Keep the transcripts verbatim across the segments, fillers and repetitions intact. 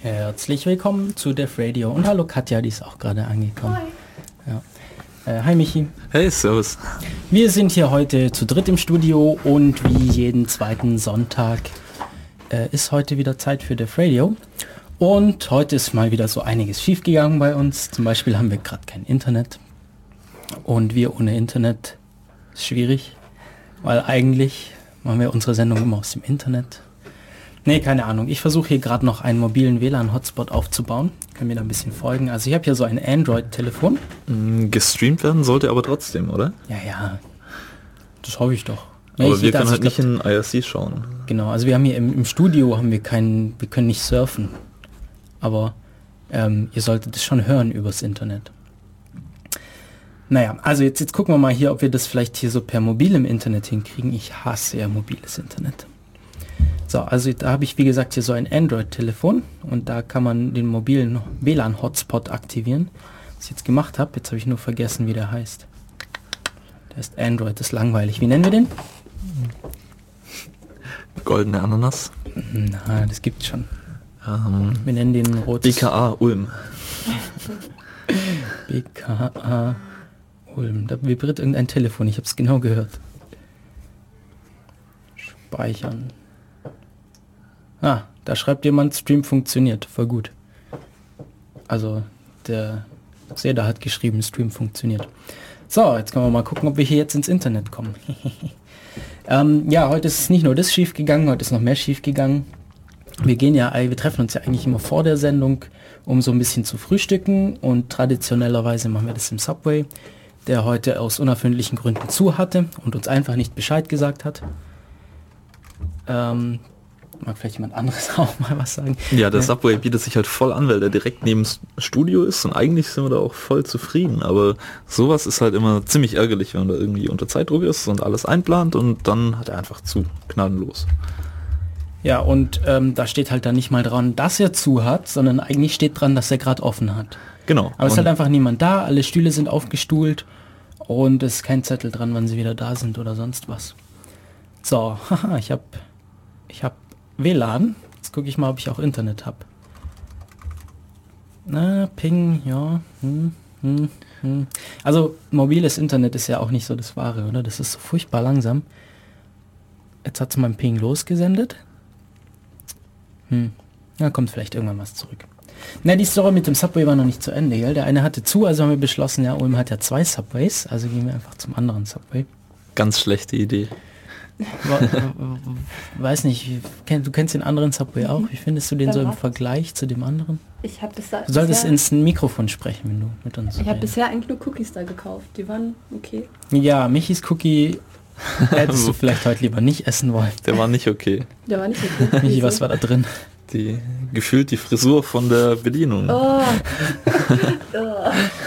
Herzlich willkommen zu Def Radio. Und hallo Katja, die ist auch gerade angekommen. Hi. Ja. Äh, hi Michi. Hey, servus. Wir sind hier heute zu dritt im Studio und wie jeden zweiten Sonntag äh, ist heute wieder Zeit für Def Radio. Und heute ist mal wieder so einiges schiefgegangen bei uns. Zum Beispiel haben wir gerade kein Internet. Und wir ohne Internet ist schwierig, weil eigentlich machen wir unsere Sendung immer aus dem Internet. Nee, keine Ahnung. Ich versuche hier gerade noch einen mobilen W L A N-Hotspot aufzubauen. Können wir da ein bisschen folgen. Also ich habe hier so ein Android-Telefon. Mm, gestreamt werden sollte aber trotzdem, oder? Ja, ja. Das hoffe ich doch. Ja, aber ich wir das, können halt glaub, nicht in I R C schauen. Genau, also wir haben hier im, im Studio haben wir keinen, wir können nicht surfen. Aber ähm, ihr solltet es schon hören übers Internet. Naja, also jetzt, jetzt gucken wir mal hier, ob wir das vielleicht hier so per mobilem Internet hinkriegen. Ich hasse ja mobiles Internet. So, also da habe ich wie gesagt hier so ein Android-Telefon und da kann man den mobilen W L A N-Hotspot aktivieren. Was ich jetzt gemacht habe, jetzt habe ich nur vergessen, wie der heißt. Der ist Android, das ist langweilig. Wie nennen wir den? Goldene Ananas. Na, das gibt's schon. Ähm, wir nennen den Rot. B K A Ulm. B K A Ulm. Da vibriert irgendein Telefon, ich habe es genau gehört. Speichern. Ah, da schreibt jemand, Stream funktioniert. Voll gut. Also, der Seda hat geschrieben, Stream funktioniert. So, jetzt können wir mal gucken, ob wir hier jetzt ins Internet kommen. ähm, ja, heute ist nicht nur das schief gegangen, heute ist noch mehr schief gegangen. Wir gehen ja, wir treffen uns ja eigentlich immer vor der Sendung, um so ein bisschen zu frühstücken und traditionellerweise machen wir das im Subway, der heute aus unerfindlichen Gründen zu hatte und uns einfach nicht Bescheid gesagt hat. Ähm, mag vielleicht jemand anderes auch mal was sagen. Ja, der Subway bietet sich halt voll an, weil der direkt neben dem Studio ist und eigentlich sind wir da auch voll zufrieden, aber sowas ist halt immer ziemlich ärgerlich, wenn man da irgendwie unter Zeitdruck ist und alles einplant und dann hat er einfach zu, gnadenlos. Ja, und ähm, da steht halt dann nicht mal dran, dass er zu hat, sondern eigentlich steht dran, dass er gerade offen hat. Genau. Aber es ist halt einfach niemand da, alle Stühle sind aufgestuhlt und es ist kein Zettel dran, wann sie wieder da sind oder sonst was. So, haha, ich habe ich hab W L A N. Jetzt gucke ich mal, ob ich auch Internet habe. Na, Ping, ja. Hm, hm, hm. Also, mobiles Internet ist ja auch nicht so das Wahre, oder? Das ist so furchtbar langsam. Jetzt hat es mein Ping losgesendet. Hm. Da kommt vielleicht irgendwann was zurück. Na, die Story mit dem Subway war noch nicht zu Ende, gell? Der eine hatte zu, also haben wir beschlossen, ja, Ulm hat ja zwei Subways, also gehen wir einfach zum anderen Subway. Ganz schlechte Idee. Weiß nicht, du kennst den anderen Subway auch. Wie findest du den so im Vergleich zu dem anderen? Ich habe das da. Du solltest ins Mikrofon sprechen, wenn du mit uns. Ich habe bisher eigentlich nur Cookies da gekauft. Die waren okay. Ja, Michis Cookie hättest du vielleicht heute lieber nicht essen wollen. Der war nicht okay. Der war nicht okay. Michi, was war da drin? Die gefühlt die Frisur von der Bedienung. Oh. oh.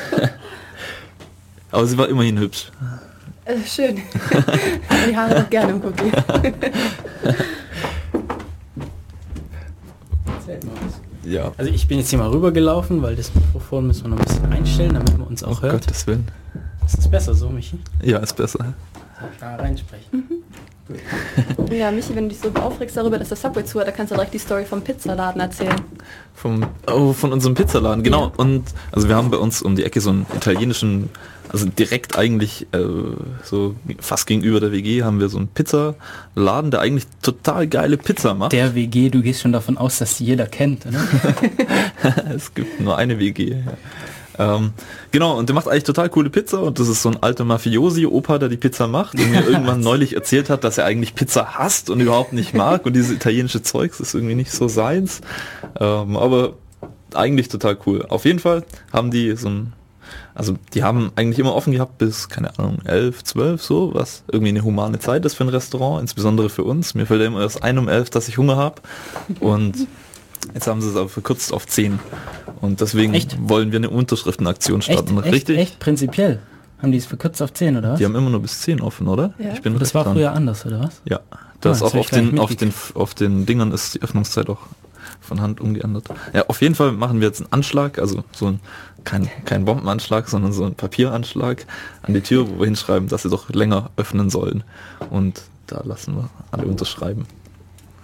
Aber sie war immerhin hübsch. Äh, schön. Die Haare doch gerne im Cookie. Ja. Also ich bin jetzt hier mal rübergelaufen, weil das Mikrofon müssen wir noch ein bisschen einstellen, damit man uns auch oh, hört. Gottes Willen. Ist das besser so, Michi? Ja, ist besser. Da reinsprechen. Mhm. Ja, Michi, wenn du dich so aufregst darüber, dass der Subway zu hat, da kannst du direkt die Story vom Pizzaladen erzählen. Vom, oh, von unserem Pizzaladen, genau. Ja. Und also wir haben bei uns um die Ecke so einen italienischen, also direkt eigentlich äh, so fast gegenüber der W G haben wir so einen Pizzaladen, der eigentlich total geile Pizza macht. Der W G, du gehst schon davon aus, dass die jeder kennt, oder? Es gibt nur eine W G. Ja. Ähm, genau, und der macht eigentlich total coole Pizza und das ist so ein alter Mafiosi-Opa, der die Pizza macht und mir irgendwann neulich erzählt hat, dass er eigentlich Pizza hasst und überhaupt nicht mag und dieses italienische Zeugs ist irgendwie nicht so seins, ähm, aber eigentlich total cool. Auf jeden Fall haben die so ein, also die haben eigentlich immer offen gehabt bis, keine Ahnung, elf, zwölf so, was irgendwie eine humane Zeit ist für ein Restaurant, insbesondere für uns. Mir fällt ja immer erst ein um elf, dass ich Hunger habe und jetzt haben sie es aber verkürzt auf zehn. Und deswegen echt? Wollen wir eine Unterschriftenaktion starten. Echt, Richtig? Echt, echt prinzipiell? Haben die es verkürzt auf zehn, oder was? Die haben immer nur bis zehn offen, oder? Ja. Ich bin das war dran. früher anders, oder was? Ja. Das ah, auch auf den, auf, den, auf den Dingern ist die Öffnungszeit auch von Hand umgeändert. Ja, auf jeden Fall machen wir jetzt einen Anschlag, also so ein, kein, kein Bombenanschlag, sondern so ein Papieranschlag an die Tür, wo wir hinschreiben, dass sie doch länger öffnen sollen. Und da lassen wir alle unterschreiben.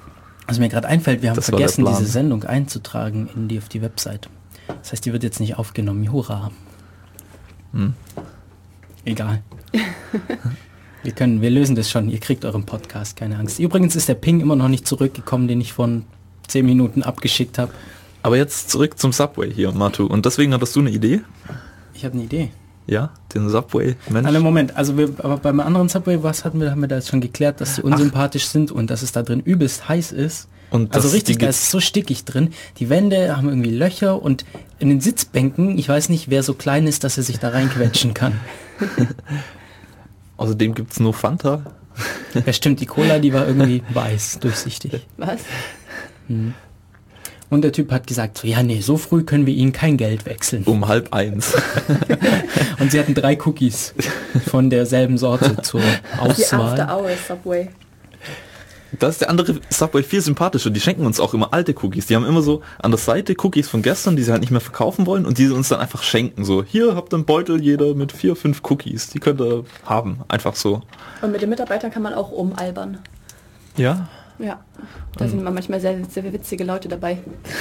Was mir gerade einfällt, wir haben Das war der vergessen, Plan. diese Sendung einzutragen in die, auf die Website. Das heißt, die wird jetzt nicht aufgenommen. Hurra. Hm. Egal. wir können, wir lösen das schon. Ihr kriegt euren Podcast, keine Angst. Übrigens ist der Ping immer noch nicht zurückgekommen, den ich von zehn Minuten abgeschickt habe. Aber jetzt zurück zum Subway hier, Matu. Und deswegen hattest du eine Idee? Ich habe eine Idee. Ja, den Subway-Mensch. Einen Moment, also wir, aber beim anderen Subway, was hatten wir, haben wir da jetzt schon geklärt, dass sie unsympathisch sind und dass es da drin übelst heiß ist. Und Also das- richtig, die da ist es so stickig drin. Die Wände haben irgendwie Löcher und in den Sitzbänken, ich weiß nicht, wer so klein ist, dass er sich da reinquetschen kann. Außerdem gibt's nur Fanta. Ja stimmt, die Cola, die war irgendwie weiß, durchsichtig. Was? Und der Typ hat gesagt, so, ja nee, so früh können wir Ihnen kein Geld wechseln. Um halb eins. Und sie hatten drei Cookies von derselben Sorte zur Die Auswahl. After-Hours Subway. Da ist der andere Subway viel sympathischer. Die schenken uns auch immer alte Cookies. Die haben immer so an der Seite Cookies von gestern, die sie halt nicht mehr verkaufen wollen und die sie uns dann einfach schenken. So, hier habt ihr einen Beutel, jeder mit vier, fünf Cookies. Die könnt ihr haben. Einfach so. Und mit den Mitarbeitern kann man auch umalbern. Ja. Ja, da sind immer manchmal sehr, sehr witzige Leute dabei.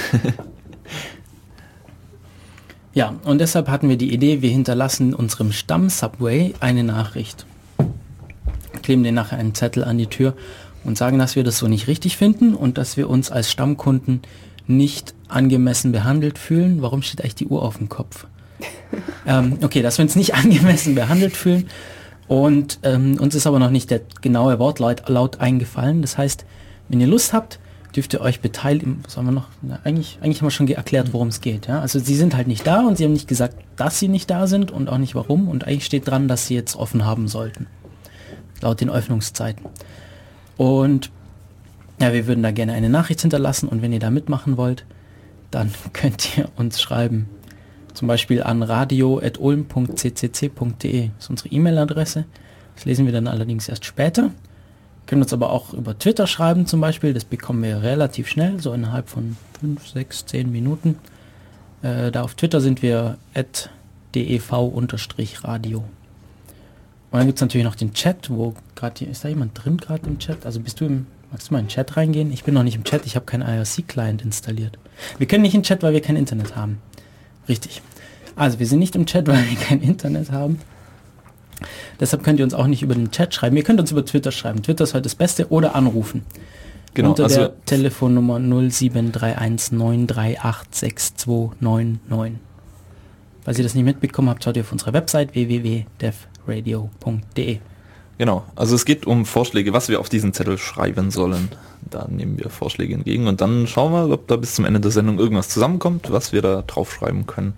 Ja, und deshalb hatten wir die Idee, wir hinterlassen unserem Stamm-Subway eine Nachricht. Kleben denen nachher einen Zettel an die Tür und sagen, dass wir das so nicht richtig finden und dass wir uns als Stammkunden nicht angemessen behandelt fühlen. Warum steht eigentlich die Uhr auf dem Kopf? ähm, okay, dass wir uns nicht angemessen behandelt fühlen und ähm, uns ist aber noch nicht der genaue Wortlaut laut eingefallen. Das heißt, wenn ihr Lust habt, dürft ihr euch beteiligen. Sollen wir noch? Na, eigentlich, eigentlich haben wir schon ge- erklärt, worum es geht. Ja? Also sie sind halt nicht da und sie haben nicht gesagt, dass sie nicht da sind und auch nicht warum. Und eigentlich steht dran, dass sie jetzt offen haben sollten. Laut den Öffnungszeiten. Und ja, wir würden da gerne eine Nachricht hinterlassen und wenn ihr da mitmachen wollt, dann könnt ihr uns schreiben. Zum Beispiel an radio at ulm punkt c c c punkt d e ist unsere E-Mail-Adresse. Das lesen wir dann allerdings erst später. Können uns aber auch über Twitter schreiben zum Beispiel. Das bekommen wir relativ schnell, so innerhalb von fünf, sechs, zehn Minuten. Äh, da auf Twitter sind wir at dev radio. Und dann gibt es natürlich noch den Chat, wo gerade, ist da jemand drin gerade im Chat? Also bist du im, magst du mal in den Chat reingehen? Ich bin noch nicht im Chat, ich habe keinen I R C-Client installiert. Wir können nicht in den Chat, weil wir kein Internet haben. Richtig. Also wir sind nicht im Chat, weil wir kein Internet haben. Deshalb könnt ihr uns auch nicht über den Chat schreiben. Ihr könnt uns über Twitter schreiben. Twitter ist heute das Beste oder anrufen. Genau, Unter also der Telefonnummer null sieben drei eins neun drei acht sechs zwei neun neun. Falls ihr das nicht mitbekommen habt, schaut ihr auf unserer Website w w w punkt dev radio punkt d e. Genau, also es geht um Vorschläge, was wir auf diesen Zettel schreiben sollen. Da nehmen wir Vorschläge entgegen und dann schauen wir, ob da bis zum Ende der Sendung irgendwas zusammenkommt, was wir da draufschreiben können.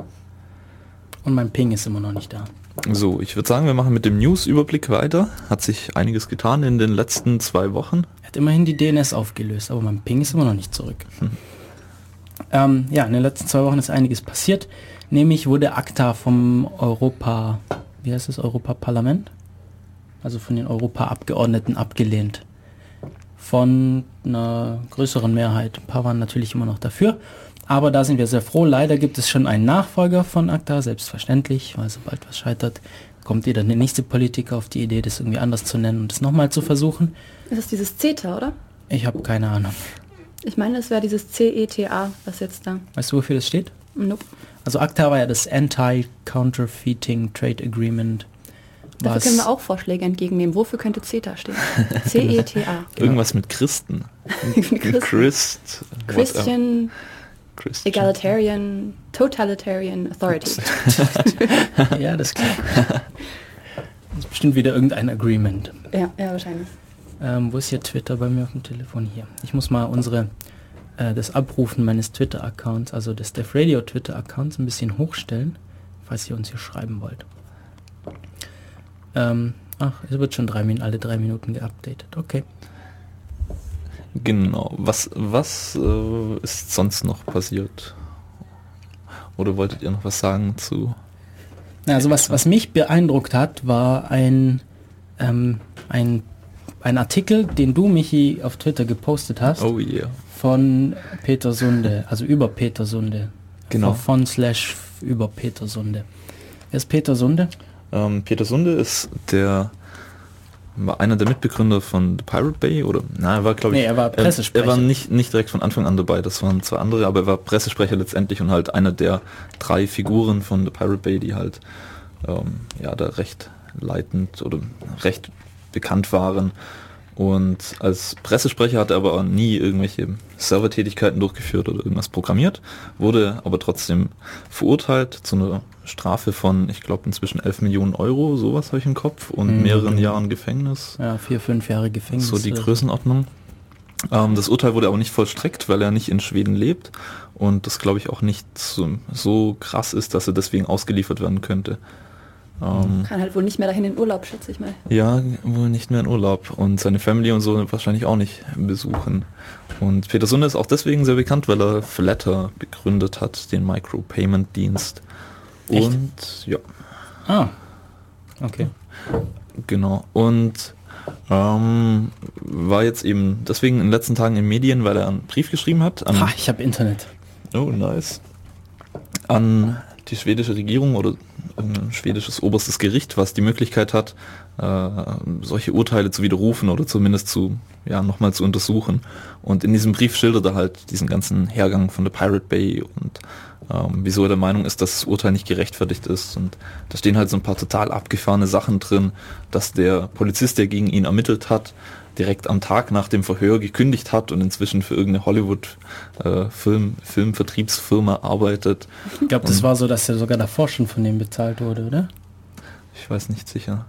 Und mein Ping ist immer noch nicht da. So, ich würde sagen, wir machen mit dem News-Überblick weiter. Hat sich einiges getan in den letzten zwei Wochen. Er hat immerhin die D N S aufgelöst, aber mein Ping ist immer noch nicht zurück. Hm. Ähm, ja, in den letzten zwei Wochen ist einiges passiert. Nämlich wurde ACTA vom Europa, wie heißt es, Europaparlament? Also von den Europaabgeordneten abgelehnt. Von einer größeren Mehrheit. Ein paar waren natürlich immer noch dafür. Aber da sind wir sehr froh. Leider gibt es schon einen Nachfolger von ACTA, selbstverständlich, weil sobald was scheitert, kommt wieder der nächste Politiker auf die Idee, das irgendwie anders zu nennen und es nochmal zu versuchen. Das ist dieses CETA, oder? Ich habe keine Ahnung. Ich meine, es wäre dieses C E T A, was jetzt da... Weißt du, wofür das steht? Nope. Also ACTA war ja das Anti-Counterfeiting Trade Agreement. Dafür was können wir auch Vorschläge entgegennehmen. Wofür könnte CETA stehen? C E T A. Irgendwas mit Christen. Christen. Christ. Christian, Christian. Egalitarian, Totalitarian Authority. Ja, das klingt. Das ist bestimmt wieder irgendein Agreement. Ja, ja, wahrscheinlich. Ähm, wo ist hier Twitter bei mir auf dem Telefon? Hier. Ich muss mal unsere äh, das Abrufen meines Twitter-Accounts, also des Dev Radio Twitter-Accounts, ein bisschen hochstellen, falls ihr uns hier schreiben wollt. Ähm, ach, es wird schon drei Minuten, alle drei Minuten geupdatet. Okay. Genau. Was, was äh, ist sonst noch passiert? Oder wolltet ihr noch was sagen zu... Also was, was mich beeindruckt hat, war ein, ähm, ein, ein Artikel, den du, Michi, auf Twitter gepostet hast. Oh yeah. Von Peter Sunde, also über Peter Sunde. Genau. Von, von slash über Peter Sunde. Wer ist Peter Sunde? Ähm, Peter Sunde ist der war einer der Mitbegründer von The Pirate Bay oder na, er war glaube ich Nee, er war Pressesprecher. Er, er war nicht nicht direkt von Anfang an dabei, das waren zwei andere, aber er war Pressesprecher letztendlich und halt einer der drei Figuren von The Pirate Bay, die halt ähm, ja da recht leitend oder recht bekannt waren. Und als Pressesprecher hat er aber auch nie irgendwelche Servertätigkeiten durchgeführt oder irgendwas programmiert, wurde aber trotzdem verurteilt zu einer Strafe von, ich glaube, inzwischen elf Millionen Euro, sowas habe ich im Kopf, und mhm. mehreren Jahren Gefängnis. Ja, vier, fünf Jahre Gefängnis. So die Größenordnung. Ähm, das Urteil wurde aber nicht vollstreckt, weil er nicht in Schweden lebt und das, glaube ich, auch nicht so, so krass ist, dass er deswegen ausgeliefert werden könnte. Ähm, Kann halt wohl nicht mehr dahin in Urlaub, schätze ich mal. Ja, wohl nicht mehr in Urlaub und seine Family und so wahrscheinlich auch nicht besuchen. Und Peter Sunde ist auch deswegen sehr bekannt, weil er Flatter begründet hat, den Micropayment-Dienst. Echt? Und ja. Ah, okay. Genau. Und ähm, war jetzt eben deswegen in den letzten Tagen in Medien, weil er einen Brief geschrieben hat. An, ha, ich habe Internet. Oh, nice. An die schwedische Regierung oder ein schwedisches oberstes Gericht, was die Möglichkeit hat, äh, solche Urteile zu widerrufen oder zumindest zu, ja, nochmal zu untersuchen. Und in diesem Brief schildert er halt diesen ganzen Hergang von der Pirate Bay und ähm, wieso er der Meinung ist, dass das Urteil nicht gerechtfertigt ist. Und da stehen halt so ein paar total abgefahrene Sachen drin, dass der Polizist, der gegen ihn ermittelt hat, direkt am Tag nach dem Verhör gekündigt hat und inzwischen für irgendeine Hollywood-Film, äh, Filmvertriebsfirma arbeitet. Ich glaube, das war so, dass er sogar davor schon von dem bezahlt wurde, oder? Ich weiß nicht sicher.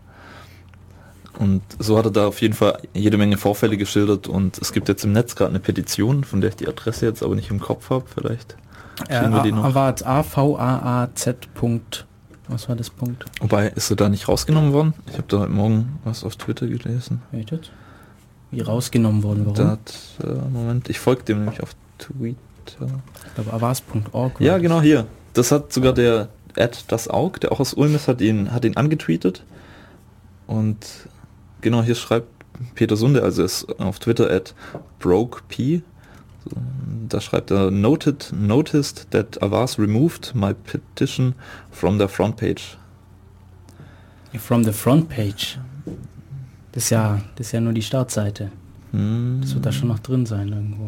Und so hat er da auf jeden Fall jede Menge Vorfälle geschildert und es gibt jetzt im Netz gerade eine Petition, von der ich die Adresse jetzt aber nicht im Kopf habe, vielleicht. Ja, wir die noch. War jetzt A V A A Z. Was war das Punkt? Wobei, ist er da nicht rausgenommen worden? Ich habe da heute Morgen was auf Twitter gelesen. Waitet. Wie rausgenommen worden, warum? Dat, äh, Moment, ich folge dem nämlich auf Twitter. Ich glaube, avas punkt org. Ja, genau, hier. Das hat sogar der Ed das Aug, der auch aus Ulm ist, hat ihn, hat ihn angetweetet. Und genau, hier schreibt Peter Sunde, also ist auf Twitter at brokep. So, da schreibt er, Noted, noticed that Avas removed my petition from the front page. From the front page? Das ist ja, das ist ja nur die Startseite. Hm. Das wird da schon noch drin sein irgendwo.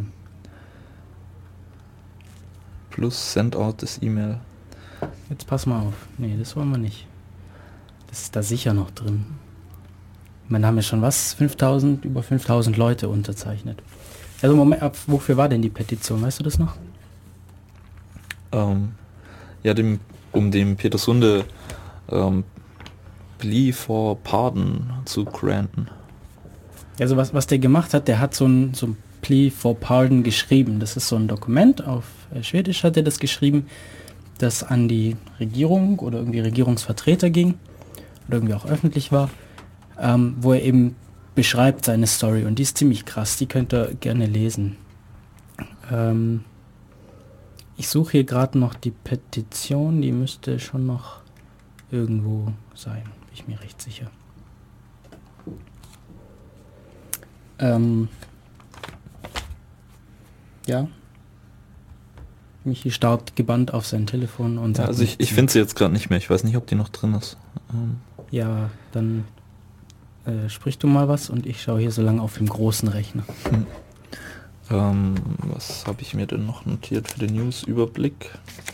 Plus send out this E-Mail. Jetzt pass mal auf. Nee, das wollen wir nicht. Das ist da sicher noch drin. Wir haben ja schon was? fünftausend, über fünftausend Leute unterzeichnet. Also Moment, ab, wofür war denn die Petition? Weißt du das noch? Ähm, ja, dem, um dem Peter Sunde ähm, Plea for Pardon zu granten. Also was, was der gemacht hat, der hat so ein, so ein Plea for Pardon geschrieben. Das ist so ein Dokument, auf Schwedisch hat er das geschrieben, das an die Regierung oder irgendwie Regierungsvertreter ging oder irgendwie auch öffentlich war, ähm, wo er eben beschreibt seine Story und die ist ziemlich krass, die könnt ihr gerne lesen. Ähm, ich suche hier gerade noch die Petition, die müsste schon noch irgendwo sein, bin ich mir recht sicher. Ähm, ja. Michi starrt gebannt auf sein Telefon und sagt... Ja, also ich, ich finde sie jetzt gerade nicht mehr, ich weiß nicht, ob die noch drin ist. Ähm. Ja, dann äh, sprich du mal was und ich schaue hier so lange auf dem großen Rechner. Hm. Ähm, was habe ich mir denn noch notiert für den News-Überblick?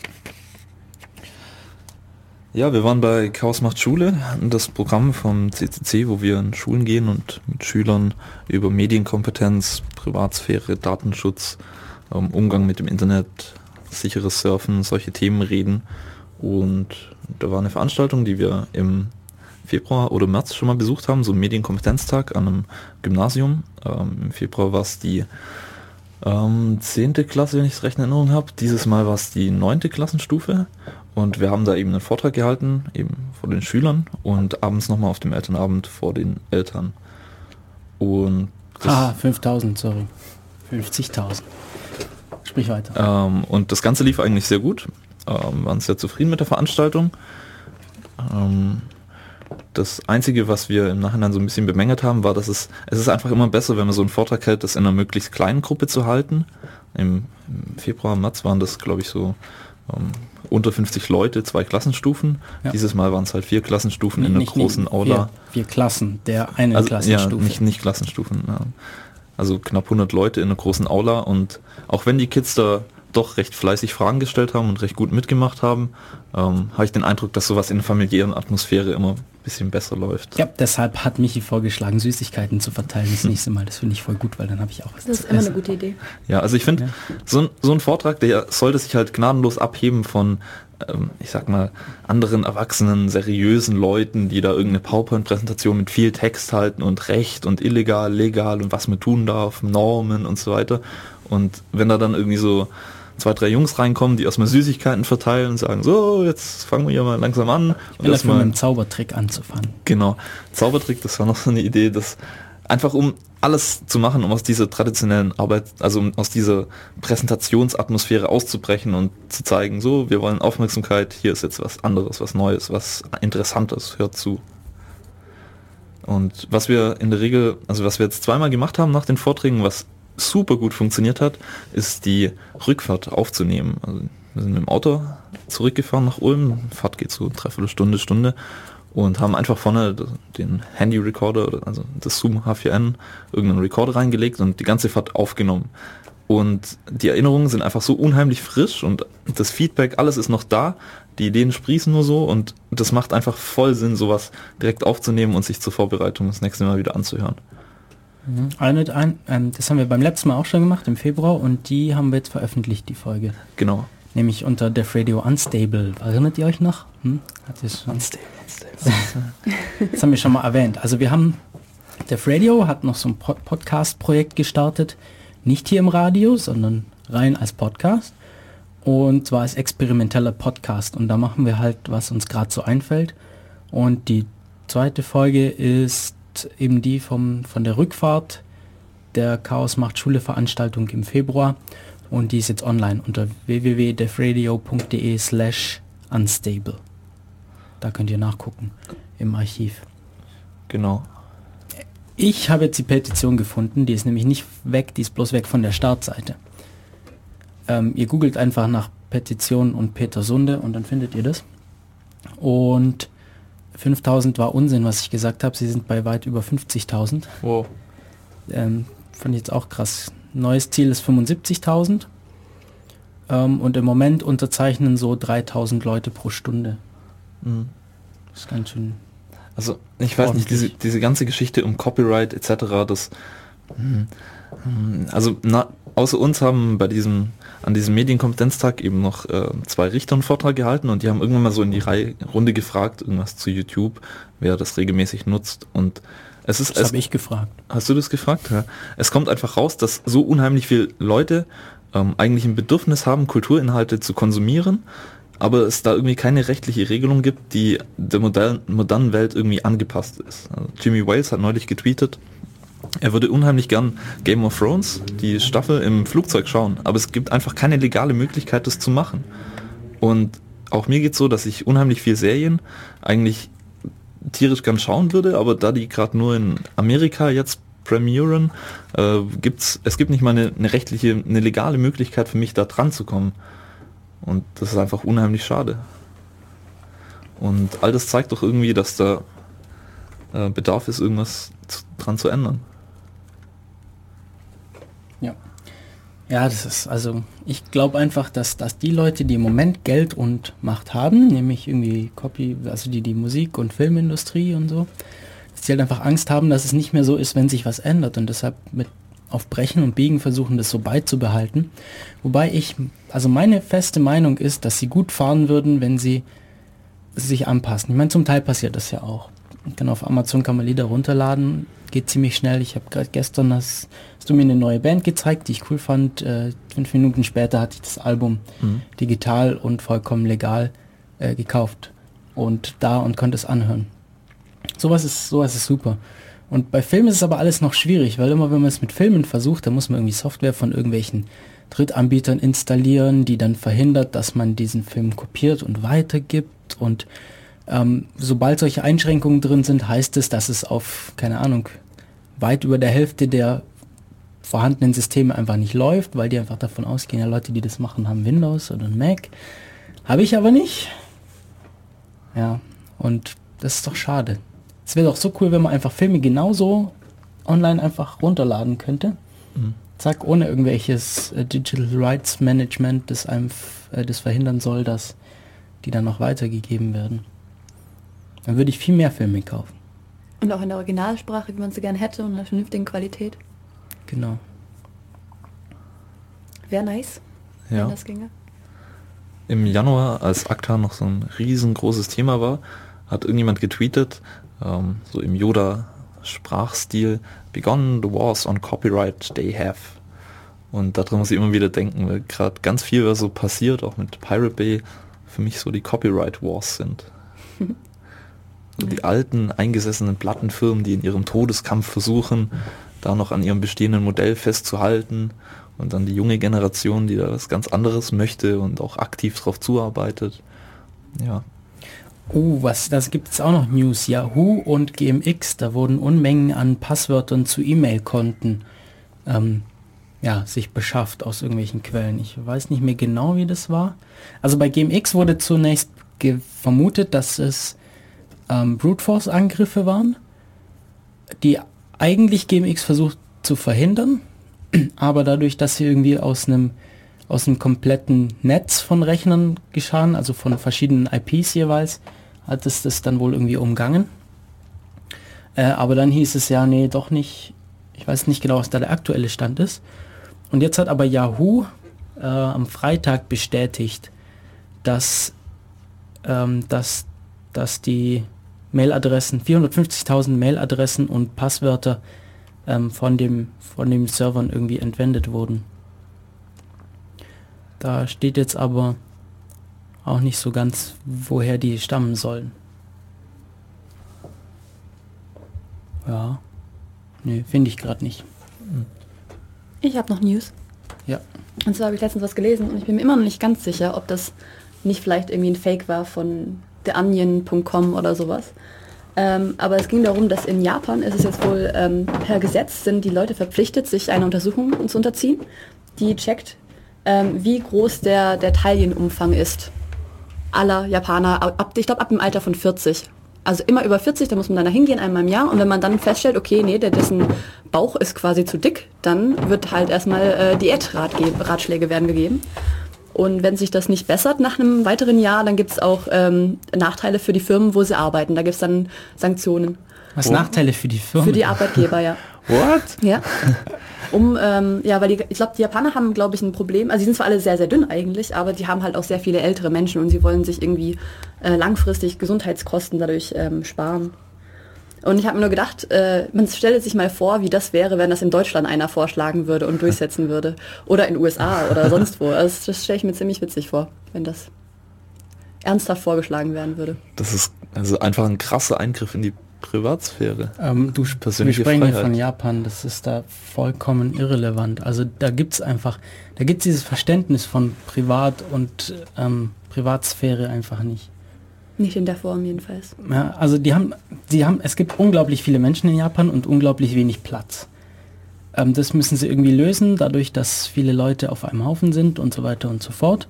Ja, wir waren bei Chaos macht Schule, das Programm vom C C C, wo wir in Schulen gehen und mit Schülern über Medienkompetenz, Privatsphäre, Datenschutz, ähm, Umgang mit dem Internet, sicheres Surfen, solche Themen reden. Und da war eine Veranstaltung, die wir im Februar oder März schon mal besucht haben, so ein Medienkompetenztag an einem Gymnasium. Ähm, Im Februar war es die ähm, zehnte Klasse, wenn ich es recht in Erinnerung habe. Dieses Mal war es die neunte Klassenstufe. Und wir haben da eben einen Vortrag gehalten, eben vor den Schülern und abends nochmal auf dem Elternabend vor den Eltern. Und ah, fünftausend, sorry. fünfzigtausend. Sprich weiter. Ähm, und das Ganze lief eigentlich sehr gut. Ähm, waren sehr zufrieden mit der Veranstaltung. Ähm, das Einzige, was wir im Nachhinein so ein bisschen bemängelt haben, war, dass es, es ist einfach immer besser, wenn man so einen Vortrag hält, das in einer möglichst kleinen Gruppe zu halten. Im, im Februar, März waren das, glaube ich, so ähm, unter fünfzig Leute, zwei Klassenstufen. Ja. Dieses Mal waren es halt vier Klassenstufen Nee, in einer nicht- großen nicht Aula. Vier, vier Klassen, der eine Also, Klassenstufe. ja, nicht, nicht Klassenstufen. Ja. Also knapp hundert Leute in einer großen Aula, und auch wenn die Kids da doch recht fleißig Fragen gestellt haben und recht gut mitgemacht haben, ähm, habe ich den Eindruck, dass sowas in der familiären Atmosphäre immer ein bisschen besser läuft. Ja, deshalb hat Michi vorgeschlagen, Süßigkeiten zu verteilen das nächste Mal. Das finde ich voll gut, weil dann habe ich auch was Das zu ist immer eine essen. gute Idee. Ja, also ich finde, Ja. so, ein, so ein Vortrag, der sollte sich halt gnadenlos abheben von, ähm, ich sag mal, anderen erwachsenen, seriösen Leuten, die da irgendeine PowerPoint-Präsentation mit viel Text halten und Recht und illegal, legal und was man tun darf, Normen und so weiter. Und wenn da dann irgendwie so zwei, drei Jungs reinkommen, die erstmal Süßigkeiten verteilen und sagen, so, jetzt fangen wir hier mal langsam an. Ich Und bin dafür erstmal, mit einem Zaubertrick anzufangen. genau, Zaubertrick, das war noch so eine Idee, dass einfach um alles zu machen, um aus dieser traditionellen Arbeit, also um aus dieser Präsentationsatmosphäre auszubrechen und zu zeigen, so, wir wollen Aufmerksamkeit, hier ist jetzt was anderes, was Neues, was Interessantes, hört zu. Und was wir in der Regel, also was wir jetzt zweimal gemacht haben nach den Vorträgen, was super gut funktioniert hat, ist die Rückfahrt aufzunehmen. Also wir sind mit dem Auto zurückgefahren nach Ulm, Fahrt geht so dreiviertel Stunde, Stunde, und haben einfach vorne den Handy-Recorder, also das Zoom H vier N, irgendeinen Recorder reingelegt und die ganze Fahrt aufgenommen. Und die Erinnerungen sind einfach so unheimlich frisch und das Feedback, alles ist noch da, die Ideen sprießen nur so, und das macht einfach voll Sinn, sowas direkt aufzunehmen und sich zur Vorbereitung das nächste Mal wieder anzuhören. Eine, ein, ähm, das haben wir beim letzten Mal auch schon gemacht, im Februar, und die haben wir jetzt veröffentlicht, die Folge. Genau. Nämlich unter Def Radio Unstable. Erinnert ihr euch noch? Hm? Hat ihr schon? Unstable, unstable. Das haben wir schon mal erwähnt. Also wir haben, Def Radio hat noch so ein Pod- Podcast-Projekt gestartet. Nicht hier im Radio, sondern rein als Podcast. Und zwar als experimenteller Podcast. Und da machen wir halt, was uns gerade so einfällt. Und die zweite Folge ist eben die vom, von der Rückfahrt der Chaos macht Schule Veranstaltung im Februar, und die ist jetzt online unter w w w punkt defradio punkt de slash unstable. Da könnt ihr nachgucken im Archiv. Genau. Ich habe jetzt die Petition gefunden, die ist nämlich nicht weg, die ist bloß weg von der Startseite. Ähm, ihr googelt einfach nach Petition und Peter Sunde und dann findet ihr das. Und fünftausend war Unsinn, was ich gesagt habe. Sie sind bei weit über fünfzigtausend. Wow. Ähm, fand ich jetzt auch krass. Neues Ziel ist fünfundsiebzigtausend. Ähm, und im Moment unterzeichnen so dreitausend Leute pro Stunde. Mhm. Das ist ganz schön. Also ich weiß nicht, diese, Ordentlich. diese ganze Geschichte um Copyright et cetera, das, hm, hm, also na, außer uns haben bei diesem, an diesem Medienkompetenztag eben noch äh, zwei Richter einen Vortrag gehalten, und die haben irgendwann mal so in die Reihe, Runde gefragt, irgendwas zu YouTube, wer das regelmäßig nutzt, und es ist... Das es, habe ich gefragt. Hast du das gefragt? Ja. Es kommt einfach raus, dass so unheimlich viele Leute ähm, eigentlich ein Bedürfnis haben, Kulturinhalte zu konsumieren, aber es da irgendwie keine rechtliche Regelung gibt, die der modernen, modernen Welt irgendwie angepasst ist. Also Jimmy Wales hat neulich getweetet, er würde unheimlich gern Game of Thrones, die Staffel, im Flugzeug schauen, aber es gibt einfach keine legale Möglichkeit, das zu machen. Und auch mir geht's so, dass ich unheimlich viel Serien eigentlich tierisch gern schauen würde, aber da die gerade nur in Amerika jetzt premieren, äh, gibt's, es gibt nicht mal eine, eine rechtliche, eine legale Möglichkeit für mich, da dran zu kommen. Und das ist einfach unheimlich schade. Und all das zeigt doch irgendwie, dass da äh, Bedarf ist, irgendwas zu, dran zu ändern. Ja. Ja, das ist, also ich glaube einfach, dass, dass die Leute, die im Moment Geld und Macht haben, nämlich irgendwie Copy, also die die Musik- und Filmindustrie und so, dass die halt einfach Angst haben, dass es nicht mehr so ist, wenn sich was ändert, und deshalb mit auf Brechen und Biegen versuchen, das so beizubehalten. Wobei ich, also meine feste Meinung ist, dass sie gut fahren würden, wenn sie sich anpassen. Ich meine, zum Teil passiert das ja auch. Und dann auf Amazon kann man Lieder runterladen, geht ziemlich schnell. Ich habe gerade gestern, hast, hast du mir eine neue Band gezeigt, die ich cool fand. Äh, fünf Minuten später hatte ich das Album Mhm. digital und vollkommen legal äh, gekauft und da und konnte es anhören. Sowas ist, sowas ist super. Und bei Filmen ist es aber alles noch schwierig, weil immer wenn man es mit Filmen versucht, dann muss man irgendwie Software von irgendwelchen Drittanbietern installieren, die dann verhindert, dass man diesen Film kopiert und weitergibt. Und ähm, sobald solche Einschränkungen drin sind, heißt es, dass es auf, keine Ahnung, weit über der Hälfte der vorhandenen Systeme einfach nicht läuft, weil die einfach davon ausgehen, ja, Leute, die das machen, haben Windows oder ein Mac. Habe ich aber nicht. Ja, und das ist doch schade. Es wäre doch so cool, wenn man einfach Filme genauso online einfach runterladen könnte. Mhm. Zack, ohne irgendwelches äh, Digital Rights Management, das einem f- äh, das verhindern soll, dass die dann noch weitergegeben werden. Dann würde ich viel mehr Filme kaufen. Und auch in der Originalsprache, wie man sie gerne hätte und in einer vernünftigen Qualität. Genau. Wäre nice, Ja. wenn das ginge. Im Januar, als ACTA noch so ein riesengroßes Thema war, hat irgendjemand getweetet, ähm, so im Yoda-Sprachstil, begonnen the wars on copyright they have. Und daran muss ich immer wieder denken, weil gerade ganz viel, was so passiert, auch mit Pirate Bay, für mich so die Copyright Wars sind. So die alten, eingesessenen Plattenfirmen, die in ihrem Todeskampf versuchen, da noch an ihrem bestehenden Modell festzuhalten, und dann die junge Generation, die da was ganz anderes möchte und auch aktiv darauf zuarbeitet. Ja. Oh, was, das gibt es auch noch News. Yahoo und G M X, da wurden Unmengen an Passwörtern zu E-Mail-Konten ähm, ja, sich beschafft aus irgendwelchen Quellen. Ich weiß nicht mehr genau, wie das war. Also bei G M X wurde zunächst ge- vermutet, dass es ähm, Brute Force-Angriffe waren, die eigentlich G M X versucht zu verhindern, aber dadurch, dass sie irgendwie aus einem aus einem kompletten Netz von Rechnern geschahen, also von verschiedenen I Ps jeweils, hat es das dann wohl irgendwie umgangen. Äh, aber dann hieß es ja, nee, doch nicht. Ich weiß nicht genau, was da der aktuelle Stand ist. Und jetzt hat aber Yahoo äh, am Freitag bestätigt, dass, ähm, dass, dass die Mailadressen, vierhundertfünfzigtausend Mailadressen und Passwörter ähm, von dem von den Servern irgendwie entwendet wurden. Da steht jetzt aber auch nicht so ganz, woher die stammen sollen. Ja, nee, finde ich gerade nicht. Ich habe noch News. Ja. Und zwar habe ich letztens was gelesen und ich bin mir immer noch nicht ganz sicher, ob das nicht vielleicht irgendwie ein Fake war von the onion punkt com oder sowas. Ähm, aber es ging darum, dass in Japan ist es jetzt wohl ähm, per Gesetz sind die Leute verpflichtet, sich einer Untersuchung zu unterziehen, die checkt, ähm, wie groß der, der Taillenumfang ist aller Japaner, ab, ich glaube ab dem Alter von vierzig. Also immer über vierzig, da muss man dann da hingehen, einmal im Jahr. Und wenn man dann feststellt, okay, nee, der, dessen Bauch ist quasi zu dick, dann wird halt erstmal äh, Diätratschläge werden gegeben. Und wenn sich das nicht bessert nach einem weiteren Jahr, dann gibt es auch ähm, Nachteile für die Firmen, wo sie arbeiten. Da gibt es dann Sanktionen. Was Oh. Nachteile für die Firmen? Für die Arbeitgeber, ja. What? Ja. Um, ähm, ja, weil die, ich glaube, die Japaner haben, glaube ich, ein Problem. Also die sind zwar alle sehr, sehr dünn eigentlich, aber die haben halt auch sehr viele ältere Menschen und sie wollen sich irgendwie äh, langfristig Gesundheitskosten dadurch ähm, sparen. Und ich habe mir nur gedacht, äh, man stelle sich mal vor, wie das wäre, wenn das in Deutschland einer vorschlagen würde und durchsetzen würde. Oder in den U S A oder sonst wo. Also das stelle ich mir ziemlich witzig vor, wenn das ernsthaft vorgeschlagen werden würde. Das ist also einfach ein krasser Eingriff in die Privatsphäre. Ähm, du, wir Persönliche sprechen hier Freiheit. von Japan, das ist da vollkommen irrelevant. Also da gibt es einfach, da gibt es dieses Verständnis von Privat und ähm, Privatsphäre einfach nicht. Nicht in der Form jedenfalls. Ja, also die haben, die haben, es gibt unglaublich viele Menschen in Japan und unglaublich wenig Platz. Ähm, das müssen sie irgendwie lösen, dadurch, dass viele Leute auf einem Haufen sind und so weiter und so fort.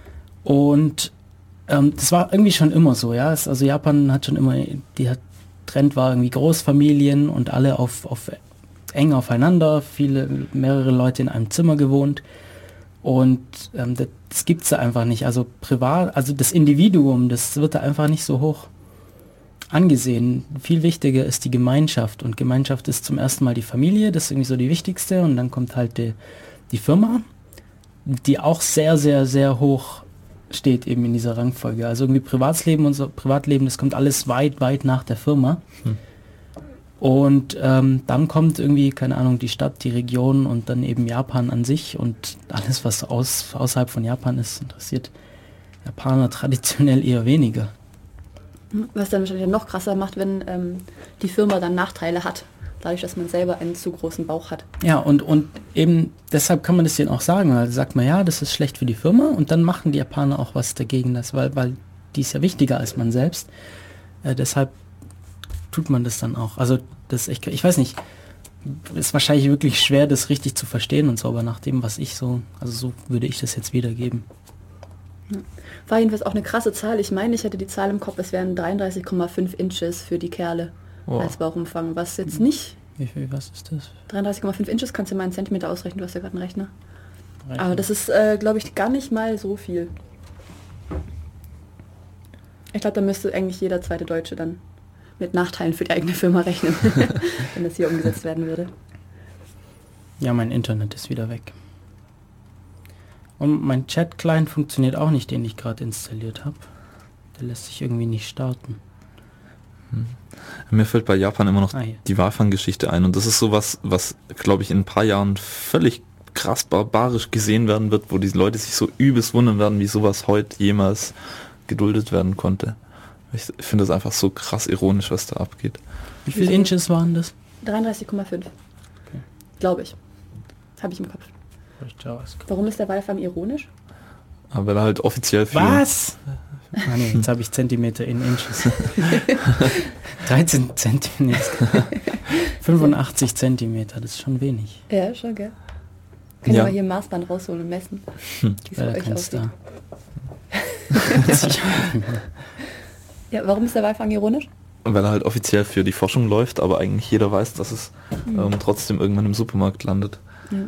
Und ähm, das war irgendwie schon immer so, ja. Es, also Japan hat schon immer, der Trend war irgendwie Großfamilien und alle auf, auf eng aufeinander, viele, mehrere Leute in einem Zimmer gewohnt. Und ähm, das, das gibt es da einfach nicht. Also privat, also das Individuum, das wird da einfach nicht so hoch angesehen. Viel wichtiger ist die Gemeinschaft. Und Gemeinschaft ist zum ersten Mal die Familie, das ist irgendwie so die wichtigste. Und dann kommt halt die, die Firma, die auch sehr, sehr, sehr hoch steht eben in dieser Rangfolge. Also irgendwie Privatleben und so, Privatleben, das kommt alles weit, weit nach der Firma. Hm. Und ähm, dann kommt irgendwie, keine Ahnung, die Stadt, die Region und dann eben Japan an sich und alles, was aus, außerhalb von Japan ist, interessiert Japaner traditionell eher weniger. Was dann wahrscheinlich noch krasser macht, wenn ähm, die Firma dann Nachteile hat, dadurch, dass man selber einen zu großen Bauch hat. Ja, und, und eben deshalb kann man das denen auch sagen, weil sagt man, ja, das ist schlecht für die Firma und dann machen die Japaner auch was dagegen, das, weil, weil die ist ja wichtiger als man selbst. Äh, deshalb tut man das dann auch. Also das ist echt, ich weiß nicht, ist wahrscheinlich wirklich schwer, das richtig zu verstehen und so, aber nach dem, was ich so, also so würde ich das jetzt wiedergeben. War jedenfalls auch eine krasse Zahl. Ich meine, ich hätte die Zahl im Kopf, es wären dreiunddreißig Komma fünf Inches für die Kerle Wow. als Bauchumfang, was jetzt nicht... Wie viel, was ist das? dreiunddreißig Komma fünf Inches, kannst du mal einen Zentimeter ausrechnen, du hast ja gerade einen Rechner. Rechnen. Aber das ist, äh, glaube ich, gar nicht mal so viel. Ich glaube, da müsste eigentlich jeder zweite Deutsche dann mit Nachteilen für die eigene Firma rechnen, wenn das hier umgesetzt werden würde. Ja, mein Internet ist wieder weg. Und mein Chat-Client funktioniert auch nicht, den ich gerade installiert habe. Der lässt sich irgendwie nicht starten. Mir fällt bei Japan immer noch Ah, ja. die Walfang-Geschichte ein und das ist sowas, was, glaube ich, in ein paar Jahren völlig krass barbarisch gesehen werden wird, wo die Leute sich so übelst wundern werden, wie sowas heute jemals geduldet werden konnte. Ich finde das einfach so krass ironisch, was da abgeht. Wie viele Inches waren das? dreiunddreißig Komma fünf. Okay. Glaube ich. Habe ich im Kopf. Was? Warum ist der Walfang ironisch? Aber weil er halt offiziell für... Was? Ah, nee, jetzt habe ich Zentimeter in Inches. dreizehn Zentimeter. fünfundachtzig Zentimeter, das ist schon wenig. Ja, schon, gell? Können Ja. wir mal hier ein Maßband rausholen und messen, Hm. wie es Weil bei da euch kein aussieht. Star. Ja, warum ist der Walfang ironisch? Weil er halt offiziell für die Forschung läuft, aber eigentlich jeder weiß, dass es ähm, trotzdem irgendwann im Supermarkt landet. Ja.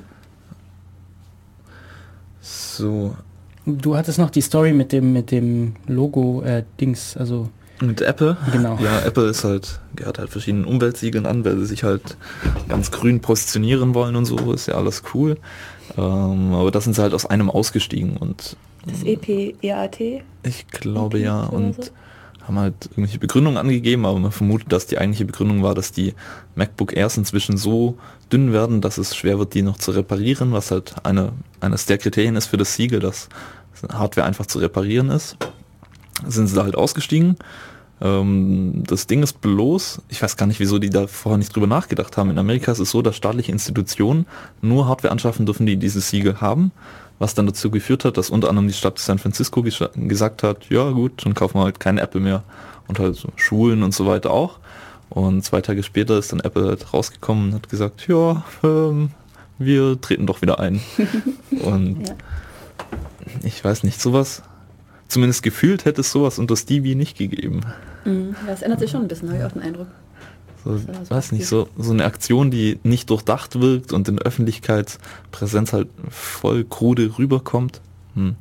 So, Du hattest noch die Story mit dem mit dem Logo äh, Dings, also mit Apple. Genau. Ja, Apple ist halt, gehört halt verschiedenen Umweltsiegeln an, weil sie sich halt ganz grün positionieren wollen und so, ist ja alles cool. Ähm, aber da sind sie halt aus einem ausgestiegen und Das E P E A T? ich glaube Okay, ja oder und so. haben halt irgendwelche Begründungen angegeben, aber man vermutet, dass die eigentliche Begründung war, dass die MacBook Airs inzwischen so dünn werden, dass es schwer wird, die noch zu reparieren, was halt eine, eines der Kriterien ist für das Siegel, dass Hardware einfach zu reparieren ist. Sind sie da halt ausgestiegen. Ähm, das Ding ist bloß, ich weiß gar nicht, wieso die da vorher nicht drüber nachgedacht haben. In Amerika ist es so, dass staatliche Institutionen nur Hardware anschaffen dürfen, die dieses Siegel haben, was dann dazu geführt hat, dass unter anderem die Stadt San Francisco ges- gesagt hat, ja gut, dann kaufen wir halt keine Apple mehr und halt so Schulen und so weiter auch. Und zwei Tage später ist dann Apple halt rausgekommen und hat gesagt, ja, ähm, wir treten doch wieder ein. Und Ja. ich weiß nicht, sowas, zumindest gefühlt hätte es sowas unter Stevie nicht gegeben. Mhm. Ja, es ändert sich schon ein bisschen, habe ich auch den Eindruck. So, Ja, so weiß nicht, so, so eine Aktion, die nicht durchdacht wirkt und in der Öffentlichkeitspräsenz halt voll krude rüberkommt. Hm.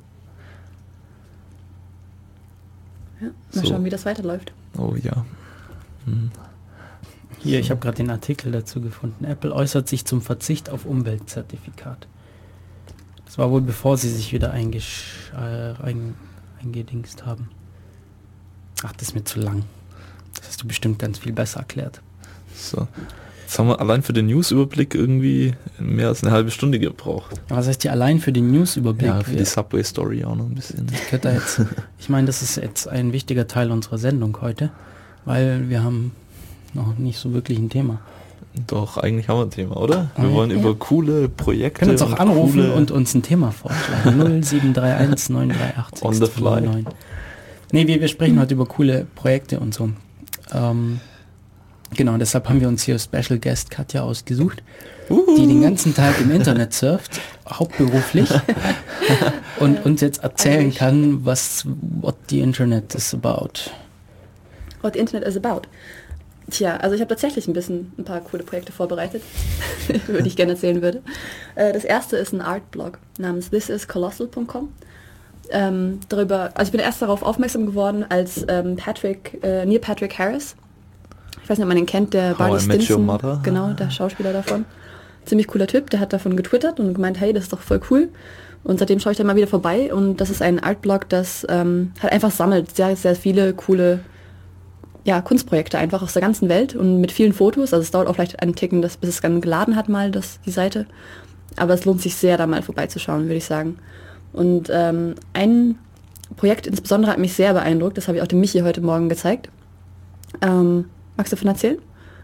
Ja. Mal So. schauen, wie das weiterläuft. Oh ja. Hm. hier, ich habe gerade den Artikel dazu gefunden. Apple äußert sich zum Verzicht auf Umweltzertifikat. Das war wohl bevor sie sich wieder eingesch äh, ein, eingedingst haben. Ach, das ist mir zu lang. Das hast du bestimmt ganz viel besser erklärt. So. Jetzt haben wir allein für den Newsüberblick irgendwie mehr als eine halbe Stunde gebraucht. Was heißt hier allein für den Newsüberblick? Ja, für Wir- die Subway-Story auch noch ein bisschen. Ich könnte jetzt, ich meine, das ist jetzt ein wichtiger Teil unserer Sendung heute, weil wir haben noch nicht so wirklich ein Thema. Doch, eigentlich haben wir ein Thema, oder? Wir Ah, ja. wollen Ja. über coole Projekte Können uns auch und anrufen coole- und uns ein Thema vorschlagen. null sieben drei eins neun drei acht On sechs the zwei fly. neun. Nee, wir, wir sprechen heute über coole Projekte und so. Ähm, genau, deshalb haben wir uns hier Special Guest Katja ausgesucht, die den ganzen Tag im Internet surft, hauptberuflich, und uns jetzt erzählen Eigentlich. kann, was what the Internet is about. What the Internet is about. Tja, also ich habe tatsächlich ein bisschen ein paar coole Projekte vorbereitet, über die ich gerne erzählen würde. Äh, das erste ist ein Art-Blog namens this is colossal punkt com. Ähm, darüber, also ich bin erst darauf aufmerksam geworden, als ähm, Patrick, äh, Neil Patrick Harris, ich weiß nicht, ob man den kennt, der How Barney I Met Your Stinson, Mother. genau, der Schauspieler davon. Ziemlich cooler Typ, der hat davon getwittert und gemeint, hey, das ist doch voll cool. Und seitdem schaue ich da mal wieder vorbei und das ist ein Art-Blog, das ähm, halt einfach sammelt sehr, sehr viele coole ja, Kunstprojekte einfach aus der ganzen Welt und mit vielen Fotos. Also es dauert auch vielleicht einen Ticken, das, bis es dann geladen hat mal, das, die Seite. Aber es lohnt sich sehr, da mal vorbeizuschauen, würde ich sagen. Und ähm, ein Projekt insbesondere hat mich sehr beeindruckt, das habe ich auch dem Michi heute Morgen gezeigt. Ähm, magst du davon erzählen?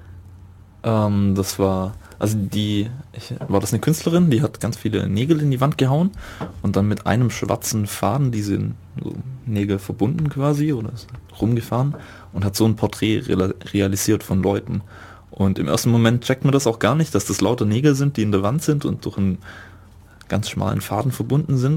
Ähm, das war, also die, ich, war das eine Künstlerin, die hat ganz viele Nägel in die Wand gehauen und dann mit einem schwarzen Faden diese so Nägel verbunden quasi oder ist rumgefahren und hat so ein Porträt real, realisiert von Leuten. Und im ersten Moment checkt man das auch gar nicht, dass das lauter Nägel sind, die in der Wand sind und durch einen ganz schmalen Faden verbunden sind.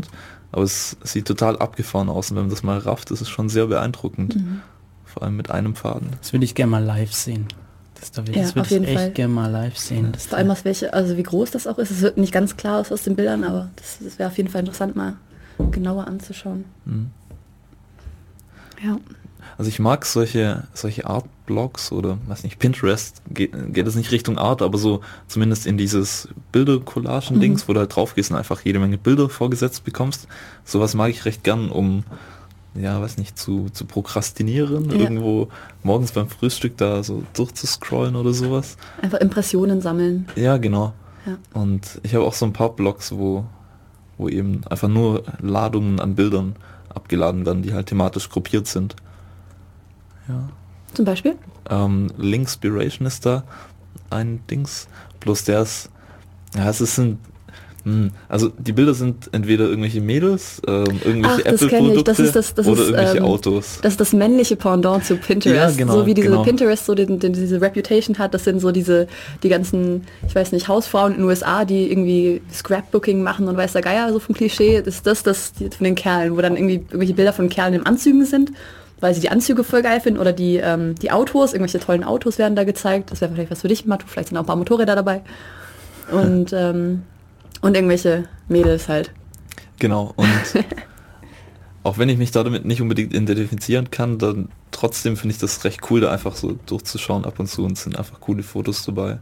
Aber es sieht total abgefahren aus und wenn man das mal rafft, ist es schon sehr beeindruckend. Mhm. Vor allem mit einem Faden. Das würde ich gerne mal live sehen. Das, da will, ja, das würde ich echt gerne mal live sehen. Das Vor allem aus welche, also wie groß das auch ist. Es wird nicht ganz klar aus, aus den Bildern, aber das, das wäre auf jeden Fall interessant, mal genauer anzuschauen. Mhm. Ja. Also ich mag solche solche Art-Blogs oder weiß nicht, Pinterest geht, geht es nicht Richtung Art, aber so zumindest in dieses Bilder-Collagen-Dings, mhm. wo du halt drauf gehst und einfach jede Menge Bilder vorgesetzt bekommst. Sowas mag ich recht gern, um ja, weiß nicht, zu, zu prokrastinieren, ja. irgendwo morgens beim Frühstück da so durchzuscrollen oder sowas. Einfach Impressionen sammeln. Ja, genau. Ja. Und ich habe auch so ein paar Blogs, wo, wo eben einfach nur Ladungen an Bildern abgeladen werden, die halt thematisch gruppiert sind. Ja. Zum Beispiel? Ähm, Linkspiration ist da ein Dings, bloß der ist, ja, es ist ein also die Bilder sind entweder irgendwelche Mädels, ähm, irgendwelche Apple-Produkte das das, das oder ist, irgendwelche ähm, Autos. Das ist das männliche Pendant zu Pinterest. Ja, genau, so wie diese genau. Pinterest so den, den, diese Reputation hat, das sind so diese, die ganzen, ich weiß nicht, Hausfrauen in den U S A, die irgendwie Scrapbooking machen und weiß der Geier, so vom Klischee, das ist das, das die, von den Kerlen, wo dann irgendwie irgendwelche Bilder von Kerlen in Anzügen sind, weil sie die Anzüge voll geil finden oder die, ähm, die Autos, irgendwelche tollen Autos werden da gezeigt. Das wäre vielleicht was für dich, Matu, vielleicht sind auch ein paar Motorräder dabei. Und ähm, Und irgendwelche Mädels halt. Genau, und auch wenn ich mich da damit nicht unbedingt identifizieren kann, dann trotzdem finde ich das recht cool, da einfach so durchzuschauen ab und zu und es sind einfach coole Fotos dabei.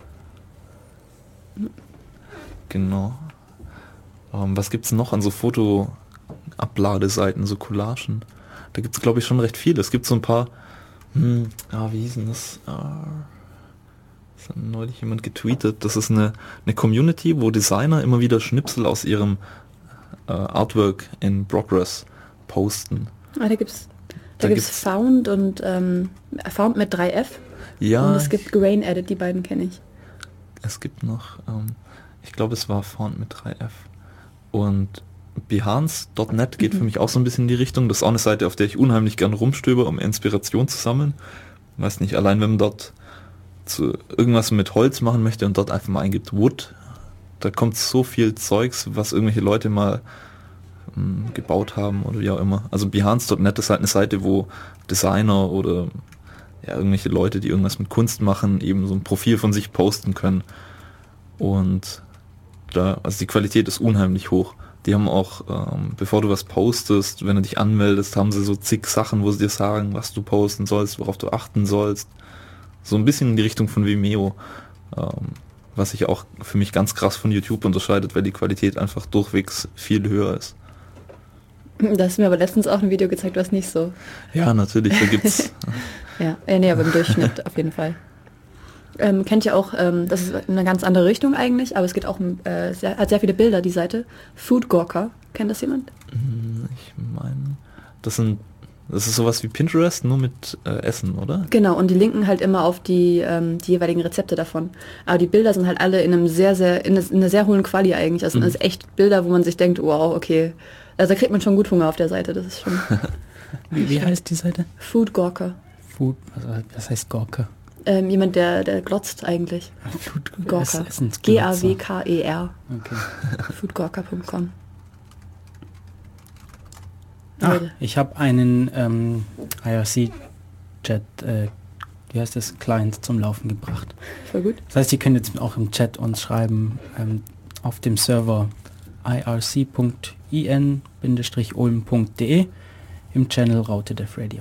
Genau. Ähm, was gibt es noch an so Foto-Abladeseiten, so Collagen? Da gibt es, glaube ich, schon recht viele. Es gibt so ein paar, hm, ah, wie hieß denn das? Ah, das hat neulich jemand getweetet. Das ist eine, eine Community, wo Designer immer wieder Schnipsel aus ihrem äh, Artwork in Progress posten. Ah, da gibt's da, da gibt's, gibt's Found und ähm, Found mit drei F. Ja. Und es gibt Grain Edit, die beiden kenne ich. Es gibt noch, ähm, ich glaube es war Found mit drei F. Und Behance Punkt net geht mhm. für mich auch so ein bisschen in die Richtung. Das ist auch eine Seite, auf der ich unheimlich gern rumstöber, um Inspiration zu sammeln. Ich weiß nicht, allein wenn man dort zu irgendwas mit Holz machen möchte und dort einfach mal eingibt Wood, da kommt so viel Zeugs, was irgendwelche Leute mal mh, gebaut haben oder wie auch immer. Also Behance Punkt net ist halt eine Seite, wo Designer oder ja, irgendwelche Leute, die irgendwas mit Kunst machen, eben so ein Profil von sich posten können. Und da, also die Qualität ist unheimlich hoch. Die haben auch, ähm, bevor du was postest, wenn du dich anmeldest, haben sie so zig Sachen, wo sie dir sagen, was du posten sollst, worauf du achten sollst. So ein bisschen in die Richtung von Vimeo, ähm, was sich auch für mich ganz krass von YouTube unterscheidet, weil die Qualität einfach durchwegs viel höher ist. Da hast du mir aber letztens auch ein Video gezeigt, was nicht so. Ja, natürlich, da gibt's. ja, äh, nee, aber im Durchschnitt auf jeden Fall. Ähm, kennt ihr auch, ähm, das ist eine ganz andere Richtung eigentlich, aber es geht auch, äh, sehr, hat sehr viele Bilder, die Seite. Food Gawker, kennt das jemand? Ich meine, das sind, das ist sowas wie Pinterest, nur mit äh, Essen, oder? Genau, und die linken halt immer auf die, ähm, die jeweiligen Rezepte davon. Aber die Bilder sind halt alle in einem sehr, sehr, in, in einer sehr hohen Quali eigentlich. Also mhm. das sind echt Bilder, wo man sich denkt, wow, okay, also da kriegt man schon gut Hunger auf der Seite, das ist schon... wie, wie heißt die Seite? Food Gawker. Food, also was heißt Gawker? Ähm, jemand, der, der glotzt eigentlich. Food Gawker. G A W K E R. Okay. food gawker punkt com. Ah, ich habe einen ähm, I R C-Chat, äh, wie heißt das, Client zum Laufen gebracht. Voll gut. Das heißt, ihr könnt jetzt auch im Chat uns schreiben, ähm, auf dem Server i r c punkt i n ulm punkt d e im Channel Raute Dev Radio.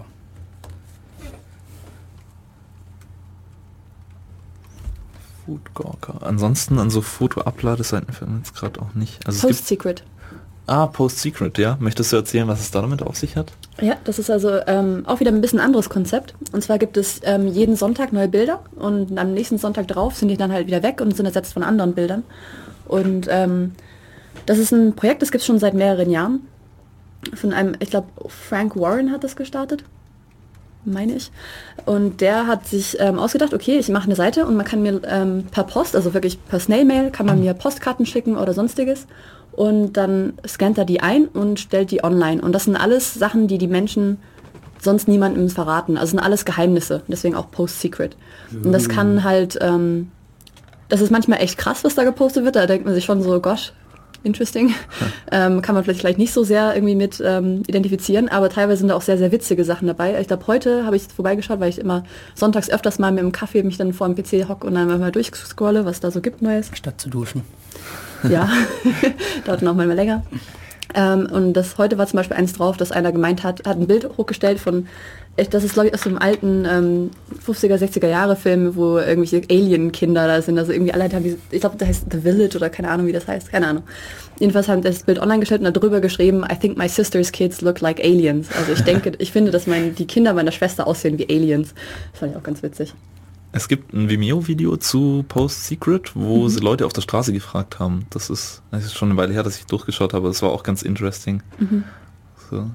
Food Gawker. Ansonsten an so Foto-Abladeseiten fällt mir jetzt gerade auch nicht. Also Post Secret. Ah, Post Secret, ja. Möchtest du erzählen, was es da damit auf sich hat? Ja, das ist also ähm, auch wieder ein bisschen anderes Konzept. Und zwar gibt es ähm, jeden Sonntag neue Bilder und am nächsten Sonntag drauf sind die dann halt wieder weg und sind ersetzt von anderen Bildern. Und ähm, das ist ein Projekt, das gibt es schon seit mehreren Jahren. Von einem, ich glaube, Frank Warren hat das gestartet, meine ich. Und der hat sich ähm, ausgedacht, okay, ich mache eine Seite und man kann mir ähm, per Post, also wirklich per Snail-Mail, kann man mir Postkarten schicken oder sonstiges. Und dann scannt er die ein und stellt die online. Und das sind alles Sachen, die die Menschen sonst niemandem verraten. Also sind alles Geheimnisse, deswegen auch Post Secret. Und das kann halt, ähm, das ist manchmal echt krass, was da gepostet wird. Da denkt man sich schon so, gosh, interesting. ähm, kann man vielleicht, vielleicht nicht so sehr irgendwie mit ähm, identifizieren, aber teilweise sind da auch sehr, sehr witzige Sachen dabei. Ich glaube, heute habe ich vorbeigeschaut, weil ich immer sonntags öfters mal mit dem Kaffee mich dann vor dem P C hocke und dann mal durchscrolle, was da so gibt Neues. Statt zu duschen. Ja, dauert noch mal länger. Ähm, und das heute war zum Beispiel eins drauf, dass einer gemeint hat, hat ein Bild hochgestellt von, das ist glaube ich aus so einem alten ähm, fünfziger, sechziger Jahre Film, wo irgendwelche Alien-Kinder da sind, also irgendwie alle haben diese, ich glaube, das heißt The Village oder keine Ahnung, wie das heißt, keine Ahnung. Jedenfalls haben das Bild online gestellt und darüber geschrieben, I think my sister's kids look like aliens. Also ich denke, ich finde, dass mein, die Kinder meiner Schwester aussehen wie Aliens. Das fand ich auch ganz witzig. Es gibt ein Vimeo-Video zu Post Secret, wo Mhm. sie Leute auf der Straße gefragt haben. Das ist, das ist schon eine Weile her, dass ich durchgeschaut habe. Das war auch ganz interesting. Mhm. So.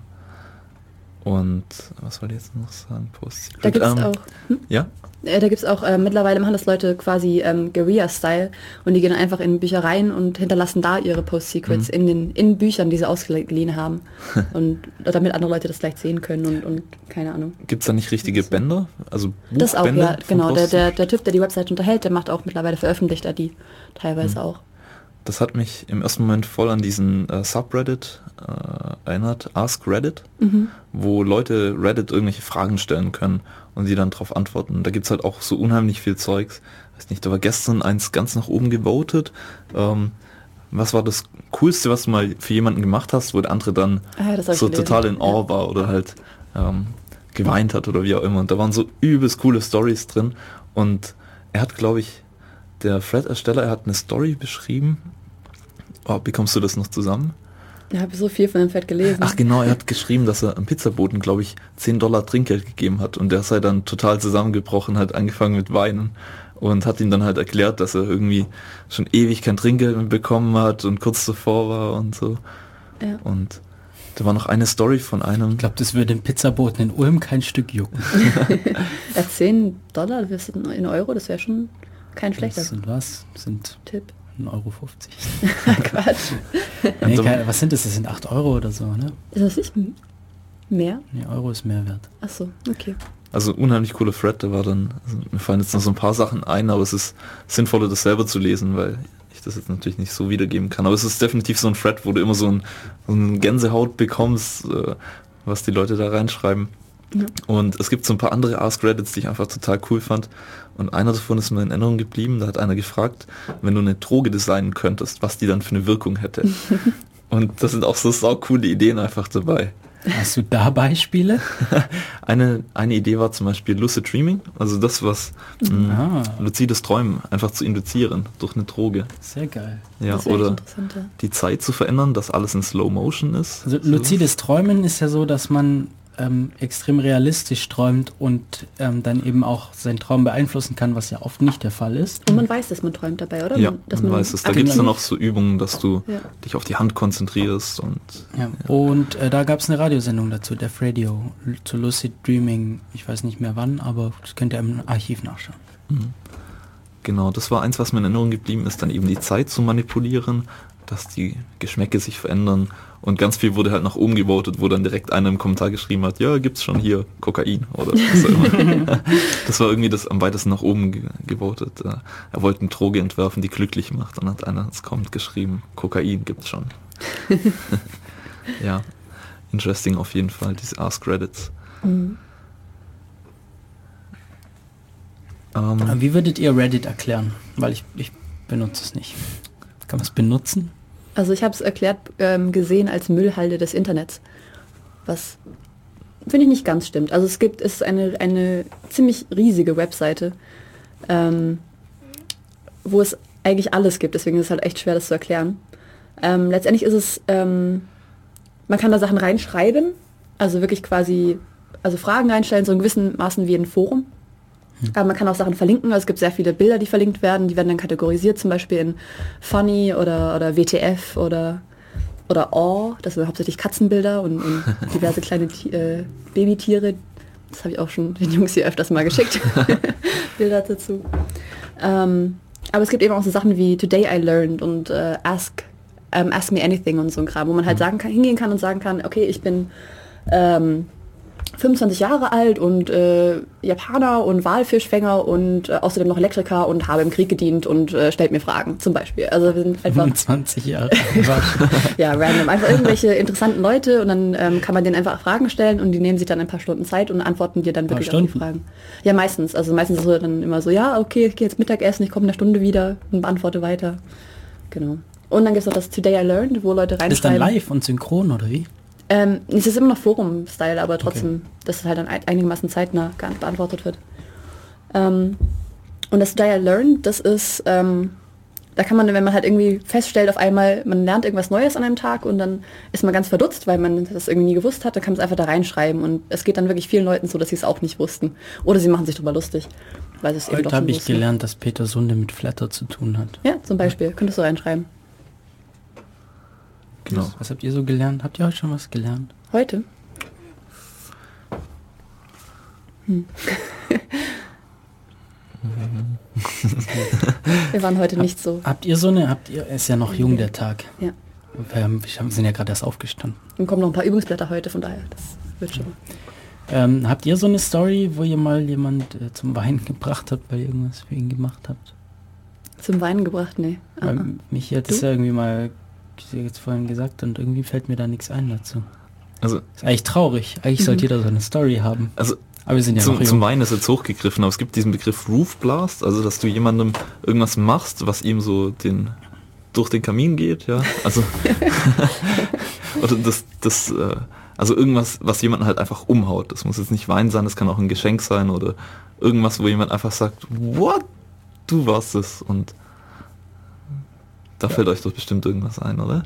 Und was wollte ich jetzt noch sagen? Post Secret. Da gibt es Ähm, auch... Hm? Ja? Äh, Da gibt es auch, äh, mittlerweile machen das Leute quasi ähm, Guerilla-Style und die gehen einfach in Büchereien und hinterlassen da ihre Post-Secrets Mhm. in den in Büchern, die sie ausgeliehen haben. Und damit andere Leute das gleich sehen können und, und keine Ahnung. Gibt es da nicht richtige Bänder? Also Das auch, Buchbände ja, von genau. Der, Post der, Secret? der Typ, der die Website unterhält, der macht auch mittlerweile, veröffentlicht er die teilweise Mhm. auch. Das hat mich im ersten Moment voll an diesen äh, Subreddit äh, erinnert, Ask Reddit, Mhm. wo Leute Reddit irgendwelche Fragen stellen können und die dann darauf antworten. Da gibt's halt auch so unheimlich viel Zeugs. Weiß nicht, da war gestern eins ganz nach oben gewotet. Ähm, was war das Coolste, was du mal für jemanden gemacht hast, wo der andere dann Ah, das hab ich so gelesen. total in Awe Ja. war oder halt ähm, geweint hat oder wie auch immer. Und da waren so übelst coole Stories drin. Und er hat, glaube ich, der Thread-Ersteller, er hat eine Story beschrieben. Oh, bekommst du das noch zusammen? Ich habe so viel von dem Fett gelesen. Ach genau, er hat geschrieben, dass er am Pizzaboten, glaube ich, zehn Dollar Trinkgeld gegeben hat und der sei dann total zusammengebrochen, hat angefangen mit Weinen und hat ihm dann halt erklärt, dass er irgendwie schon ewig kein Trinkgeld mehr bekommen hat und kurz davor war und so. Ja. Und da war noch eine Story von einem... Ich glaube, das würde dem Pizzaboten in Ulm kein Stück jucken. Ja, zehn Dollar das sind in Euro, das wäre schon kein schlechter Das sind was? Das sind Tipp. ein Euro fünfzig. Quatsch. Nee, keine, was sind das? Das sind acht Euro oder so, ne? Ist das nicht m- mehr? Nee, Euro ist mehr wert. Ach so, okay. Also unheimlich cooler Thread, der war dann, also mir fallen jetzt noch so ein paar Sachen ein, aber es ist sinnvoller, das selber zu lesen, weil ich das jetzt natürlich nicht so wiedergeben kann. Aber es ist definitiv so ein Thread, wo du immer so ein, so ein Gänsehaut bekommst, äh, was die Leute da reinschreiben. Ja. Und es gibt so ein paar andere Ask Reddits, die ich einfach total cool fand. Und einer davon ist mir in Erinnerung geblieben, da hat einer gefragt, wenn du eine Droge designen könntest, was die dann für eine Wirkung hätte. Und das sind auch so sau coole Ideen einfach dabei. Hast du da Beispiele? Eine, eine Idee war zum Beispiel Lucid Dreaming, also das, was mh, Ah. luzides Träumen einfach zu induzieren durch eine Droge. Sehr geil. Ja, Das wär echt oder interessant, ja. die Zeit zu verändern, dass alles in Slow Motion ist. Also luzides Träumen ist ja so, dass man ähm, extrem realistisch träumt und ähm, dann eben auch seinen Traum beeinflussen kann, was ja oft nicht der Fall ist. Und man weiß, dass man träumt dabei, oder? Ja, Man- dass man weiß es. Da gibt es dann auch so Übungen, dass du Ja. dich auf die Hand konzentrierst und Ja. Und äh, da gab es eine Radiosendung dazu, Def Radio, l- zu Lucid Dreaming. Ich weiß nicht mehr wann, aber das könnt ihr im Archiv nachschauen. genau, das war eins, was mir in Erinnerung geblieben ist, dann eben die Zeit zu manipulieren, dass die Geschmäcke sich verändern und ganz viel wurde halt nach oben gewotet, wo dann direkt einer im Kommentar geschrieben hat, ja, gibt's schon hier Kokain oder was auch immer. Das war irgendwie das am weitesten nach oben ge gewotet. Äh, Er wollte eine Droge entwerfen, die glücklich macht, dann hat einer, es kommt, geschrieben, Kokain gibt's schon. Ja, interesting auf jeden Fall, diese Ask Reddits. Mhm. Ähm, Aber wie würdet ihr Reddit erklären? Weil ich, ich benutze es nicht. Kann man es benutzen? Also ich habe es erklärt ähm, gesehen als Müllhalde des Internets, was finde ich nicht ganz stimmt. Also es gibt es ist eine eine ziemlich riesige Webseite, ähm, wo es eigentlich alles gibt. Deswegen ist es halt echt schwer, das zu erklären. Ähm, letztendlich ist es, ähm, man kann da Sachen reinschreiben, also wirklich quasi, also Fragen reinstellen, so in gewissen Maßen wie ein Forum. Aber man kann auch Sachen verlinken, also es gibt sehr viele Bilder, die verlinkt werden, die werden dann kategorisiert, zum Beispiel in Funny oder, oder W T F oder, oder Awe, das sind hauptsächlich Katzenbilder und, und diverse kleine Ti- äh, Babytiere. Das habe ich auch schon den Jungs hier öfters mal geschickt, Bilder dazu. Ähm, aber es gibt eben auch so Sachen wie Today I Learned und äh, Ask, ähm, Ask Me Anything und so ein Kram, wo man halt sagen kann, hingehen kann und sagen kann, okay, ich bin ähm, fünfundzwanzig Jahre alt und äh, Japaner und Walfischfänger und äh, außerdem noch Elektriker und habe im Krieg gedient und äh, stellt mir Fragen, zum Beispiel. Also wir sind einfach... fünfundzwanzig Jahre. ja, random. Einfach irgendwelche interessanten Leute und dann ähm, kann man denen einfach Fragen stellen und die nehmen sich dann ein paar Stunden Zeit und antworten dir dann wirklich auf die Fragen. Ja, meistens. Also meistens ist es dann immer so, ja, okay, ich gehe jetzt Mittagessen, ich komme in einer Stunde wieder und beantworte weiter. Genau. Und dann gibt es noch das Today I Learned, wo Leute reinschreiben. Ist dann live und synchron, oder wie? Ähm, es ist immer noch Forum-Style, aber trotzdem, okay. dass es halt dann einigermaßen zeitnah beantwortet wird. Ähm, und das Today I Learned, das ist, ähm, da kann man, wenn man halt irgendwie feststellt, auf einmal, man lernt irgendwas Neues an einem Tag und dann ist man ganz verdutzt, weil man das irgendwie nie gewusst hat, dann kann man es einfach da reinschreiben und es geht dann wirklich vielen Leuten so, dass sie es auch nicht wussten. Oder sie machen sich drüber lustig. Weil es Heute habe ich wussten. gelernt, dass Peter Sunde mit Flatter zu tun hat. Ja, zum Beispiel. Ja. Könntest du reinschreiben. Genau. Was habt ihr so gelernt? Habt ihr heute schon was gelernt? Heute? Hm. Wir waren heute nicht so. Habt ihr so eine, habt ihr, ist ja noch jung der Tag. Ja. Wir sind ja gerade erst aufgestanden. Und kommen noch ein paar Übungsblätter heute, von daher, das wird schon. Ähm, habt ihr so eine Story, wo ihr mal jemand äh, zum Weinen gebracht habt, weil ihr irgendwas für ihn gemacht habt? Zum Weinen gebracht? Nee. Weil uh-uh. Mich hat es ja irgendwie mal jetzt vorhin gesagt und irgendwie fällt mir da nichts ein dazu. Also ist eigentlich traurig. Eigentlich mhm. sollte jeder so eine Story haben. Also aber wir sind ja zum, noch zum Weinen ist jetzt hochgegriffen, aber es gibt diesen Begriff Roof Blast, also dass du jemandem irgendwas machst, was ihm so den durch den Kamin geht, ja. Also oder das, das, äh, also irgendwas, was jemanden halt einfach umhaut. Das muss jetzt nicht Wein sein, das kann auch ein Geschenk sein oder irgendwas, wo jemand einfach sagt, what? Du warst es und da ja. fällt euch doch bestimmt irgendwas ein, oder?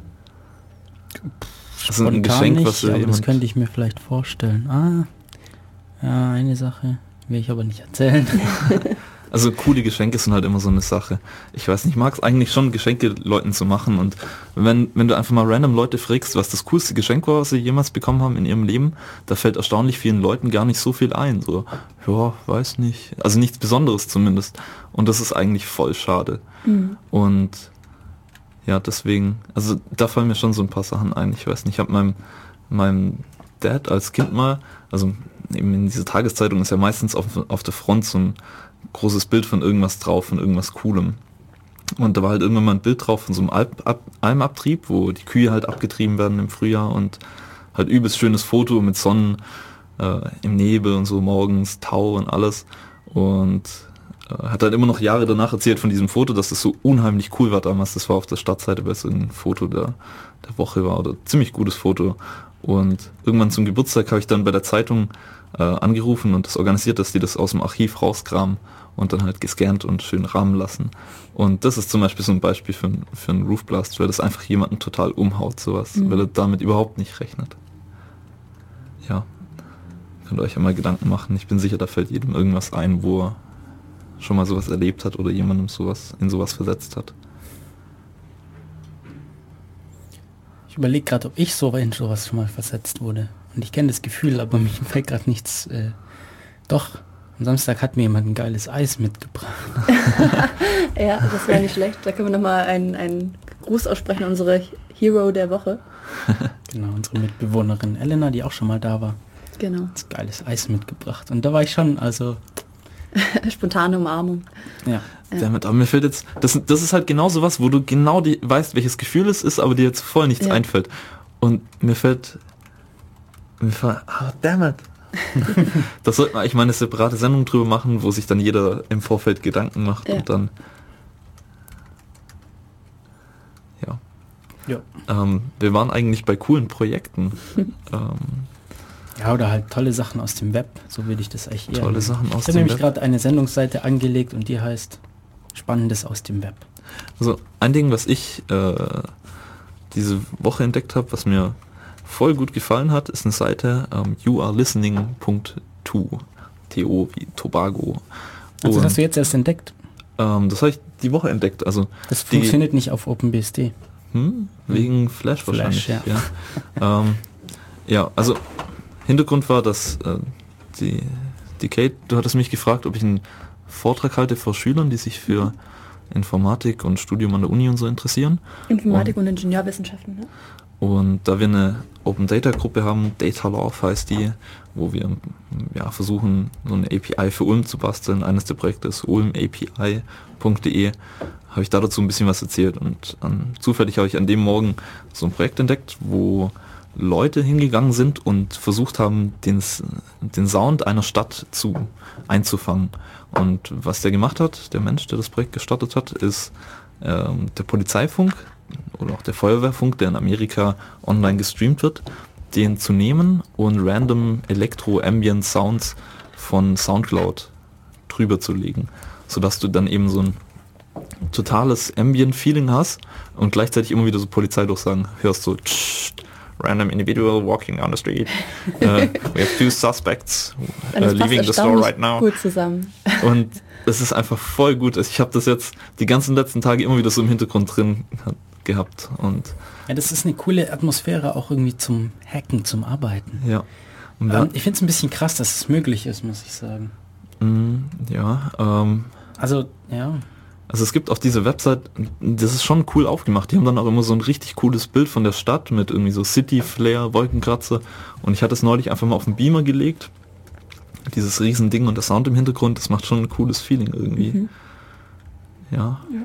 Also ein Geschenk, nicht, was aber jemand... das könnte ich mir vielleicht vorstellen. Ah, ja, eine Sache will ich aber nicht erzählen. Also coole Geschenke sind halt immer so eine Sache. Ich weiß nicht, ich mag es eigentlich schon, Geschenke Leuten zu machen und wenn, wenn du einfach mal random Leute fragst, was das coolste Geschenk war, was sie jemals bekommen haben in ihrem Leben, da fällt erstaunlich vielen Leuten gar nicht so viel ein. So, ja, weiß nicht. Also nichts Besonderes zumindest. Und das ist eigentlich voll schade. Mhm. Und ja, deswegen, also da fallen mir schon so ein paar Sachen ein. Ich weiß nicht, ich habe meinem, meinem Dad als Kind mal, also eben in dieser Tageszeitung ist ja meistens auf, auf der Front so ein großes Bild von irgendwas drauf, von irgendwas Coolem. Und da war halt irgendwann mal ein Bild drauf von so einem Alp, Ab, Almabtrieb, wo die Kühe halt abgetrieben werden im Frühjahr und halt übelst schönes Foto mit Sonnen äh, im Nebel und so morgens, Tau und alles. Und äh, hat halt immer noch Jahre danach erzählt von diesem Foto, dass das so unheimlich cool war damals. Das war auf der Stadtseite, weil es ein Foto der, der Woche war oder ziemlich gutes Foto. Und irgendwann zum Geburtstag habe ich dann bei der Zeitung äh, angerufen und das organisiert, dass die das aus dem Archiv rauskramen und dann halt gescannt und schön rahmen lassen. Und das ist zum Beispiel so ein Beispiel für, für einen Roof Blast, weil das einfach jemanden total umhaut, sowas, mhm. weil er damit überhaupt nicht rechnet. Ja, könnt ihr euch ja mal Gedanken machen. Ich bin sicher, da fällt jedem irgendwas ein, wo er schon mal sowas erlebt hat oder jemandem sowas in sowas versetzt hat. Ich überlege gerade, ob ich so in sowas schon mal versetzt wurde. Und ich kenne das Gefühl, aber mir fällt gerade nichts. Äh, doch, am Samstag hat mir jemand ein geiles Eis mitgebracht. Ja, das wäre nicht schlecht. Da können wir nochmal einen, einen Gruß aussprechen, unsere Hero der Woche. Genau, unsere Mitbewohnerin Elena, die auch schon mal da war. Genau. Hat das geiles Eis mitgebracht. Und da war ich schon, also... Spontane Umarmung. Ja. Ja. Damit, aber mir fällt jetzt, das, das ist halt genau so was, wo du genau die, weißt, welches Gefühl es ist, aber dir jetzt voll nichts ja. einfällt. Und mir fällt, mir fällt, oh, damn it. Das sollte man eigentlich mal eine separate Sendung drüber machen, wo sich dann jeder im Vorfeld Gedanken macht ja. und dann, ja. ja. Ähm, wir waren eigentlich bei coolen Projekten. ähm, Ja, oder halt tolle Sachen aus dem Web, so würde ich das eigentlich eher. Tolle Sachen aus dem Web. Ich habe nämlich gerade eine Sendungsseite angelegt und die heißt Spannendes aus dem Web. Also ein Ding, was ich äh, diese Woche entdeckt habe, was mir voll gut gefallen hat, ist eine Seite ähm, you are listening punkt to, T O wie Tobago. Also das hast du jetzt erst entdeckt? Ähm, das habe ich die Woche entdeckt. Also das funktioniert die, nicht auf OpenBSD. Hm? Wegen Flash, Flash wahrscheinlich. Ja, ja. ähm, ja also Hintergrund war, dass äh, die, die Kate, du hattest mich gefragt, ob ich einen Vortrag halte vor Schülern, die sich für Informatik und Studium an der Uni und so interessieren. Informatik und, und Ingenieurwissenschaften, ne? Und da wir eine Open Data Gruppe haben, Data Love heißt die, wo wir ja, versuchen, so eine A P I für Ulm zu basteln. Eines der Projekte ist ulm A P I Punkt de. Habe ich da dazu ein bisschen was erzählt. Und an, zufällig habe ich an dem Morgen so ein Projekt entdeckt, wo Leute hingegangen sind und versucht haben, den, den Sound einer Stadt zu einzufangen. Und was der gemacht hat, der Mensch, der das Projekt gestartet hat, ist ähm, der Polizeifunk oder auch der Feuerwehrfunk, der in Amerika online gestreamt wird, den zu nehmen und random Elektro-Ambient Sounds von Soundcloud drüber zu legen, sodass du dann eben so ein totales Ambient-Feeling hast und gleichzeitig immer wieder so Polizeidurchsagen hörst, so tsch, random individual walking on the street. Uh, we have two suspects uh, leaving the store right now. Gut zusammen. Und es ist einfach voll gut. Ich habe das jetzt die ganzen letzten Tage immer wieder so im Hintergrund drin gehabt. Und ja, das ist eine coole Atmosphäre auch irgendwie zum Hacken, zum Arbeiten. Ja. Und ähm, ich finde es ein bisschen krass, dass es möglich ist, muss ich sagen. Mm, ja. Ähm, also, ja. Also es gibt auf dieser Website, das ist schon cool aufgemacht. Die haben dann auch immer so ein richtig cooles Bild von der Stadt mit irgendwie so City-Flair, Wolkenkratzer. Und ich hatte es neulich einfach mal auf den Beamer gelegt. Dieses Riesending und der Sound im Hintergrund, das macht schon ein cooles Feeling irgendwie. Mhm. Ja. ja.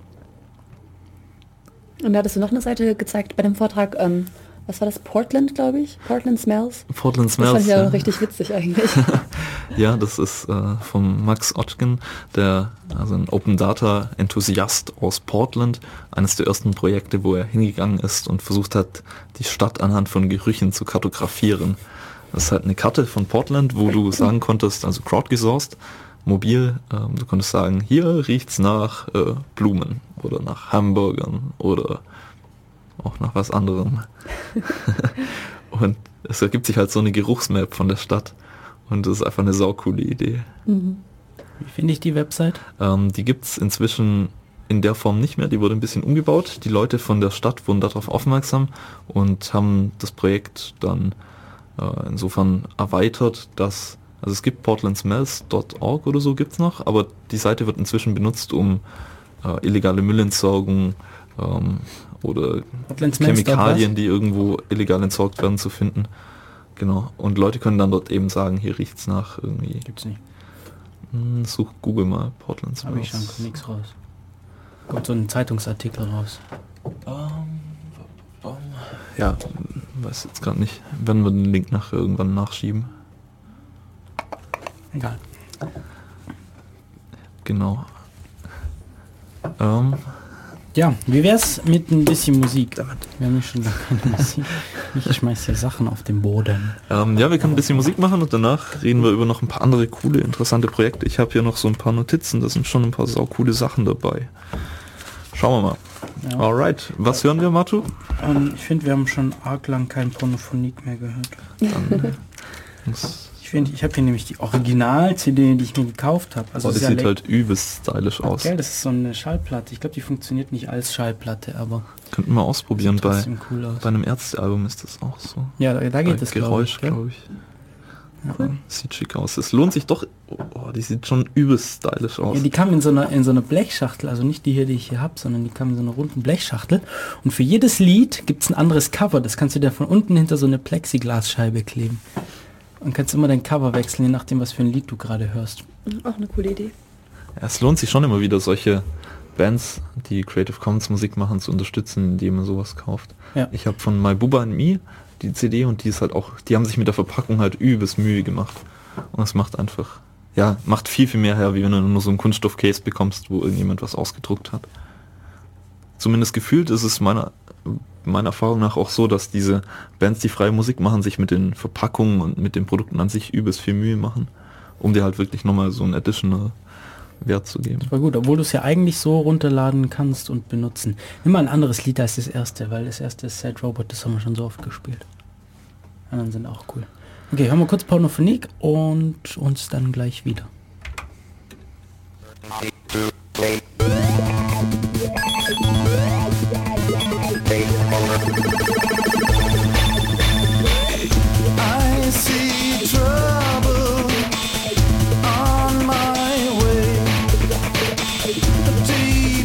Und da hattest du noch eine Seite gezeigt bei dem Vortrag, ähm, was war das? Portland, glaube ich? Portland Smells? Portland Smells, das fand ich ja, ja richtig witzig eigentlich. Ja, das ist äh, von Max Otgen, der also ein Open Data Enthusiast aus Portland, eines der ersten Projekte, wo er hingegangen ist und versucht hat, die Stadt anhand von Gerüchen zu kartografieren. Das ist halt eine Karte von Portland, wo du sagen konntest, also crowdgesourced, mobil, ähm, du konntest sagen, hier riecht's nach äh, Blumen oder nach Hamburgern oder auch nach was anderem. Und es ergibt sich halt so eine Geruchsmap von der Stadt. Und das ist einfach eine saukoole Idee. Mhm. Wie finde ich die Website? Ähm, die gibt's inzwischen in der Form nicht mehr. Die wurde ein bisschen umgebaut. Die Leute von der Stadt wurden darauf aufmerksam und haben das Projekt dann äh, insofern erweitert, dass, also es gibt portland smells Punkt org oder so gibt's noch, aber die Seite wird inzwischen benutzt, um äh, illegale Müllentsorgung ähm, oder Chemikalien, die irgendwo illegal entsorgt werden, zu finden. Genau. Und Leute können dann dort eben sagen, hier riecht's nach irgendwie. Gibt's nicht. Hm, such Google mal Portland Smells. Aber ich schon nichts raus. Kommt so ein Zeitungsartikel raus. Um, um, ja, weiß jetzt gerade nicht. Werden wir den Link nach irgendwann nachschieben. Egal. Genau. Ähm. Ja, wie wär's mit ein bisschen Musik? Wir haben ja schon lange keine Musik. Ich schmeiß hier Sachen auf den Boden. Ähm, ja, wir können ein bisschen Musik machen und danach reden wir über noch ein paar andere coole, interessante Projekte. Ich habe hier noch so ein paar Notizen, da sind schon ein paar saukoole Sachen dabei. Schauen wir mal. Ja. Alright, was hören wir, Matu? Ähm, ich finde, wir haben schon arg lang kein Pornophonik mehr gehört. Dann muss Ich finde, ich habe hier nämlich die Original-C D, die ich mir gekauft habe. Also oh, das sieht halt übelst stylisch aus. Okay, das ist so eine Schallplatte. Ich glaube, die funktioniert nicht als Schallplatte, aber... Könnten wir ausprobieren. Bei, cool bei einem Ärztealbum ist das auch so. Ja, da, da geht es, Geräusch, glaube ich. Glaub ich. Ja, sieht schick aus. Es lohnt sich doch... Oh, die sieht schon übelst stylisch aus. Ja, die kam in so einer in so einer Blechschachtel. Also nicht die hier, die ich hier habe, sondern die kam in so einer runden Blechschachtel. Und für jedes Lied gibt es ein anderes Cover. Das kannst du dir von unten hinter so eine Plexiglasscheibe kleben. Und kannst immer dein Cover wechseln, je nachdem, was für ein Lied du gerade hörst. Auch eine coole Idee. Ja, es lohnt sich schon immer wieder, solche Bands, die Creative Commons Musik machen, zu unterstützen, indem man sowas kauft. Ja. Ich habe von My Bubba and Me die C D und die ist halt auch, die haben sich mit der Verpackung halt übelst Mühe gemacht. Und es macht einfach, ja, macht viel, viel mehr her, wie wenn du nur so einen Kunststoff-Case bekommst, wo irgendjemand was ausgedruckt hat. Zumindest gefühlt ist es meiner meiner Erfahrung nach auch so, dass diese Bands, die freie Musik machen, sich mit den Verpackungen und mit den Produkten an sich übelst viel Mühe machen, um dir halt wirklich nochmal so einen additional Wert zu geben. Das war gut, obwohl du es ja eigentlich so runterladen kannst und benutzen. Nimm mal ein anderes Lied als das erste, weil das erste ist Sad Robot, das haben wir schon so oft gespielt. Die anderen sind auch cool. Okay, hören wir kurz Pornophonik und uns dann gleich wieder. I see trouble on my way.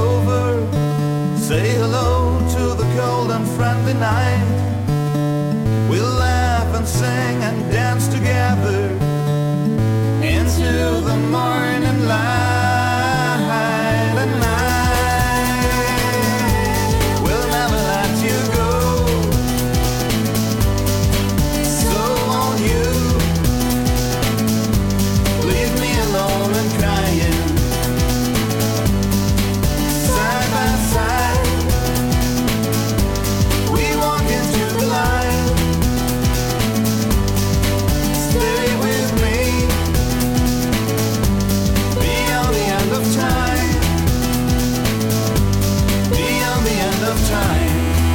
over. Say hello to the cold and friendly night. We'll laugh and sing and dance together into the morning light. And I will never let you go. So won't you leave me alone and crying side by side. We walk into the light. Stay with me beyond the end of time. Beyond the end of time.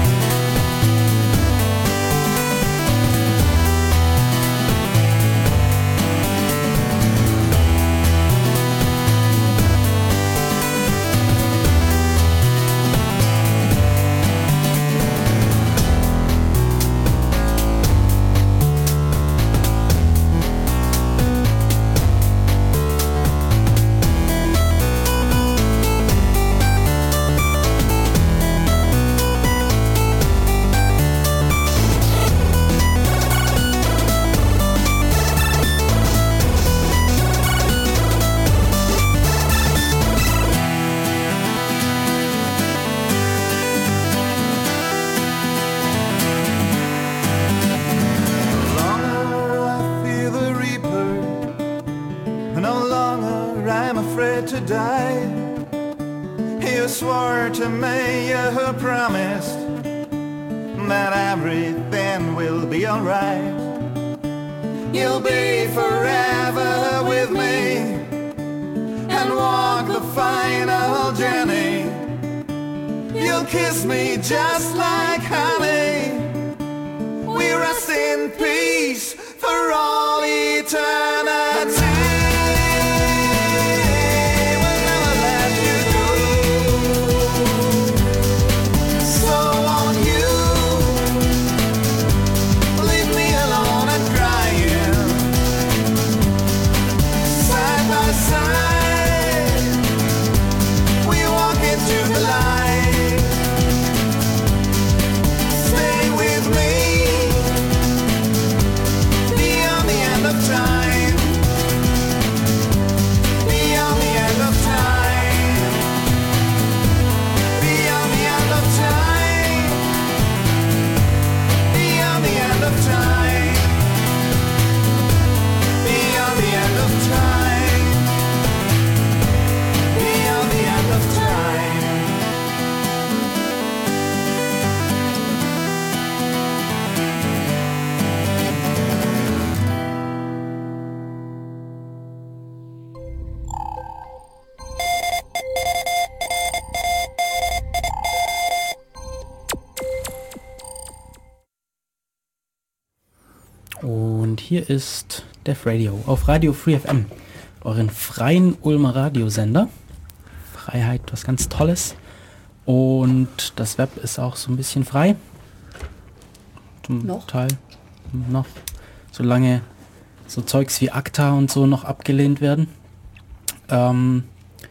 Longer I fear the reaper, no longer I'm afraid to die. You swore to me, you promised that everything will be alright. You'll be forever with me and walk the final journey. You'll kiss me just like honey. We rest in peace for all eternity. We'll never let you go. So won't you leave me alone and crying side by side. We walk into the light. Stay with me beyond the end of time. Beyond the end of time. Beyond the end of time. Beyond the end of time. Beyond the end of time. Beyond the end of time. Und hier ist Def Radio auf Radio Free F M, euren freien Ulmer Radiosender. Freiheit, was ganz Tolles. Und das Web ist auch so ein bisschen frei. Zum Noch? Teil. Noch. Solange so Zeugs wie ACTA und so noch abgelehnt werden. Ähm,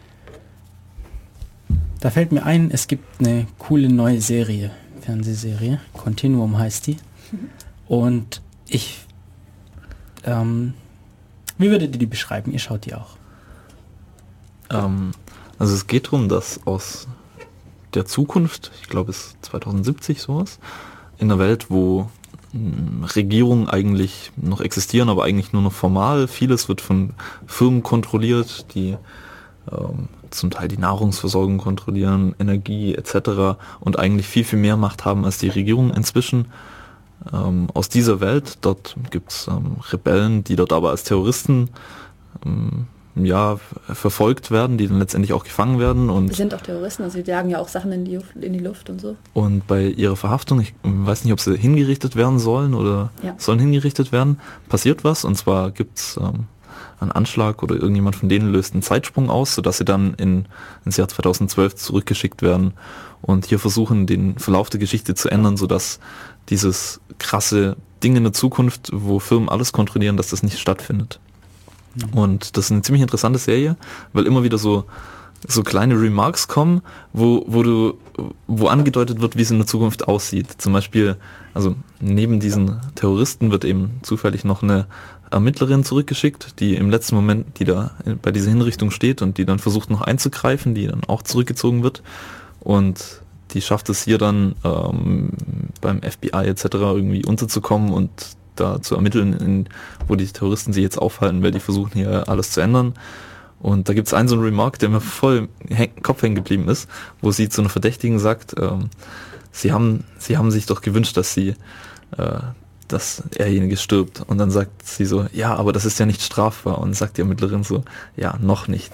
da fällt mir ein, es gibt eine coole neue Serie, Fernsehserie. Continuum heißt die. Und ich, ähm, wie würdet ihr die beschreiben? Ihr schaut die auch. Ähm, also es geht darum, dass aus der Zukunft, ich glaube es ist zweitausendsiebzig sowas, in einer Welt, wo mh, Regierungen eigentlich noch existieren, aber eigentlich nur noch formal, vieles wird von Firmen kontrolliert, die ähm, zum Teil die Nahrungsversorgung kontrollieren, Energie et cetera und eigentlich viel, viel mehr Macht haben als die Regierung inzwischen. Ähm, aus dieser Welt, dort gibt es ähm, Rebellen, die dort aber als Terroristen ähm, ja, verfolgt werden, die dann letztendlich auch gefangen werden. Die Und, sind auch Terroristen, also die jagen ja auch Sachen in die, Luft- in die Luft und so. und bei ihrer Verhaftung, ich weiß nicht, ob sie hingerichtet werden sollen oder Ja. sollen hingerichtet werden, passiert was. Und zwar gibt es ähm, einen Anschlag oder irgendjemand von denen löst einen Zeitsprung aus, sodass sie dann in, ins Jahr zweitausendzwölf zurückgeschickt werden und hier versuchen, den Verlauf der Geschichte zu ändern, sodass dieses krasse Ding in der Zukunft, wo Firmen alles kontrollieren, dass das nicht stattfindet. Mhm. Und das ist eine ziemlich interessante Serie, weil immer wieder so so kleine Remarks kommen, wo, wo du, wo angedeutet wird, wie es in der Zukunft aussieht. Zum Beispiel, also neben diesen Terroristen wird eben zufällig noch eine Ermittlerin zurückgeschickt, die im letzten Moment, die da bei dieser Hinrichtung steht und die dann versucht noch einzugreifen, die dann auch zurückgezogen wird. Und die schafft es hier dann ähm, beim F B I et cetera irgendwie unterzukommen und da zu ermitteln, in, wo die Terroristen sich jetzt aufhalten, weil die versuchen hier alles zu ändern. Und da gibt es einen so einen Remark, der mir voll im Kopf hängen geblieben ist, wo sie zu einer Verdächtigen sagt, ähm, sie haben sie haben sich doch gewünscht, dass sie äh, dass erjenige stirbt. Und dann sagt sie so, ja, aber das ist ja nicht strafbar. Und sagt die Ermittlerin so, ja, noch nicht.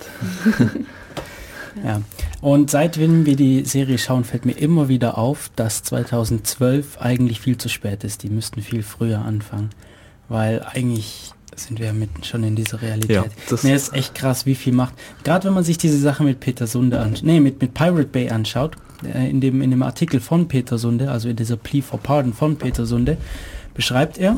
Ja, und seitdem wir die Serie schauen, fällt mir immer wieder auf, dass zweitausendzwölf eigentlich viel zu spät ist. Die müssten viel früher anfangen, weil eigentlich sind wir mitten schon in dieser Realität. Ja, das nee, ist echt krass, wie viel macht. Gerade wenn man sich diese Sache mit Peter Sunde anschaut, nee, mit, mit Pirate Bay anschaut, äh, in, dem, in dem Artikel von Peter Sunde, also in dieser Plea for Pardon von Peter Sunde, beschreibt er,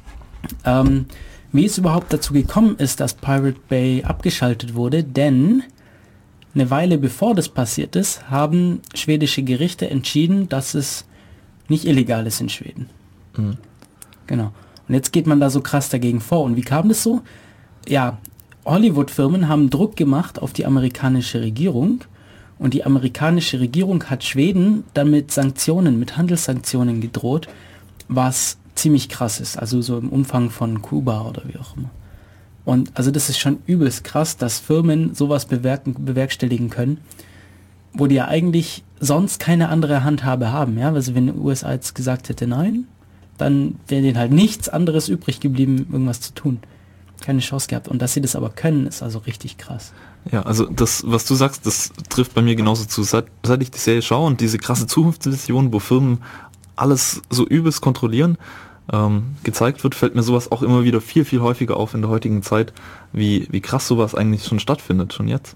ähm, wie es überhaupt dazu gekommen ist, dass Pirate Bay abgeschaltet wurde, denn eine Weile bevor das passiert ist, haben schwedische Gerichte entschieden, dass es nicht illegal ist in Schweden. Mhm. Genau. Und jetzt geht man da so krass dagegen vor. Und wie kam das so? Ja, Hollywood-Firmen haben Druck gemacht auf die amerikanische Regierung und die amerikanische Regierung hat Schweden dann mit Sanktionen, mit Handelssanktionen gedroht, was ziemlich krass ist, also so im Umfang von Kuba oder wie auch immer. Und also das ist schon übelst krass, dass Firmen sowas bewerken, bewerkstelligen können, wo die ja eigentlich sonst keine andere Handhabe haben. Ja? Also wenn die U S A jetzt gesagt hätte, nein, dann wäre denen halt nichts anderes übrig geblieben, irgendwas zu tun. Keine Chance gehabt. Und dass sie das aber können, ist also richtig krass. Ja, also das, was du sagst, das trifft bei mir genauso zu. Seit, seit ich die Serie schaue und diese krasse Zukunftsvision, wo Firmen alles so übelst kontrollieren, ähm, gezeigt wird, fällt mir sowas auch immer wieder viel, viel häufiger auf in der heutigen Zeit, wie, wie krass sowas eigentlich schon stattfindet, schon jetzt.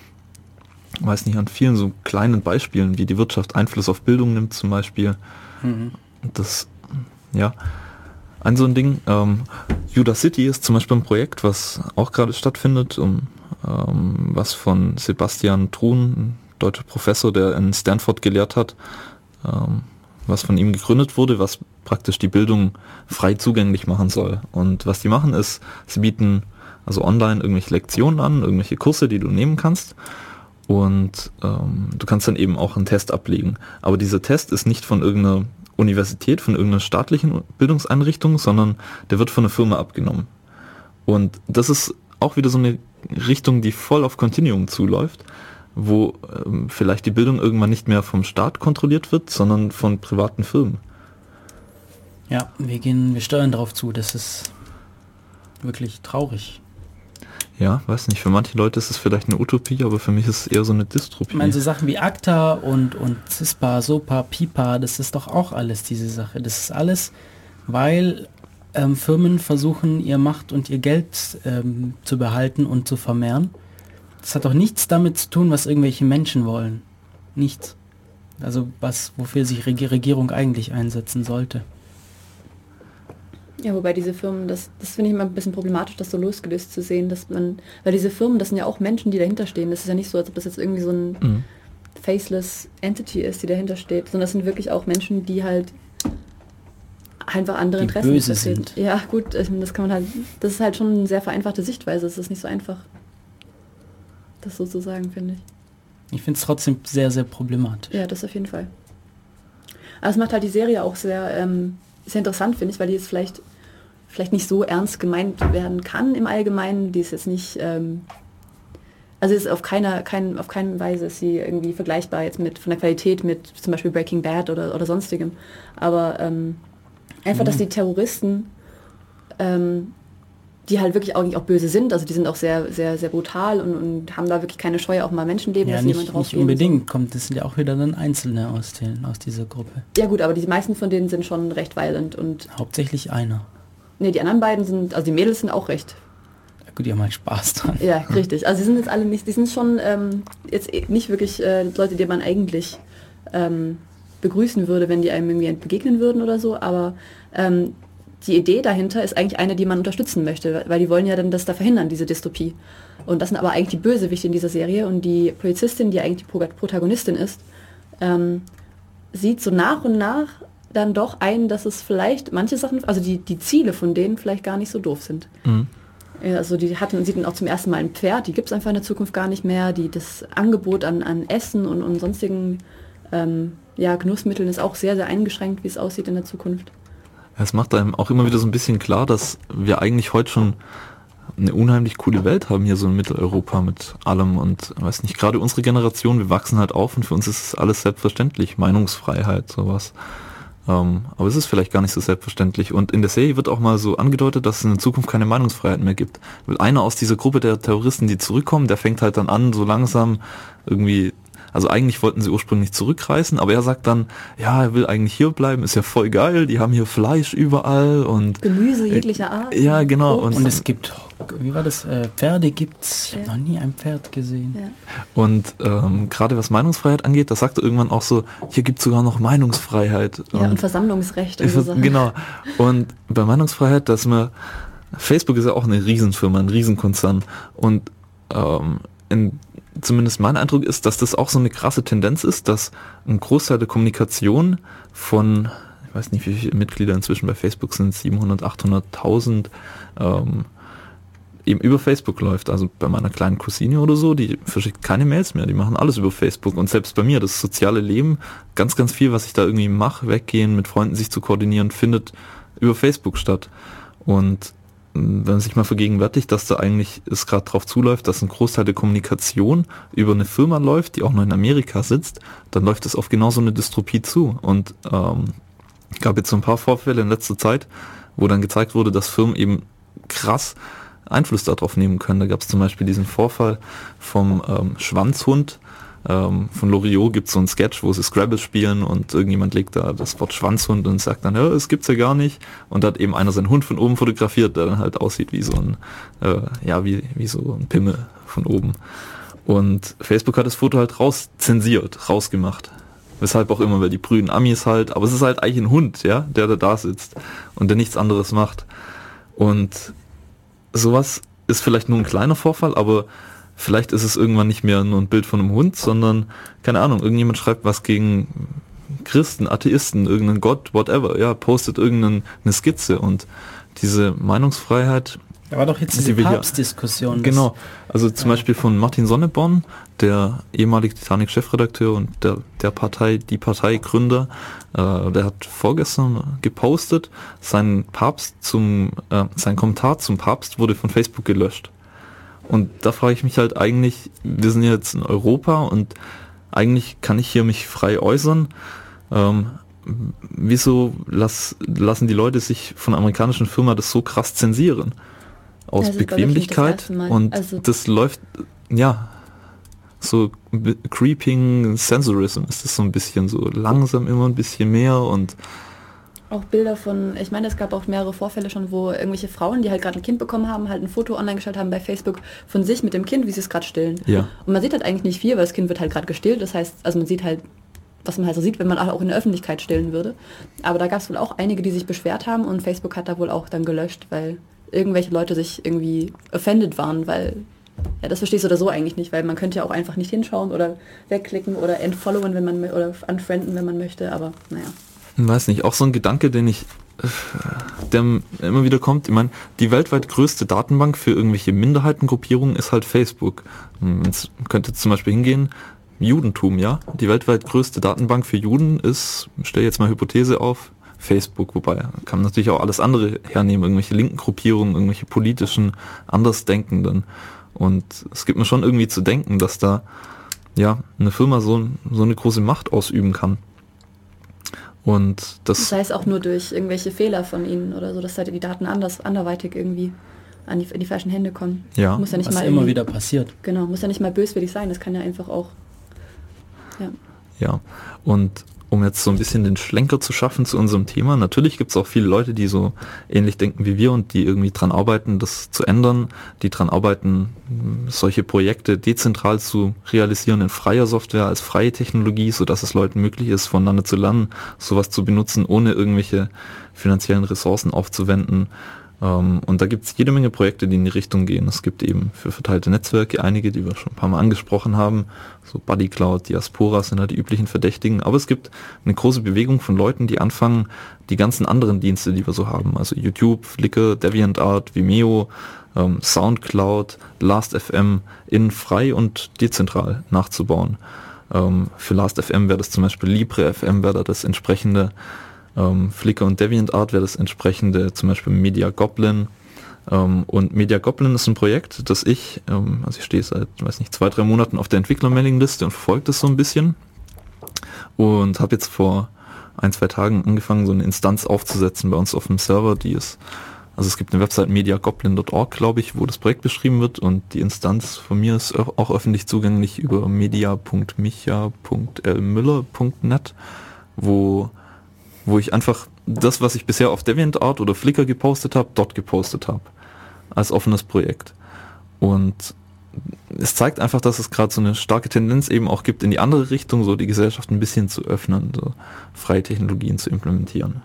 Ich weiß nicht, an vielen so kleinen Beispielen, wie die Wirtschaft Einfluss auf Bildung nimmt zum Beispiel. Mhm. Das, ja, ein so ein Ding. Ähm, Judah City ist zum Beispiel ein Projekt, was auch gerade stattfindet, um, ähm, was von Sebastian Thrun, ein deutscher Professor, der in Stanford gelehrt hat, ähm, was von ihm gegründet wurde, was praktisch die Bildung frei zugänglich machen soll. Und was die machen ist, sie bieten also online irgendwelche Lektionen an, irgendwelche Kurse, die du nehmen kannst. Und ähm, du kannst dann eben auch einen Test ablegen. Aber dieser Test ist nicht von irgendeiner Universität, von irgendeiner staatlichen Bildungseinrichtung, sondern der wird von einer Firma abgenommen. Und das ist auch wieder so eine Richtung, die voll auf Continuum zuläuft, wo ähm, vielleicht die Bildung irgendwann nicht mehr vom Staat kontrolliert wird, sondern von privaten Firmen. Ja, wir gehen, wir steuern darauf zu. Das ist wirklich traurig. Ja, weiß nicht, für manche Leute ist es vielleicht eine Utopie, aber für mich ist es eher so eine Dystopie. Ich meine, so Sachen wie ACTA und, und CISPA, SOPA, PIPA, das ist doch auch alles diese Sache. Das ist alles, weil ähm, Firmen versuchen, ihr Macht und ihr Geld ähm, zu behalten und zu vermehren. Das hat doch nichts damit zu tun, was irgendwelche Menschen wollen. Nichts. Also was, wofür sich Reg- Regierung eigentlich einsetzen sollte. Ja, wobei diese Firmen, das, das finde ich immer ein bisschen problematisch, das so losgelöst zu sehen, dass man, weil diese Firmen, das sind ja auch Menschen, die dahinter stehen. Das ist ja nicht so, als ob das jetzt irgendwie so ein mhm. faceless Entity ist, die dahinter steht, sondern das sind wirklich auch Menschen, die halt einfach andere die Interessen böse sind. Ja, gut, das kann man halt, das ist halt schon eine sehr vereinfachte Sichtweise. Es ist nicht so einfach, das so zu sagen, finde ich. Ich finde es trotzdem sehr, sehr problematisch. Ja, das auf jeden Fall. Aber es macht halt die Serie auch sehr, ähm, sehr interessant, finde ich, weil die jetzt vielleicht vielleicht nicht so ernst gemeint werden kann im Allgemeinen. Die ist jetzt nicht, ähm, also ist auf keiner, kein, auf keinen Weise ist sie irgendwie vergleichbar jetzt mit von der Qualität mit zum Beispiel Breaking Bad oder, oder sonstigem. Aber ähm, einfach, mhm. dass die Terroristen, ähm, die halt wirklich auch, auch böse sind, also die sind auch sehr, sehr, sehr brutal und, und haben da wirklich keine Scheu, auch mal Menschenleben, ja, dass nicht, jemand drauf nicht unbedingt, so. Kommt, das sind ja auch wieder dann Einzelne aus, den, aus dieser Gruppe. Ja gut, aber die meisten von denen sind schon recht violent und... Hauptsächlich einer. Ne, die anderen beiden sind, also die Mädels sind auch recht. Ja, gut, die haben halt Spaß dran. Ja, richtig. Also die sind jetzt alle nicht, die sind schon ähm, jetzt nicht wirklich äh, Leute, die man eigentlich ähm, begrüßen würde, wenn die einem irgendwie begegnen würden oder so, aber ähm, die Idee dahinter ist eigentlich eine, die man unterstützen möchte, weil die wollen ja dann das da verhindern, diese Dystopie. Und das sind aber eigentlich die Bösewichte in dieser Serie und die Polizistin, die eigentlich die Protagonistin ist, ähm, sieht so nach und nach dann doch ein, dass es vielleicht manche Sachen, also die, die Ziele von denen vielleicht gar nicht so doof sind. Mhm. Also die hatten, sieht dann auch zum ersten Mal ein Pferd, die gibt es einfach in der Zukunft gar nicht mehr. Die, das Angebot an, an Essen und, und sonstigen ähm, ja, Genussmitteln ist auch sehr, sehr eingeschränkt, wie es aussieht in der Zukunft. Es macht einem auch immer wieder so ein bisschen klar, dass wir eigentlich heute schon eine unheimlich coole Welt haben hier so in Mitteleuropa mit allem und weiß nicht, gerade unsere Generation, wir wachsen halt auf und für uns ist es alles selbstverständlich, Meinungsfreiheit, sowas. Ähm, aber es ist vielleicht gar nicht so selbstverständlich und in der Serie wird auch mal so angedeutet, dass es in Zukunft keine Meinungsfreiheit mehr gibt. Weil einer aus dieser Gruppe der Terroristen, die zurückkommen, der fängt halt dann an, so langsam irgendwie, also eigentlich wollten sie ursprünglich zurückreisen, aber er sagt dann, ja, er will eigentlich hier bleiben, ist ja voll geil, die haben hier Fleisch überall und Gemüse jeglicher Art. Ja, genau. Und, und es gibt, wie war das, äh, Pferde gibt's, ich habe Ja. noch nie ein Pferd gesehen. Ja. Und ähm, gerade was Meinungsfreiheit angeht, da sagt er irgendwann auch so, hier gibt es sogar noch Meinungsfreiheit. Ja, und Versammlungsrecht und Ich so vers- Sachen. Genau. Und bei Meinungsfreiheit, dass man, Facebook ist ja auch eine Riesenfirma, ein Riesenkonzern. Und ähm, in, zumindest mein Eindruck ist, dass das auch so eine krasse Tendenz ist, dass ein Großteil der Kommunikation von, ich weiß nicht, wie viele Mitglieder inzwischen bei Facebook sind, siebenhundert, achthunderttausend, ähm, eben über Facebook läuft. Also bei meiner kleinen Cousine oder so, die verschickt keine Mails mehr, die machen alles über Facebook. Und selbst bei mir, das soziale Leben, ganz, ganz viel, was ich da irgendwie mache, weggehen, mit Freunden sich zu koordinieren, findet über Facebook statt. Und wenn man sich mal vergegenwärtigt, dass da eigentlich es gerade drauf zuläuft, dass ein Großteil der Kommunikation über eine Firma läuft, die auch noch in Amerika sitzt, dann läuft es auf genau so eine Dystopie zu. Und ähm, gab jetzt so ein paar Vorfälle in letzter Zeit, wo dann gezeigt wurde, dass Firmen eben krass Einfluss darauf nehmen können. Da gab es zum Beispiel diesen Vorfall vom ähm, Schwanzhund. Ähm, von Loriot gibt es so einen Sketch, wo sie Scrabble spielen und irgendjemand legt da das Wort Schwanzhund und sagt dann, ja, es gibt's ja gar nicht. Und da hat eben einer seinen Hund von oben fotografiert, der dann halt aussieht wie so ein, äh, ja, wie, wie so ein Pimmel von oben. Und Facebook hat das Foto halt raus zensiert, rausgemacht. Weshalb auch immer, weil die prüden Amis halt, aber es ist halt eigentlich ein Hund, ja, der da da sitzt und der nichts anderes macht. Und sowas ist vielleicht nur ein kleiner Vorfall, aber vielleicht ist es irgendwann nicht mehr nur ein Bild von einem Hund, sondern, keine Ahnung, irgendjemand schreibt was gegen Christen, Atheisten, irgendeinen Gott, whatever, ja, postet irgendeine Skizze und diese Meinungsfreiheit. Da war doch jetzt diese Die will ja- Papstdiskussion. Genau, also zum Ja. Beispiel von Martin Sonneborn, der ehemalige Titanic-Chefredakteur und der, der Partei, die Parteigründer, äh, der hat vorgestern gepostet, sein Papst zum, äh, sein Kommentar zum Papst wurde von Facebook gelöscht. Und da frage ich mich halt eigentlich, wir sind jetzt in Europa und eigentlich kann ich hier mich frei äußern. Ähm, wieso lass, lassen die Leute sich von einer amerikanischen Firma das so krass zensieren? Aus Das ist aber wirklich das Bequemlichkeit erste Mal. und Also- das läuft, ja, so b- creeping Sensorism ist das so ein bisschen so langsam immer ein bisschen mehr und Auch Bilder von, ich meine, es gab auch mehrere Vorfälle schon, wo irgendwelche Frauen, die halt gerade ein Kind bekommen haben, halt ein Foto online gestellt haben bei Facebook von sich mit dem Kind, wie sie es gerade stillen. Ja. Und man sieht halt eigentlich nicht viel, weil das Kind wird halt gerade gestillt. Das heißt, also man sieht halt, was man halt so sieht, wenn man auch in der Öffentlichkeit stillen würde. Aber da gab es wohl auch einige, die sich beschwert haben und Facebook hat da wohl auch dann gelöscht, weil irgendwelche Leute sich irgendwie offended waren, weil, ja, das verstehst du oder so eigentlich nicht, weil man könnte ja auch einfach nicht hinschauen oder wegklicken oder entfollowen, wenn man mö- oder unfrienden, wenn man möchte, aber naja. Ich weiß nicht, auch so ein Gedanke, den ich, äh, der immer wieder kommt, ich meine, die weltweit größte Datenbank für irgendwelche Minderheitengruppierungen ist halt Facebook. Man könnte jetzt zum Beispiel hingehen, Judentum, ja, die weltweit größte Datenbank für Juden ist, stell jetzt mal Hypothese auf, Facebook, wobei kann man natürlich auch alles andere hernehmen, irgendwelche linken Gruppierungen, irgendwelche politischen, Andersdenkenden. Und es gibt mir schon irgendwie zu denken, dass da ja eine Firma so, so eine große Macht ausüben kann. Und das, Sei es auch nur durch irgendwelche Fehler von ihnen oder so, dass halt die Daten anders, anderweitig irgendwie an die, in die falschen Hände kommen. Ja. Muss ja nicht was mal immer irgendwie- wieder passiert. Genau, muss ja nicht mal böswillig sein, das kann ja einfach auch, ja. ja. Und um jetzt so ein bisschen den Schlenker zu schaffen zu unserem Thema. Natürlich gibt es auch viele Leute, die so ähnlich denken wie wir und die irgendwie dran arbeiten, das zu ändern, die dran arbeiten, solche Projekte dezentral zu realisieren in freier Software, als freie Technologie, sodass es Leuten möglich ist, voneinander zu lernen, sowas zu benutzen, ohne irgendwelche finanziellen Ressourcen aufzuwenden. Und da gibt es jede Menge Projekte, die in die Richtung gehen. Es gibt eben für verteilte Netzwerke einige, die wir schon ein paar Mal angesprochen haben. So BuddyCloud, Diaspora sind halt die üblichen Verdächtigen. Aber es gibt eine große Bewegung von Leuten, die anfangen, die ganzen anderen Dienste, die wir so haben, also YouTube, Flickr, DeviantArt, Vimeo, ähm, Soundcloud, Last Punkt F M in frei und dezentral nachzubauen. Ähm, für Last Punkt F M wäre das zum Beispiel LibreF M, wäre da das entsprechende. Ähm, Flickr und DeviantArt wäre das entsprechende, zum Beispiel Media Goblin. Ähm, und Media Goblin ist ein Projekt, das ich, ähm, also ich stehe seit, weiß nicht, zwei, drei Monaten auf der Entwicklermailingliste und verfolge das so ein bisschen. Und habe jetzt vor ein, zwei Tagen angefangen, so eine Instanz aufzusetzen bei uns auf dem Server, die ist, also es gibt eine Website media goblin punkt org, glaube ich, wo das Projekt beschrieben wird, und die Instanz von mir ist auch öffentlich zugänglich über media punkt micha punkt l müller punkt net, wo wo ich einfach das, was ich bisher auf DeviantArt oder Flickr gepostet habe, dort gepostet habe. Als offenes Projekt. Und es zeigt einfach, dass es gerade so eine starke Tendenz eben auch gibt, in die andere Richtung, so die Gesellschaft ein bisschen zu öffnen, so freie Technologien zu implementieren.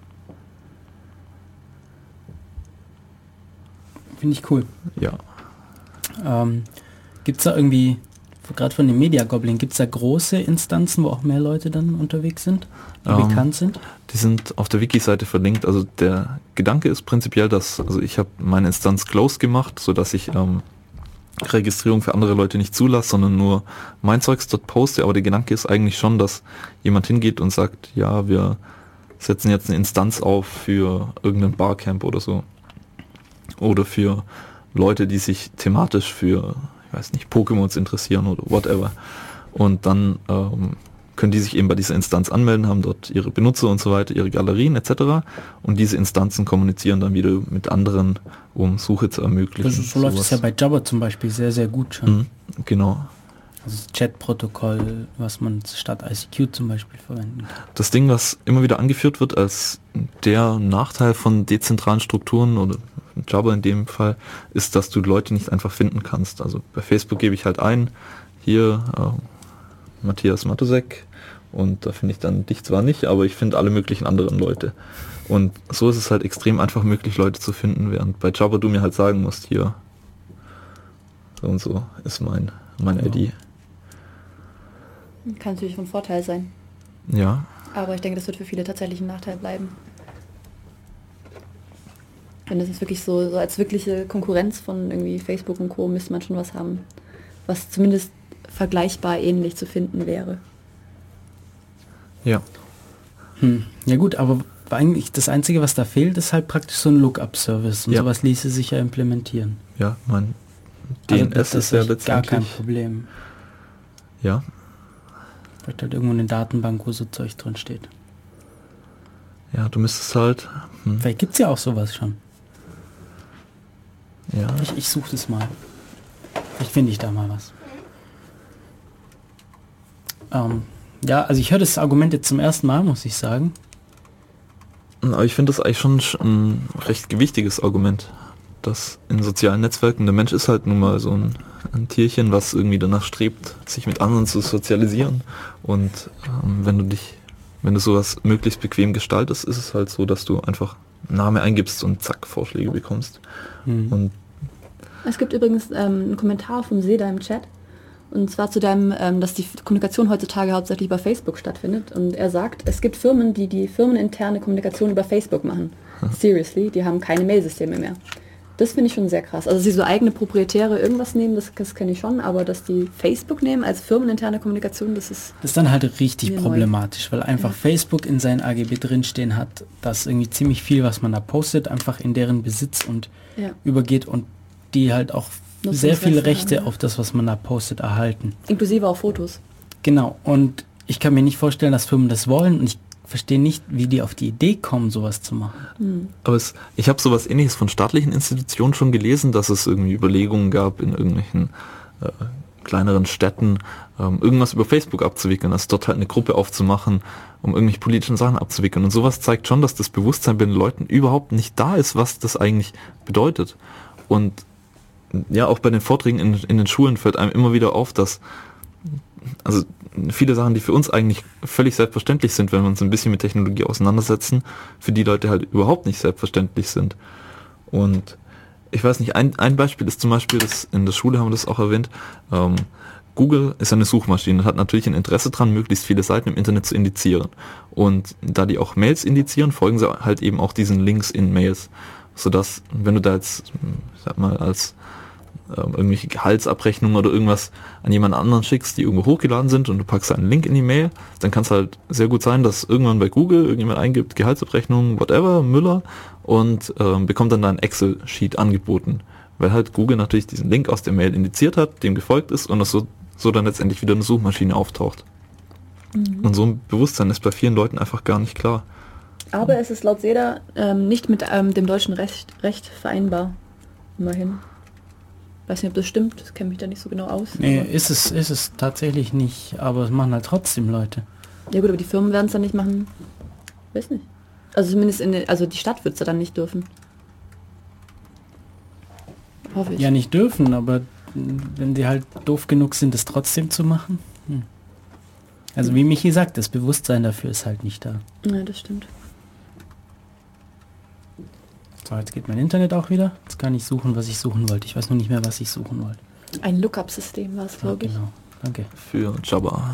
Finde ich cool. Ja. Ähm, gibt es da irgendwie, gerade von dem Media Goblin, gibt es da große Instanzen, wo auch mehr Leute dann unterwegs sind, die ähm, bekannt sind? Die sind auf der Wiki-Seite verlinkt. Also der Gedanke ist prinzipiell, dass, also ich habe meine Instanz closed gemacht, sodass ich ähm, Registrierung für andere Leute nicht zulasse, sondern nur mein Zeugs dort poste. Aber der Gedanke ist eigentlich schon, dass jemand hingeht und sagt, ja, wir setzen jetzt eine Instanz auf für irgendein Barcamp oder so. Oder für Leute, die sich thematisch für, ich weiß nicht, Pokémons interessieren oder whatever. Und dann ähm, können die sich eben bei dieser Instanz anmelden, haben dort ihre Benutzer und so weiter, ihre Galerien et cetera. Und diese Instanzen kommunizieren dann wieder mit anderen, um Suche zu ermöglichen. Also so läuft es ja bei Jabber zum Beispiel sehr, sehr gut schon. Mhm, genau. Also das Chat-Protokoll, was man statt I C Q zum Beispiel verwenden kann. Das Ding, was immer wieder angeführt wird als der Nachteil von dezentralen Strukturen oder Jabber in dem Fall, ist, dass du Leute nicht einfach finden kannst. Also bei Facebook gebe ich halt ein, hier äh, Matthias Matusek, und da finde ich dann dich zwar nicht, aber ich finde alle möglichen anderen Leute. Und so ist es halt extrem einfach möglich, Leute zu finden, während bei Jabber du mir halt sagen musst, hier so und so ist mein, mein I D. Kann natürlich von Vorteil sein. Ja. Aber ich denke, das wird für viele tatsächlich ein Nachteil bleiben. Wenn das ist wirklich so, so als wirkliche Konkurrenz von irgendwie Facebook und Co. müsste man schon was haben, was zumindest vergleichbar ähnlich zu finden wäre. Ja. Hm. Ja gut, aber eigentlich das Einzige, was da fehlt, ist halt praktisch so ein Lookup-Service. Und ja. sowas ließe sich ja implementieren. Ja, mein D N S also das ist ja echt letztendlich... gar kein Problem. Ja. Vielleicht halt irgendwo eine Datenbank, wo so Zeug drin steht. Ja, du müsstest halt... Hm. Vielleicht gibt es ja auch sowas schon. Ja. Ich, ich suche das mal. Vielleicht finde ich da mal was. Ähm, ja, also ich höre das Argument jetzt zum ersten Mal, muss ich sagen. Aber ich finde das eigentlich schon ein recht gewichtiges Argument, dass in sozialen Netzwerken, der Mensch ist halt nun mal so ein, ein Tierchen, was irgendwie danach strebt, sich mit anderen zu sozialisieren. Und ähm, wenn du dich, wenn du sowas möglichst bequem gestaltest, ist es halt so, dass du einfach einen Namen eingibst und zack, Vorschläge bekommst. Mhm. Und es gibt übrigens ähm, einen Kommentar vom Seda im Chat. Und zwar zu deinem, ähm, dass die Kommunikation heutzutage hauptsächlich über Facebook stattfindet. Und er sagt, es gibt Firmen, die die firmeninterne Kommunikation über Facebook machen. Hm. Seriously, die haben keine Mailsysteme mehr. Das finde ich schon sehr krass. Also sie so eigene proprietäre irgendwas nehmen, das, das kenne ich schon, aber dass die Facebook nehmen als firmeninterne Kommunikation, das ist... Das ist dann halt richtig problematisch, neu. weil einfach ja. Facebook in seinen A G B drinstehen hat, dass irgendwie ziemlich viel, was man da postet, einfach in deren Besitz und ja. übergeht und die halt auch sehr viele Rechte haben, auf das, was man da postet, erhalten. Inklusive auch Fotos. Genau, und ich kann mir nicht vorstellen, dass Firmen das wollen, und ich verstehe nicht, wie die auf die Idee kommen, sowas zu machen. Mhm. Aber es, ich habe sowas Ähnliches von staatlichen Institutionen schon gelesen, dass es irgendwie Überlegungen gab in irgendwelchen äh, kleineren Städten ähm, irgendwas über Facebook abzuwickeln, also dort halt eine Gruppe aufzumachen, um irgendwelche politischen Sachen abzuwickeln. Und sowas zeigt schon, dass das Bewusstsein bei den Leuten überhaupt nicht da ist, was das eigentlich bedeutet. Und ja, auch bei den Vorträgen in, in den Schulen fällt einem immer wieder auf, dass also viele Sachen, die für uns eigentlich völlig selbstverständlich sind, wenn wir uns ein bisschen mit Technologie auseinandersetzen, für die Leute halt überhaupt nicht selbstverständlich sind. Und ich weiß nicht, ein, ein Beispiel ist zum Beispiel, das, in der Schule haben wir das auch erwähnt, ähm, Google ist eine Suchmaschine und hat natürlich ein Interesse dran, möglichst viele Seiten im Internet zu indizieren. Und da die auch Mails indizieren, folgen sie halt eben auch diesen Links in Mails. Sodass, wenn du da jetzt, ich sag mal, als ähm, irgendwelche Gehaltsabrechnungen oder irgendwas an jemand anderen schickst, die irgendwo hochgeladen sind und du packst einen Link in die Mail, dann kann es halt sehr gut sein, dass irgendwann bei Google irgendjemand eingibt, Gehaltsabrechnung, whatever, Müller, und ähm, bekommt dann da ein Excel-Sheet angeboten. Weil halt Google natürlich diesen Link aus der Mail indiziert hat, dem gefolgt ist und das so, so dann letztendlich wieder eine Suchmaschine auftaucht. Mhm. Und so ein Bewusstsein ist bei vielen Leuten einfach gar nicht klar. Aber es ist laut SEDA ähm, nicht mit ähm, dem deutschen Recht, Recht vereinbar. Immerhin. Weiß nicht, ob das stimmt, das kenne mich da nicht so genau aus. Nee, ist es, ist es tatsächlich nicht, aber es machen halt trotzdem Leute. Ja gut, aber die Firmen werden es dann nicht machen. Weiß nicht. Also zumindest in der, also die Stadt wird es ja dann nicht dürfen. Hoffe ich. Ja, nicht dürfen, aber wenn die halt doof genug sind, es trotzdem zu machen. Hm. Also wie Michi sagt, das Bewusstsein dafür ist halt nicht da. Ja, das stimmt. So, jetzt geht mein Internet auch wieder. Jetzt kann ich suchen, was ich suchen wollte. Ich weiß noch nicht mehr, was ich suchen wollte. Ein Lookup-System war es, glaube ja, ich. Genau, danke. Für Jabba.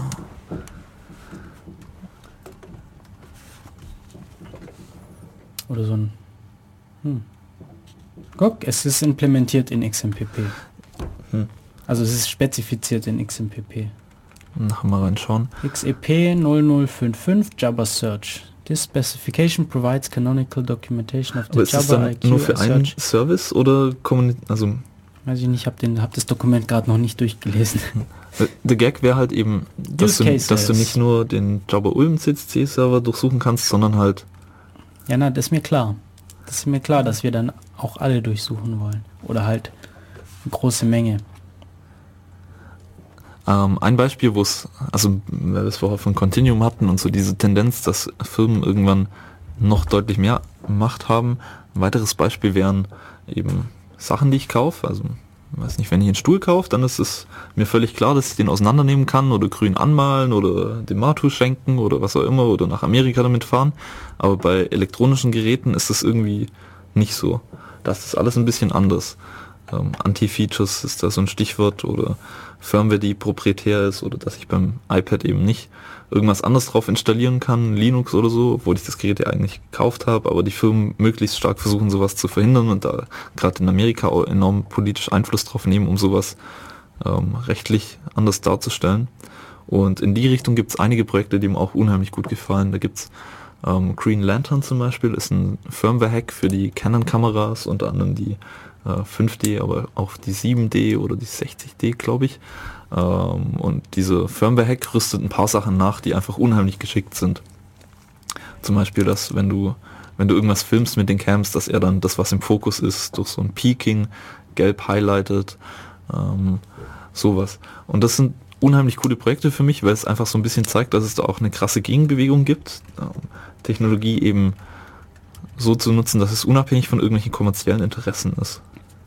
Oder so ein... Hm. Guck, es ist implementiert in X M P P. Hm. Also es ist spezifiziert in X M P P. Nachher mal reinschauen. X E P null null fünf fünf Jabba Search. This specification provides canonical documentation of the Aber ist das Jabba dann I Q nur für einen Search. Service oder Kommuni- also Weiß ich nicht, ich habe den, hab das Dokument gerade noch nicht durchgelesen. der Gag wäre halt eben, dass Use du, cases. dass du nicht nur den Jabba Ulm C C C-Server durchsuchen kannst, sondern halt Ja, na, das ist mir klar. Das ist mir klar, dass wir dann auch alle durchsuchen wollen. Oder halt eine große Menge. ähm, ein Beispiel, wo es, also weil wir es vorher von Continuum hatten und so diese Tendenz, dass Firmen irgendwann noch deutlich mehr Macht haben. Ein weiteres Beispiel wären eben Sachen, die ich kaufe. Also, ich weiß nicht, wenn ich einen Stuhl kaufe, dann ist es mir völlig klar, dass ich den auseinandernehmen kann oder grün anmalen oder dem Matu schenken oder was auch immer oder nach Amerika damit fahren. Aber bei elektronischen Geräten ist es irgendwie nicht so. Das ist alles ein bisschen anders. Ähm, Anti-Features ist da so ein Stichwort oder Firmware, die proprietär ist oder dass ich beim iPad eben nicht irgendwas anderes drauf installieren kann, Linux oder so, obwohl ich das Gerät ja eigentlich gekauft habe, aber die Firmen möglichst stark versuchen, sowas zu verhindern und da gerade in Amerika auch enorm politisch Einfluss drauf nehmen, um sowas ähm, rechtlich anders darzustellen. Und in die Richtung gibt es einige Projekte, die mir auch unheimlich gut gefallen. Da gibt's ähm, Green Lantern zum Beispiel, ist ein Firmware-Hack für die Canon-Kameras, unter anderem die äh, fünf D, aber auch die sieben D oder die sechzig D, glaube ich. Ähm, und diese Firmware-Hack rüstet ein paar Sachen nach, die einfach unheimlich geschickt sind. Zum Beispiel, dass wenn du wenn du irgendwas filmst mit den Cams, dass er dann das, was im Fokus ist, durch so ein Peaking gelb highlightet, ähm, sowas. Und das sind unheimlich coole Projekte für mich, weil es einfach so ein bisschen zeigt, dass es da auch eine krasse Gegenbewegung gibt, ähm, Technologie eben so zu nutzen, dass es unabhängig von irgendwelchen kommerziellen Interessen ist.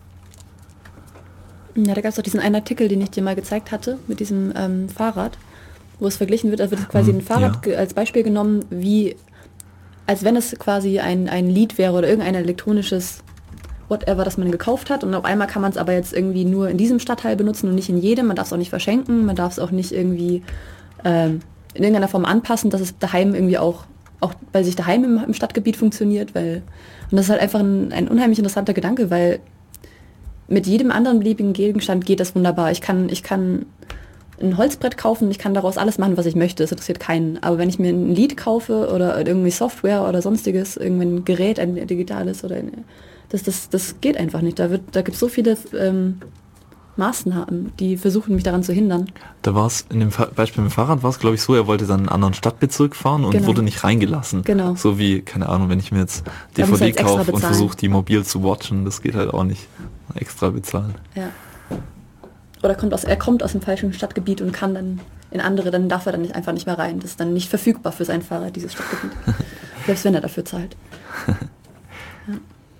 Ja, da gab es auch diesen einen Artikel, den ich dir mal gezeigt hatte, mit diesem ähm, Fahrrad, wo es verglichen wird, da wird quasi Hm, ein Fahrrad ja. ge- als Beispiel genommen, wie, als wenn es quasi ein, ein Lied wäre oder irgendein elektronisches whatever, das man gekauft hat, und auf einmal kann man es aber jetzt irgendwie nur in diesem Stadtteil benutzen und nicht in jedem, man darf es auch nicht verschenken, man darf es auch nicht irgendwie ähm, in irgendeiner Form anpassen, dass es daheim irgendwie auch, auch bei sich daheim im, im Stadtgebiet funktioniert, weil, und das ist halt einfach ein, ein unheimlich interessanter Gedanke, weil mit jedem anderen beliebigen Gegenstand geht das wunderbar. Ich kann, ich kann ein Holzbrett kaufen, ich kann daraus alles machen, was ich möchte. Es interessiert keinen. Aber wenn ich mir ein Lied kaufe oder irgendwie Software oder sonstiges, irgendein Gerät, ein digitales oder ein, das, das, das geht einfach nicht. Da wird, da gibt es so viele ähm, Maßnahmen, die versuchen, mich daran zu hindern. Da war es, in dem Fa- Beispiel mit dem Fahrrad war es, glaube ich, so, er wollte dann in einen anderen Stadtbezirk fahren und Genau. wurde nicht reingelassen. Genau. So wie, keine Ahnung, wenn ich mir jetzt Da muss er D V D jetzt extra kaufe und bezahlen. versuche, die mobil zu watchen, das geht halt auch nicht. Extra bezahlen. Ja. oder kommt aus, er kommt aus dem falschen Stadtgebiet und kann dann in andere, dann darf er dann nicht, einfach nicht mehr rein. Das ist dann nicht verfügbar für sein Fahrrad, dieses Stadtgebiet. Selbst wenn er dafür zahlt. Ja.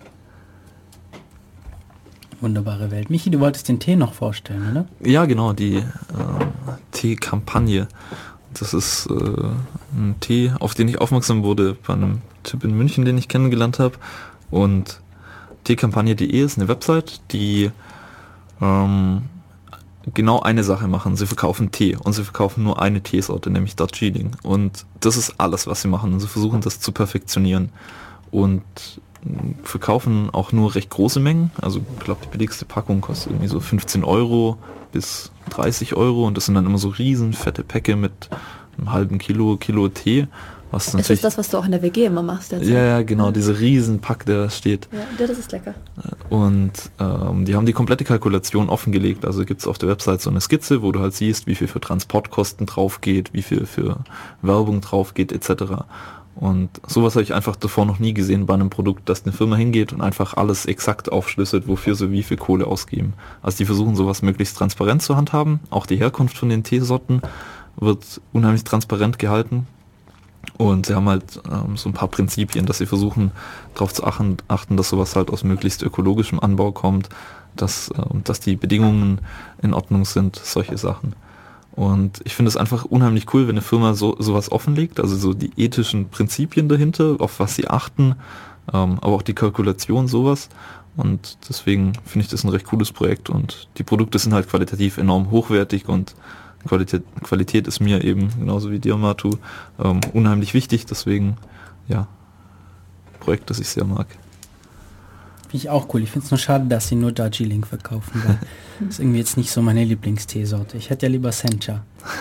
Wunderbare Welt. Michi, du wolltest den Tee noch vorstellen, oder? Ja, genau, die äh, Tee-Kampagne. Das ist äh, ein Tee, auf den ich aufmerksam wurde bei einem Typ in München, den ich kennengelernt habe. Und teekampagne punkt de ist eine Website, die ähm, genau eine Sache machen. Sie verkaufen Tee und sie verkaufen nur eine Teesorte, nämlich Darjeeling. Und das ist alles, was sie machen. Und sie versuchen das zu perfektionieren. Und verkaufen auch nur recht große Mengen. Also ich glaube, die billigste Packung kostet irgendwie so fünfzehn Euro bis dreißig Euro. Und das sind dann immer so riesen fette Päcke mit einem halben Kilo, Kilo Tee. Was das ist das, was du auch in der W G immer machst. Ja, ja, genau, ja. Diese riesen Pack, der da steht. Ja, das ist lecker. Und ähm, die haben die komplette Kalkulation offengelegt. Also gibt es auf der Website so eine Skizze, wo du halt siehst, wie viel für Transportkosten drauf geht, wie viel für Werbung drauf geht, et cetera. Und sowas habe ich einfach davor noch nie gesehen bei einem Produkt, dass eine Firma hingeht und einfach alles exakt aufschlüsselt, wofür sie wie viel Kohle ausgeben. Also die versuchen sowas möglichst transparent zu handhaben. Auch die Herkunft von den Teesorten wird unheimlich transparent gehalten. Und sie haben halt ähm, so ein paar Prinzipien, dass sie versuchen darauf zu achten, achten, dass sowas halt aus möglichst ökologischem Anbau kommt, dass, ähm, dass die Bedingungen in Ordnung sind, solche Sachen. Und ich finde es einfach unheimlich cool, wenn eine Firma so sowas offenlegt, also so die ethischen Prinzipien dahinter, auf was sie achten, ähm, aber auch die Kalkulation, sowas. Und deswegen finde ich das ein recht cooles Projekt und die Produkte sind halt qualitativ enorm hochwertig und Qualität, Qualität ist mir eben, genauso wie dir, Matu, ähm, unheimlich wichtig, deswegen, ja, Projekt, das ich sehr mag. Finde ich auch cool. Ich finde es nur schade, dass sie nur Darjeeling verkaufen, weil das ist irgendwie jetzt nicht so meine Lieblingsteesorte. Ich hätte ja lieber Sencha.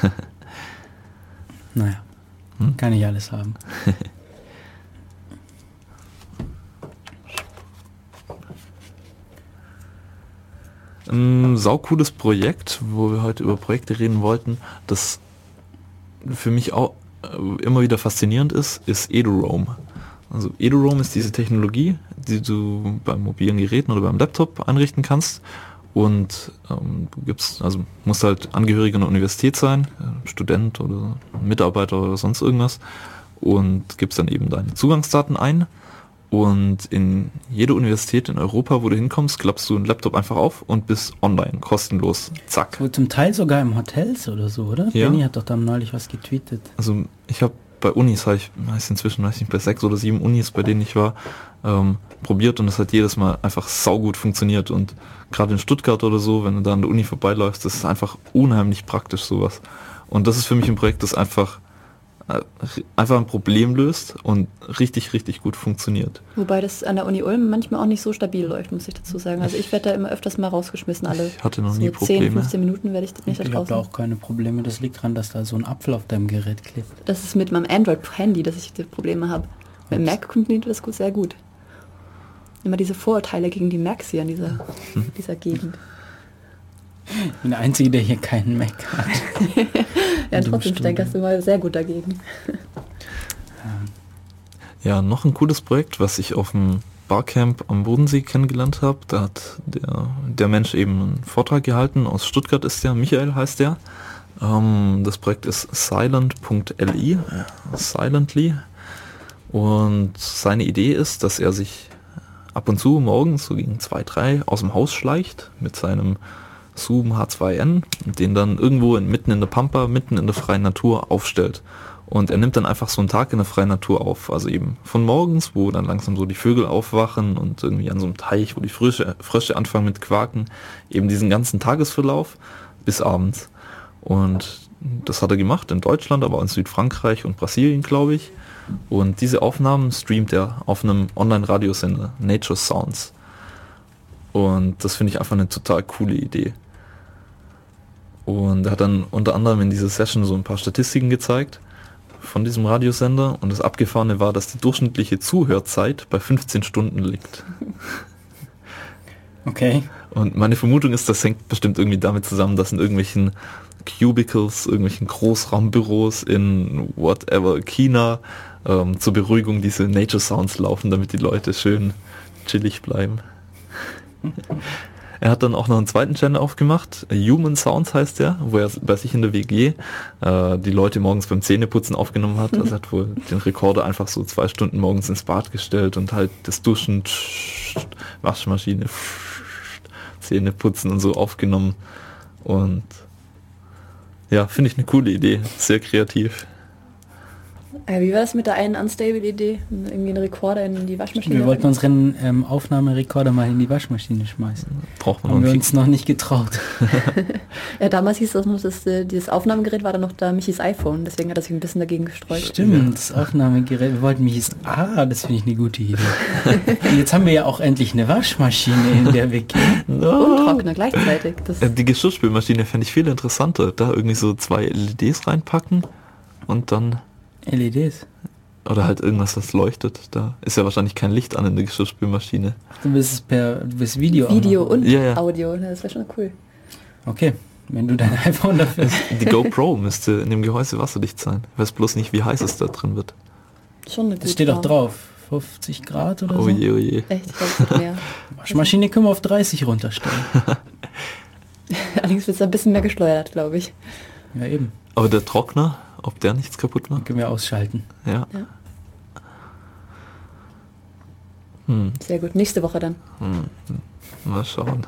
Naja, hm? Kann ich alles haben. Ein saucooles Projekt, wo wir heute über Projekte reden wollten, das für mich auch immer wieder faszinierend ist, ist EduRoam. Also EduRoam ist diese Technologie, die du beim mobilen Geräten oder beim Laptop einrichten kannst und ähm, du gibst, also musst halt Angehöriger einer Universität sein, Student oder Mitarbeiter oder sonst irgendwas und gibst dann eben deine Zugangsdaten ein. Und in jeder Universität in Europa, wo du hinkommst, klappst du einen Laptop einfach auf und bist online, kostenlos. Zack. Wo zum Teil sogar im Hotels oder so, oder? Ja. Benni hat doch da neulich was getweetet. Also ich habe bei Unis, habe ich weiß inzwischen, weiß nicht, bei sechs oder sieben Unis, bei denen ich war, ähm, probiert und es hat jedes Mal einfach saugut funktioniert. Und gerade in Stuttgart oder so, wenn du da an der Uni vorbeiläufst, das ist einfach unheimlich praktisch sowas. Und das ist für mich ein Projekt, das einfach einfach ein Problem löst und richtig, richtig gut funktioniert. Wobei das an der Uni Ulm manchmal auch nicht so stabil läuft, muss ich dazu sagen. Also ich werde da immer öfters mal rausgeschmissen, alle ich hatte noch so nie Probleme. zehn, fünfzehn Minuten werde ich nicht da Ich habe draußen. da auch keine Probleme, das liegt daran, dass da so ein Apfel auf deinem Gerät klebt. Das ist mit meinem Android-Handy, dass ich die Probleme habe. Mit dem Mac funktioniert das gut, sehr gut. Immer diese Vorurteile gegen die Macs hier in dieser, hm. dieser Gegend. Ich bin der Einzige, der hier keinen Mac hat. Ja, trotzdem steckerst du mal sehr gut dagegen. Ja, noch ein cooles Projekt, was ich auf dem Barcamp am Bodensee kennengelernt habe. Da hat der, der Mensch eben einen Vortrag gehalten. Aus Stuttgart ist der, Michael heißt der. Ähm, das Projekt ist silent punkt li, Silently. Und seine Idee ist, dass er sich ab und zu morgens so gegen zwei, drei aus dem Haus schleicht mit seinem Zoom H zwei N und den dann irgendwo in, mitten in der Pampa, mitten in der freien Natur aufstellt. Und er nimmt dann einfach so einen Tag in der freien Natur auf. Also eben von morgens, wo dann langsam so die Vögel aufwachen und irgendwie an so einem Teich, wo die Frösche, Frösche anfangen mit Quaken, eben diesen ganzen Tagesverlauf bis abends. Und das hat er gemacht in Deutschland, aber auch in Südfrankreich und Brasilien, glaube ich. Und diese Aufnahmen streamt er auf einem Online-Radiosender, Nature Sounds. Und das finde ich einfach eine total coole Idee. Und er hat dann unter anderem in dieser Session so ein paar Statistiken gezeigt von diesem Radiosender. Und das Abgefahrene war, dass die durchschnittliche Zuhörzeit bei fünfzehn Stunden liegt. Okay. Und meine Vermutung ist, das hängt bestimmt irgendwie damit zusammen, dass in irgendwelchen Cubicles, irgendwelchen Großraumbüros in whatever, China, ähm, zur Beruhigung diese Nature Sounds laufen, damit die Leute schön chillig bleiben. Er hat dann auch noch einen zweiten Channel aufgemacht, Human Sounds heißt der, wo er bei sich in der W G äh, die Leute morgens beim Zähneputzen aufgenommen hat. Also er hat wohl den Rekorder einfach so zwei Stunden morgens ins Bad gestellt und halt das Duschen, Waschmaschine, Zähneputzen und so aufgenommen. Und ja, finde ich eine coole Idee, sehr kreativ. Äh, wie war das mit der einen Unstable-Idee? Irgendwie einen Rekorder in die Waschmaschine? Wir wollten unseren ähm, Aufnahmerekorder mal in die Waschmaschine schmeißen. Braucht man Haben noch wir einen uns noch nicht getraut. Ja, damals hieß das noch, dass äh, dieses Aufnahmegerät war dann noch da Michis iPhone, deswegen hat er sich ein bisschen dagegen gestreut. Stimmt, das Aufnahmegerät. Wir wollten mich jetzt. Ah, das finde ich eine gute Idee. Und jetzt haben wir ja auch endlich eine Waschmaschine in der W G. Und Trockner gleichzeitig. Das Äh, Die Geschirrspülmaschine fände ich viel interessanter. Da irgendwie so zwei L E Ds reinpacken und dann... L E Ds. Oder halt irgendwas, das leuchtet. Da ist ja wahrscheinlich kein Licht an in der Geschirrspülmaschine. Du willst es per du willst Video Video auch machen. und Ja, ja. Audio, das wäre schon cool. Okay, wenn du dein iPhone dafür hast. Die GoPro müsste in dem Gehäuse wasserdicht sein. Ich weiß bloß nicht, wie heiß es da drin wird. Schon eine Das gute steht auch Wahl. drauf. fünfzig Grad oder Oh so. je, oh je. Echt, ich glaub, es wird mehr. Waschmaschine können wir auf dreißig runterstellen. Allerdings wird es ein bisschen mehr gesteuert, glaube ich. Ja, eben. Aber der Trockner, ob der nichts kaputt macht? Können wir ausschalten. Ja. Ja. Hm, Sehr gut. Nächste Woche dann. hm. Mal schauen.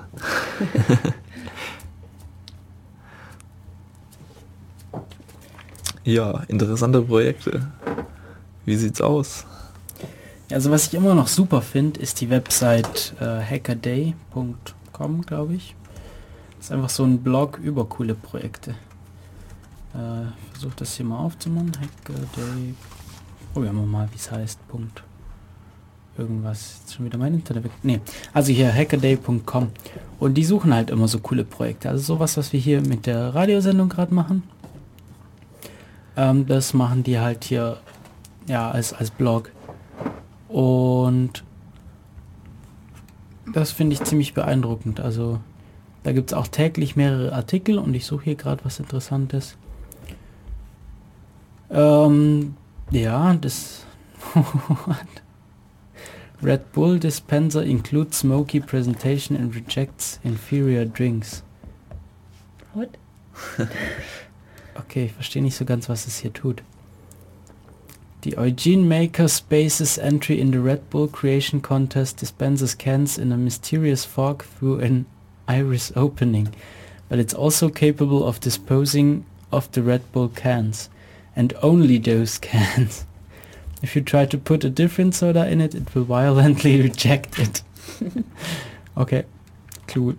Ja, interessante Projekte. Wie sieht's aus? Also was ich immer noch super finde, ist die Website äh, hackerday punkt com, glaube ich. Das ist einfach so ein Blog über coole Projekte. Äh, ich versuche das hier mal aufzumachen. Hackerday. Probieren wir mal, wie es heißt. Punkt. Irgendwas. Ist schon wieder mein Internet weg. Nee. Also hier hackerday punkt com. Und die suchen halt immer so coole Projekte. Also sowas, was wir hier mit der Radiosendung gerade machen. Ähm, das machen die halt hier ja als, als Blog. Und das finde ich ziemlich beeindruckend. Also da gibt es auch täglich mehrere Artikel und ich suche hier gerade was Interessantes. Ähm, ja, das Red Bull dispenser includes smoky presentation and rejects inferior drinks. What? Okay, ich verstehe nicht so ganz, was es hier tut. The Eugene Maker Spaces entry in the Red Bull Creation Contest dispenses cans in a mysterious fog through an iris opening, but it's also capable of disposing of the Red Bull cans, and only those cans. If you try to put a different soda in it, it will violently reject it. Okay, cool.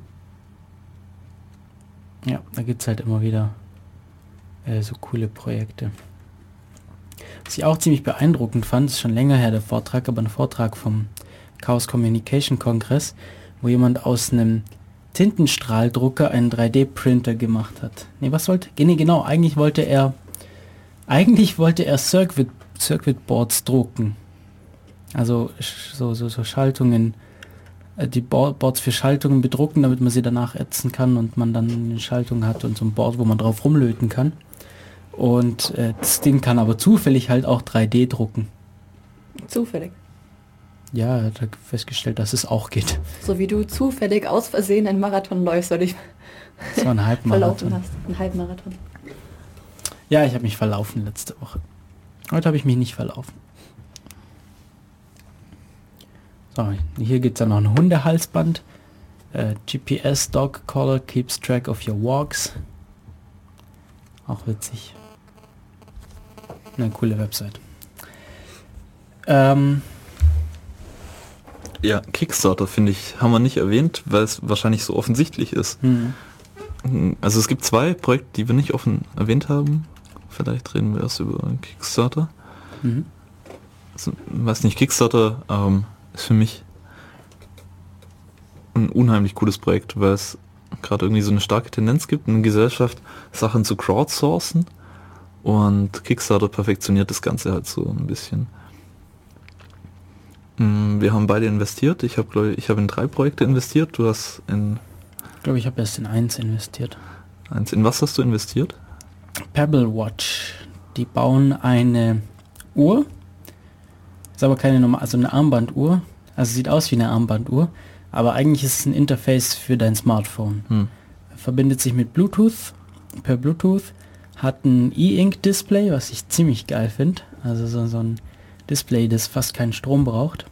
Ja, da gibt's halt immer wieder äh, so coole Projekte. Was ich auch ziemlich beeindruckend fand, ist schon länger her der Vortrag, aber ein Vortrag vom Chaos Communication Kongress, wo jemand aus einem Tintenstrahldrucker einen drei D Printer gemacht hat. Nee, was wollte? Nee, genau, eigentlich wollte er eigentlich wollte er Circuit, Circuit Boards drucken. Also so, so, so Schaltungen, äh, die Boards für Schaltungen bedrucken, damit man sie danach ätzen kann und man dann eine Schaltung hat und so ein Board, wo man drauf rumlöten kann. Und äh, das Ding kann aber zufällig halt auch drei D drucken. Zufällig. Ja, er hat festgestellt, dass es auch geht. So wie du zufällig aus Versehen einen Marathon läufst, weil ich Das war ein verlaufen Halbmarathon. hast. Ein Halbmarathon. Ja, ich habe mich verlaufen letzte Woche. Heute habe ich mich nicht verlaufen. So, hier gibt es dann noch ein Hundehalsband. Äh, G P S Dog Collar keeps track of your walks. Auch witzig. Eine coole Website. Ähm, Ja, Kickstarter finde ich, haben wir nicht erwähnt, weil es wahrscheinlich so offensichtlich ist. hm. Also es gibt zwei Projekte, die wir nicht offen erwähnt haben. Vielleicht reden wir erst über Kickstarter. Mhm. Also, weiß nicht, Kickstarter ähm, ist für mich ein unheimlich cooles Projekt, weil es gerade irgendwie so eine starke Tendenz gibt in der Gesellschaft, Sachen zu crowdsourcen, und Kickstarter perfektioniert das Ganze halt so ein bisschen. Wir haben beide investiert. Ich habe ich habe in drei Projekte investiert. Du hast in Ich glaube, ich habe erst in eins investiert. eins. In was hast du investiert? Pebble Watch. Die bauen eine Uhr. Ist aber keine normale, also eine Armbanduhr. Also sieht aus wie eine Armbanduhr. aber eigentlich ist es ein Interface für dein Smartphone. Hm. Verbindet sich mit Bluetooth, per Bluetooth, hat ein E-Ink-Display, was ich ziemlich geil finde. Also so, so ein Display, das fast keinen Strom braucht.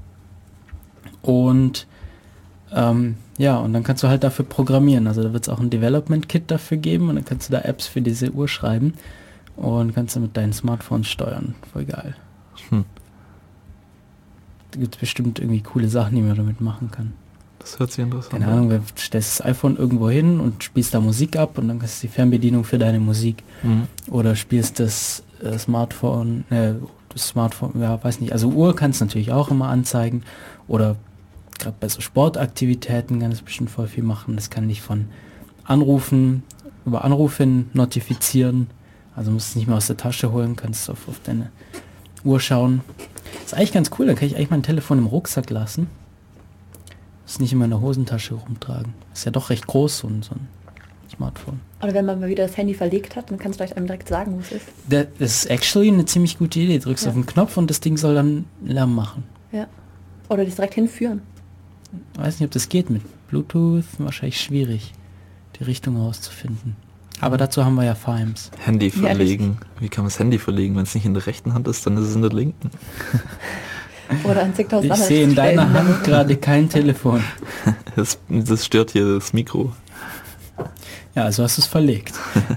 Und ähm, ja, und dann kannst du halt dafür programmieren. Also da wird es auch ein Development-Kit dafür geben und dann kannst du da Apps für diese Uhr schreiben und kannst du mit deinen Smartphones steuern. Voll geil. Hm. Da gibt es bestimmt irgendwie coole Sachen, die man damit machen kann. Das hört sich interessant Keine an. Ahnung, du stellst das iPhone irgendwo hin und spielst da Musik ab und dann kannst du die Fernbedienung für deine Musik. Mhm. Oder spielst das äh, Smartphone, äh, das Smartphone, ja, weiß nicht, also Uhr kannst du natürlich auch immer anzeigen. Oder gerade bei so Sportaktivitäten kann es bestimmt voll viel machen. Das kann dich von Anrufen, über Anrufe notifizieren. Also musst du es nicht mehr aus der Tasche holen, kannst auf, auf deine Uhr schauen. Ist eigentlich ganz cool, da kann ich eigentlich mein Telefon im Rucksack lassen. Muss nicht immer in der Hosentasche rumtragen. Ist ja doch recht groß, so ein, so ein Smartphone. Oder wenn man mal wieder das Handy verlegt hat, dann kannst du vielleicht einem direkt sagen, wo es ist. Das ist actually eine ziemlich gute Idee. Du drückst Ja. auf den Knopf und das Ding soll dann Lärm machen. Ja. Oder dich direkt hinführen. Ich weiß nicht, ob das geht mit Bluetooth. Wahrscheinlich schwierig, die Richtung herauszufinden. Aber dazu haben wir ja Fimes. Handy Ja, verlegen. Wie kann man das Handy verlegen? Wenn es nicht in der rechten Hand ist, dann ist es in der linken. Oder an zigtausend Ich andere sehe in Stellen. deiner Hand gerade kein Telefon. Das, das stört hier das Mikro. Ja, also hast du es verlegt.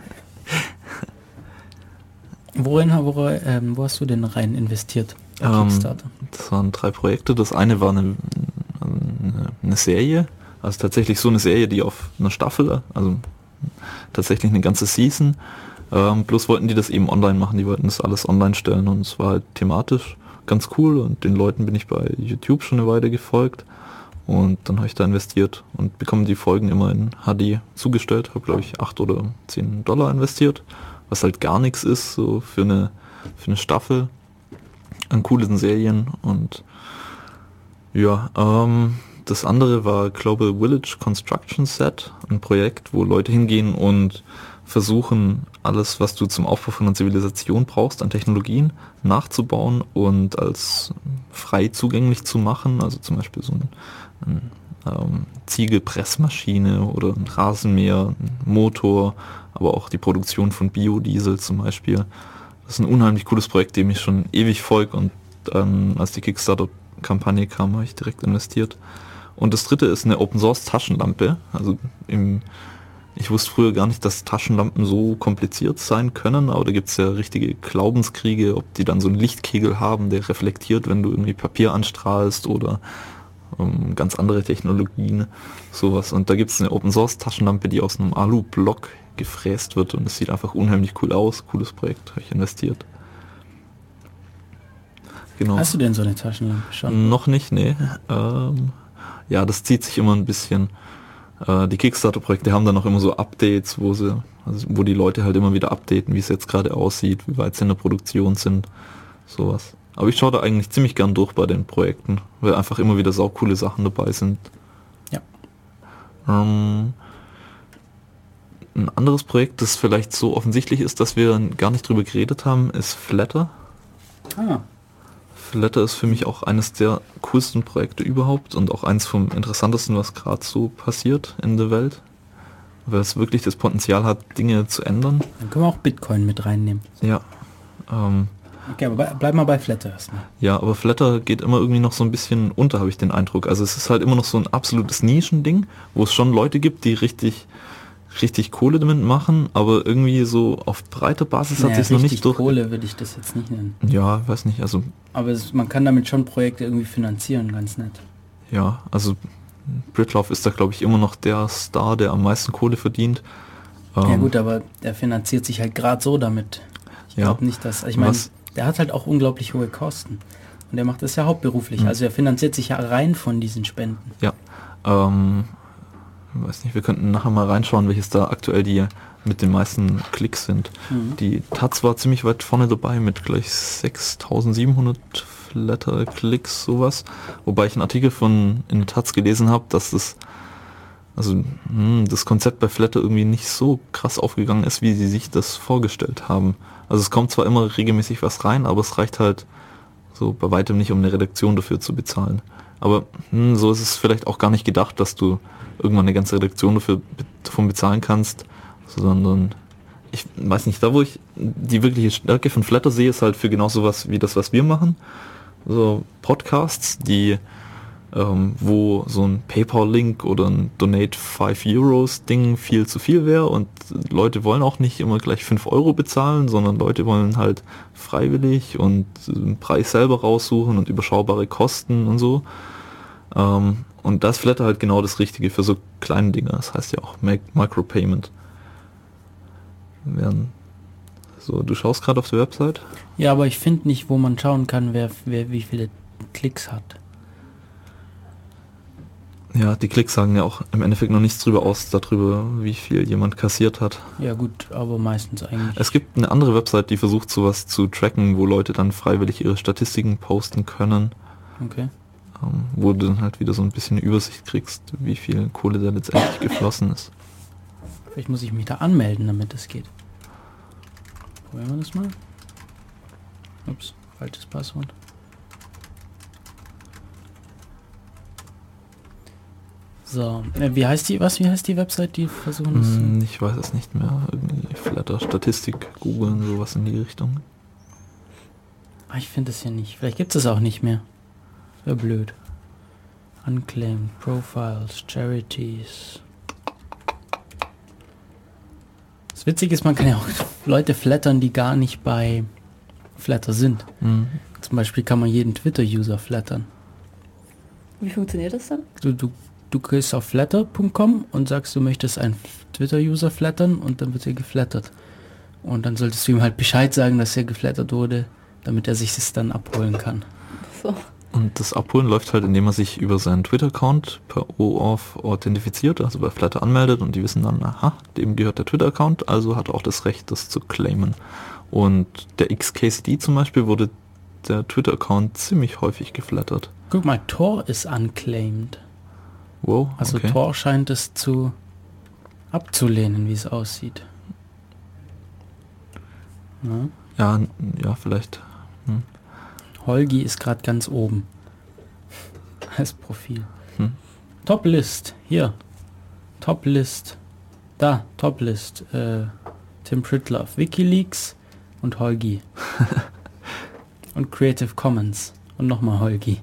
Worin, wo, ähm, wo hast du denn rein investiert? Bei Ähm, Kickstarter? Das waren drei Projekte. Das eine war eine, eine, eine Serie. Also tatsächlich so eine Serie, die auf einer Staffel, also tatsächlich eine ganze Season. Ähm, bloß wollten die das eben online machen. Die wollten das alles online stellen und es war halt thematisch ganz cool und den Leuten bin ich bei YouTube schon eine Weile gefolgt und dann habe ich da investiert und bekomme die Folgen immer in H D zugestellt, habe glaube ich acht oder zehn Dollar investiert, was halt gar nichts ist so für eine für eine Staffel an coolen Serien und ja, ähm, das andere war Global Village Construction Set, ein Projekt, wo Leute hingehen und versuchen, alles, was du zum Aufbau von einer Zivilisation brauchst, an Technologien nachzubauen und als frei zugänglich zu machen. Also zum Beispiel so ein, ein ähm, Ziegelpressmaschine oder ein Rasenmäher, ein Motor, aber auch die Produktion von Biodiesel zum Beispiel. Das ist ein unheimlich cooles Projekt, dem ich schon ewig folge und ähm, als die Kickstarter-Kampagne kam, habe ich direkt investiert. Und das dritte ist eine Open-Source-Taschenlampe. Also im Ich wusste früher gar nicht, dass Taschenlampen so kompliziert sein können, aber da gibt es ja richtige Glaubenskriege, ob die dann so einen Lichtkegel haben, der reflektiert, wenn du irgendwie Papier anstrahlst oder um, ganz andere Technologien, sowas. Und da gibt es eine Open-Source-Taschenlampe, die aus einem Alu-Block gefräst wird und es sieht einfach unheimlich cool aus. Cooles Projekt, habe ich investiert. Genau. Hast du denn so eine Taschenlampe schon? Noch nicht, nee. Ähm, ja, das zieht sich immer ein bisschen. Die Kickstarter-Projekte haben dann auch immer so Updates, wo sie, also wo die Leute halt immer wieder updaten, wie es jetzt gerade aussieht, wie weit sie in der Produktion sind, sowas. Aber ich schaue da eigentlich ziemlich gern durch bei den Projekten, weil einfach immer wieder saucoole Sachen dabei sind. Ja. Ähm, ein anderes Projekt, das vielleicht so offensichtlich ist, dass wir gar nicht drüber geredet haben, ist Flatter. Ah. Flatter ist für mich auch eines der coolsten Projekte überhaupt und auch eins vom interessantesten, was gerade so passiert in der Welt. Weil es wirklich das Potenzial hat, Dinge zu ändern. Dann können wir auch Bitcoin mit reinnehmen. Ja. Ähm, Okay, aber bei, bleib mal bei Flatter erstmal. ja, aber Flatter geht immer irgendwie noch so ein bisschen unter, habe ich den Eindruck. Also es ist halt immer noch so ein absolutes Nischending, wo es schon Leute gibt, die richtig richtig Kohle damit machen, aber irgendwie so auf breiter Basis hat Naja, sich noch richtig nicht durch... Kohle würde ich das jetzt nicht nennen. Ja, weiß nicht, also Aber es, man kann damit schon Projekte irgendwie finanzieren, ganz nett. ja, also Britloff ist da glaube ich immer noch der Star, der am meisten Kohle verdient. Ja Ähm, gut, aber der finanziert sich halt gerade so damit. Ich Ja. glaube nicht, dass... Ich meine, Was- der hat halt auch unglaublich hohe Kosten. Und der macht das ja hauptberuflich. Mhm. Also er finanziert sich ja rein von diesen Spenden. Ja, ähm, weiß nicht, wir könnten nachher mal reinschauen, welches da aktuell die mit den meisten Klicks sind. Mhm. Die Taz war ziemlich weit vorne dabei mit gleich sechstausendsiebenhundert Flatter-Klicks, sowas. Wobei ich einen Artikel von in der Taz gelesen habe, dass das also mh, das Konzept bei Flatter irgendwie nicht so krass aufgegangen ist, wie sie sich das vorgestellt haben. Also es kommt zwar immer regelmäßig was rein, aber es reicht halt so so bei weitem nicht, um eine Redaktion dafür zu bezahlen. Aber hm, so ist es vielleicht auch gar nicht gedacht, dass du irgendwann eine ganze Redaktion dafür davon bezahlen kannst, sondern ich weiß nicht, da wo ich die wirkliche Stärke von Flattr sehe, ist halt für genau sowas wie das, was wir machen. So Podcasts, die ähm, wo so ein PayPal-Link oder ein Donate five Euros Ding viel zu viel wäre und Leute wollen auch nicht immer gleich fünf Euro bezahlen, sondern Leute wollen halt freiwillig und den Preis selber raussuchen und überschaubare Kosten und so. Ähm, und das Flattr halt genau das Richtige für so kleine Dinge. Das heißt ja auch Micropayment. Werden so, du schaust gerade auf der Website? Ja, aber ich finde nicht, wo man schauen kann, wer, wer wie viele Klicks hat. Ja, die Klicks sagen ja auch im Endeffekt noch nichts drüber aus, darüber, wie viel jemand kassiert hat. Ja gut, aber meistens eigentlich. Es gibt eine andere Website, die versucht sowas zu tracken, wo Leute dann freiwillig ihre Statistiken posten können. Okay. Ähm, wo du dann halt wieder so ein bisschen eine Übersicht kriegst, wie viel Kohle da letztendlich geflossen ist. Vielleicht muss ich mich da anmelden, damit es geht. Probieren wir das mal. Ups, falsches Passwort. So, äh, wie heißt die, was, wie heißt die Website, die versuchen das? Hm, ich weiß es nicht mehr. Irgendwie Flattr, Statistik, googeln, sowas in die Richtung. Ah, ich finde es hier nicht. Vielleicht gibt es auch nicht mehr. Wäre blöd. Unclaimed, Profiles, Charities. Das Witzige ist, man kann ja auch Leute flattern, die gar nicht bei Flattr sind. Mhm. Zum Beispiel kann man jeden Twitter-User flattern. Wie funktioniert das dann? Du, du, du gehst auf flattr punkt com und sagst, du möchtest einen Twitter-User flattern und dann wird er geflattert. Und dann solltest du ihm halt Bescheid sagen, dass er geflattert wurde, damit er sich das dann abholen kann. So. Und das Abholen läuft halt, indem er sich über seinen Twitter-Account per OAuth authentifiziert, also bei Flattr anmeldet und die wissen dann, aha, dem gehört der Twitter-Account, also hat er auch das Recht, das zu claimen. Und der X K C D zum Beispiel wurde der Twitter-Account ziemlich häufig geflattert. Guck mal, Tor ist unclaimed. Wow, Also okay. Tor scheint es zu abzulehnen, wie es aussieht. Ja. Ja, ja, vielleicht. Hm. Holgi ist gerade ganz oben. Als Profil. Hm. Top-List, hier. Top-List. Da, Top-List. Äh, Tim Pritlove, WikiLeaks und Holgi. Und Creative Commons. Und nochmal Holgi.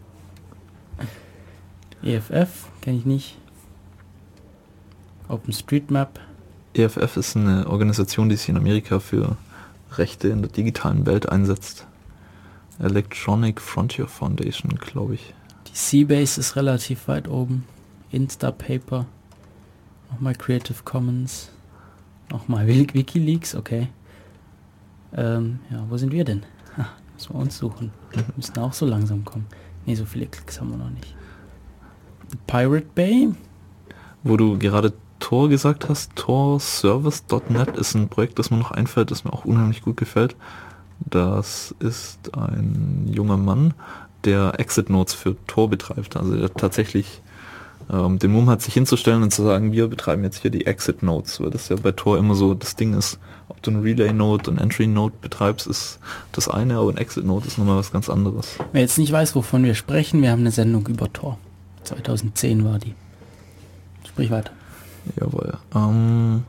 E F F, kenne ich nicht. OpenStreetMap. E F F ist eine Organisation, die sich in Amerika für Rechte in der digitalen Welt einsetzt. Electronic Frontier Foundation, glaube ich. Die Seabase ist relativ weit oben. Instapaper. Nochmal Creative Commons. Nochmal WikiLeaks, okay. Ähm, ja, wo sind wir denn? Ha, müssen wir uns suchen. Wir müssen auch so langsam kommen. Ne, so viele Klicks haben wir noch nicht. Pirate Bay. Wo du gerade Tor gesagt hast, tor service punkt net ist ein Projekt, das mir noch einfällt, das mir auch unheimlich gut gefällt. Das ist ein junger Mann, der Exit Nodes für Tor betreibt. Also der tatsächlich ähm, den Mumm hat, sich hinzustellen und zu sagen, wir betreiben jetzt hier die Exit Nodes, weil das ja bei Tor immer so das Ding ist. Ob du ein Relay Node und Entry Node betreibst, ist das eine, aber ein Exit Node ist nochmal was ganz anderes. Wer jetzt nicht weiß, wovon wir sprechen, wir haben eine Sendung über Tor. zweitausendzehn war die. Sprich weiter. Jawohl. Ähm,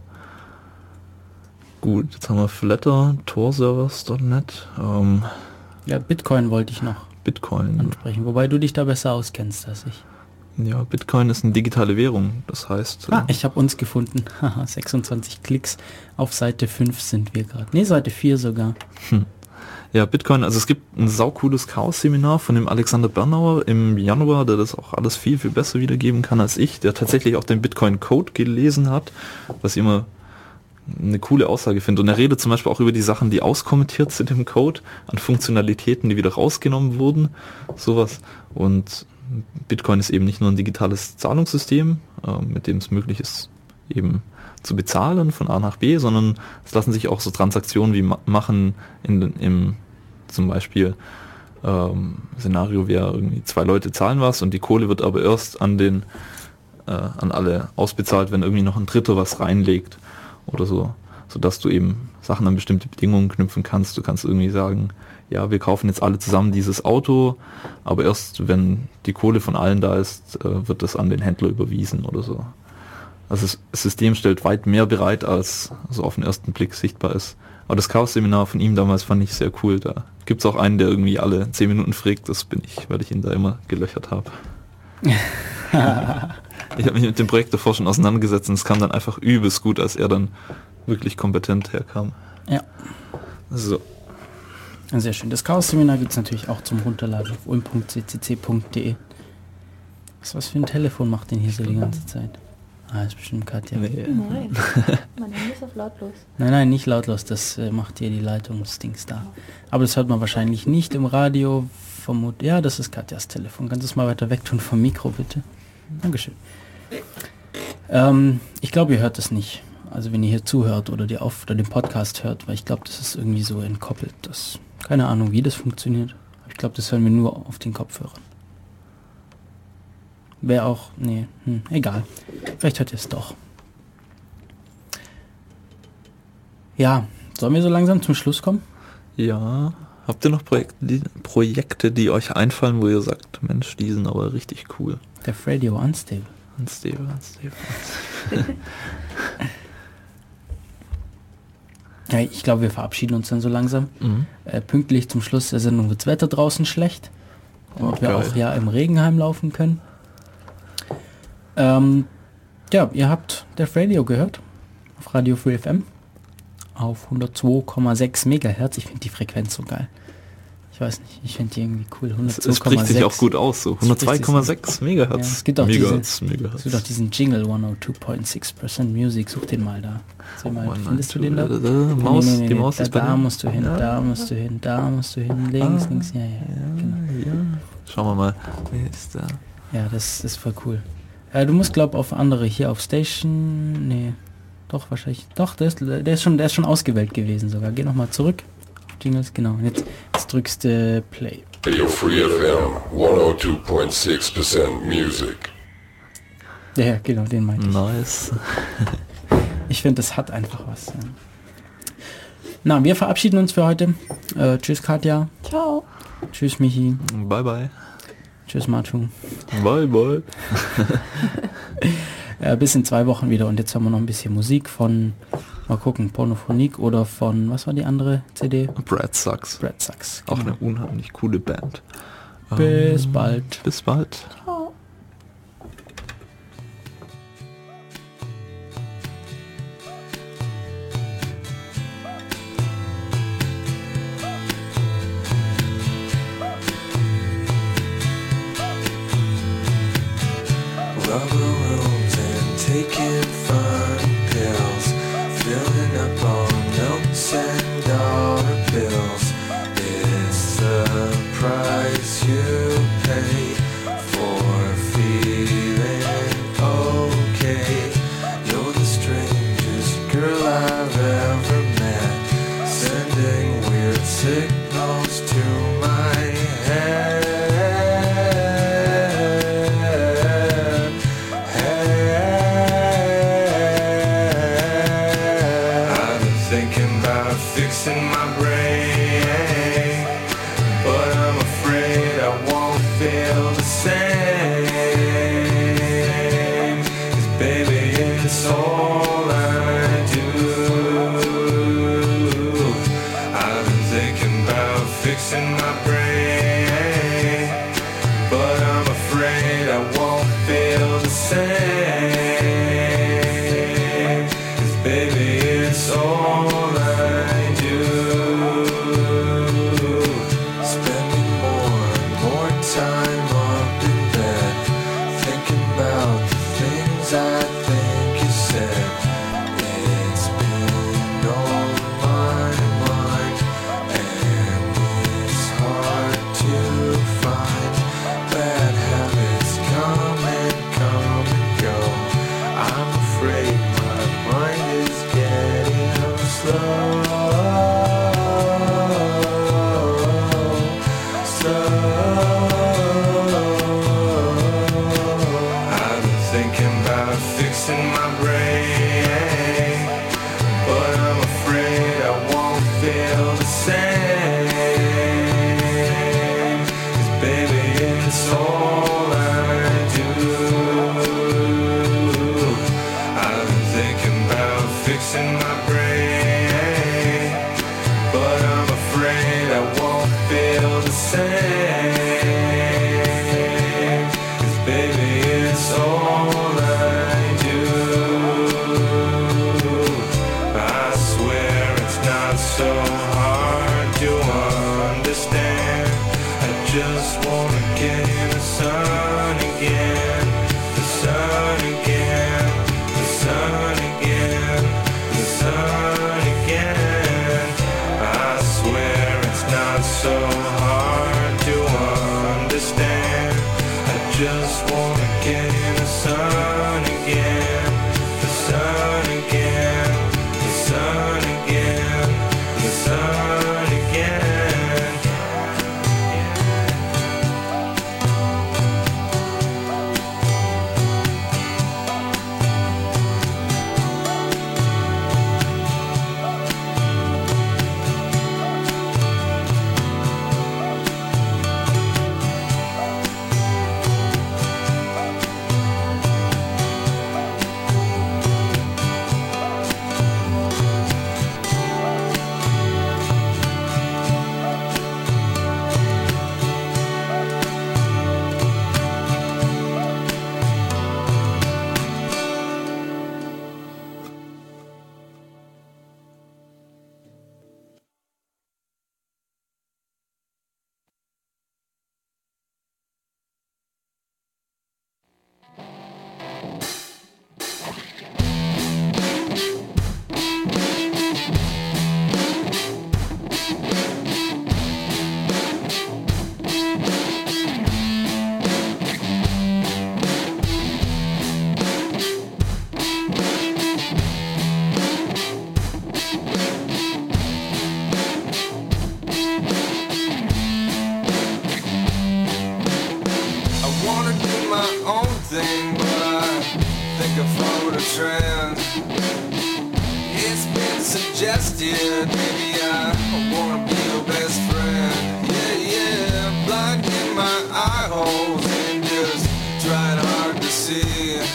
gut, jetzt haben wir Flattr, tor servers punkt net, ähm, Ja, Bitcoin wollte ich noch Bitcoin. ansprechen, wobei du dich da besser auskennst als ich. Ja, Bitcoin ist eine digitale Währung, das heißt... Ah, äh, ich habe uns gefunden. Haha, sechsundzwanzig Klicks. Auf Seite fünf sind wir gerade. Ne, Seite vier sogar. Hm. Ja, Bitcoin, also es gibt ein saucooles Chaos-Seminar von dem Alexander Bernauer im Januar, der das auch alles viel, viel besser wiedergeben kann als ich, der tatsächlich auch den Bitcoin-Code gelesen hat, was ich immer eine coole Aussage finde. Und er redet zum Beispiel auch über die Sachen, die auskommentiert sind im Code, an Funktionalitäten, die wieder rausgenommen wurden, sowas. Und Bitcoin ist eben nicht nur ein digitales Zahlungssystem, äh, mit dem es möglich ist, eben zu bezahlen von A nach B, sondern es lassen sich auch so Transaktionen wie ma- machen in, im zum Beispiel ähm, Szenario wäre irgendwie zwei Leute zahlen was und die Kohle wird aber erst an den äh, an alle ausbezahlt, wenn irgendwie noch ein Dritter was reinlegt oder so. sodass du eben Sachen an bestimmte Bedingungen knüpfen kannst. Du kannst irgendwie sagen, ja, wir kaufen jetzt alle zusammen dieses Auto, aber erst wenn die Kohle von allen da ist, äh, wird das an den Händler überwiesen oder so. Also das System stellt weit mehr bereit, als so auf den ersten Blick sichtbar ist. Aber das Chaos-Seminar von ihm damals fand ich sehr cool. Da gibt es auch einen, der irgendwie alle zehn Minuten fragt. Das bin ich, weil ich ihn da immer gelöchert habe. Ich habe mich mit dem Projekt davor schon auseinandergesetzt und es kam dann einfach übelst gut, als er dann wirklich kompetent herkam. Ja. So. Sehr schön. Das Chaos-Seminar gibt es natürlich auch zum Runterladen auf ulm punkt c c c punkt d e. Was, was für ein Telefon macht denn hier so die ganze Zeit? Ah, ist bestimmt Katja. Nee. Nein, mein Handy ist auf lautlos. Nein, nein, nicht lautlos, das äh, macht hier die Leitungsdings da. Aber das hört man wahrscheinlich nicht im Radio. Vermut ja, das ist Katjas Telefon. Kannst du es mal weiter weg tun vom Mikro, bitte? Dankeschön. Ähm, ich glaube, ihr hört es nicht. Also wenn ihr hier zuhört oder, die auf, oder den Podcast hört, weil ich glaube, das ist irgendwie so entkoppelt. Das, keine Ahnung, wie das funktioniert. Ich glaube, das hören wir nur auf den Kopfhörern. Wäre auch, nee, hm, egal. Vielleicht hört ihr es doch. Ja, sollen wir so langsam zum Schluss kommen? Ja, habt ihr noch Projekte die, Projekte, die euch einfallen, wo ihr sagt, Mensch, die sind aber richtig cool? Der Radio Unstable. Unstable, unstable, unstable. Ja, ich glaube, wir verabschieden uns dann so langsam. Mhm. Äh, pünktlich zum Schluss der Sendung wird das Wetter draußen schlecht. Ob wir Geil. auch ja im Regenheim laufen können. Ähm, ja, ihr habt Def Radio gehört. Auf Radio Free F M. Auf hundertzwei Komma sechs Megahertz. Ich finde die Frequenz so geil. Ich weiß nicht, ich finde die irgendwie cool. Es spricht sich auch gut aus, so hundertzwei Komma sechs Megahertz. Ja, es gibt auch Megahertz, diesen, Megahertz. es gibt auch diesen Jingle hundertzwei Komma sechs Prozent Music. Such den mal da. Seh mal, findest du den da? Maus, Nee, nee, nee, die Maus da, ist bei da dir. musst du hin, Ja. da musst du hin, da musst du hin, links, Ah, links, ja, ja, genau. Ja. Schauen wir mal. Wer ist da? Ja, das ist voll cool. Äh, du musst, glaub, auf andere hier auf Station. Nee. Doch, wahrscheinlich. Doch, der ist, der ist schon, der ist schon ausgewählt gewesen sogar. Geh nochmal zurück. Auf Jingles, genau. Jetzt, jetzt drückst du Play. Radio Free F M hundertzwei Komma sechs Percent Music. Ja, ja, genau, den meinte ich. Nice. Ich finde, das hat einfach was. Ja. Na, wir verabschieden uns für heute. Äh, tschüss, Katja. Ciao. Tschüss, Michi. Bye bye. Tschüss, Matu. Bye bye. Äh, bis in zwei Wochen wieder. Und jetzt haben wir noch ein bisschen Musik von, mal gucken, Pornophonique oder von, was war die andere C D? Brad Sucks. Brad Sucks. Auch Genau. eine unheimlich coole Band. Bis Ähm, bald. Bis bald. Ciao. Rubber rooms and taking fun pills, filling up on notes and dollar bills. It's the price you pay for baby, it's all I do. I've been thinking about fixing my brain, but I'm afraid I won't feel the same. 'Cause baby, it's all I do. I swear it's not so hard to understand. I just wanna get in the sun again, the sun again, the sun again, the sun again. I swear it's not so hard to understand. I just wanna get in the sun again, the sun again, the sun again, the sun again. I wanna do my own thing, but I think I followed a trend. It's been suggested, maybe I wanna be your best friend. Yeah, yeah, blind in my eye holes and just trying hard to see.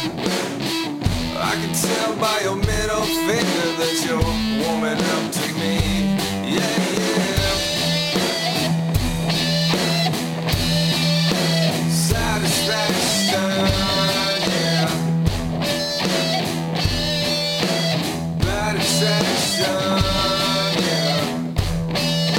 I can tell by your middle finger that you're warming up to me. Yeah, yeah. Satisfaction, yeah. Satisfaction, yeah.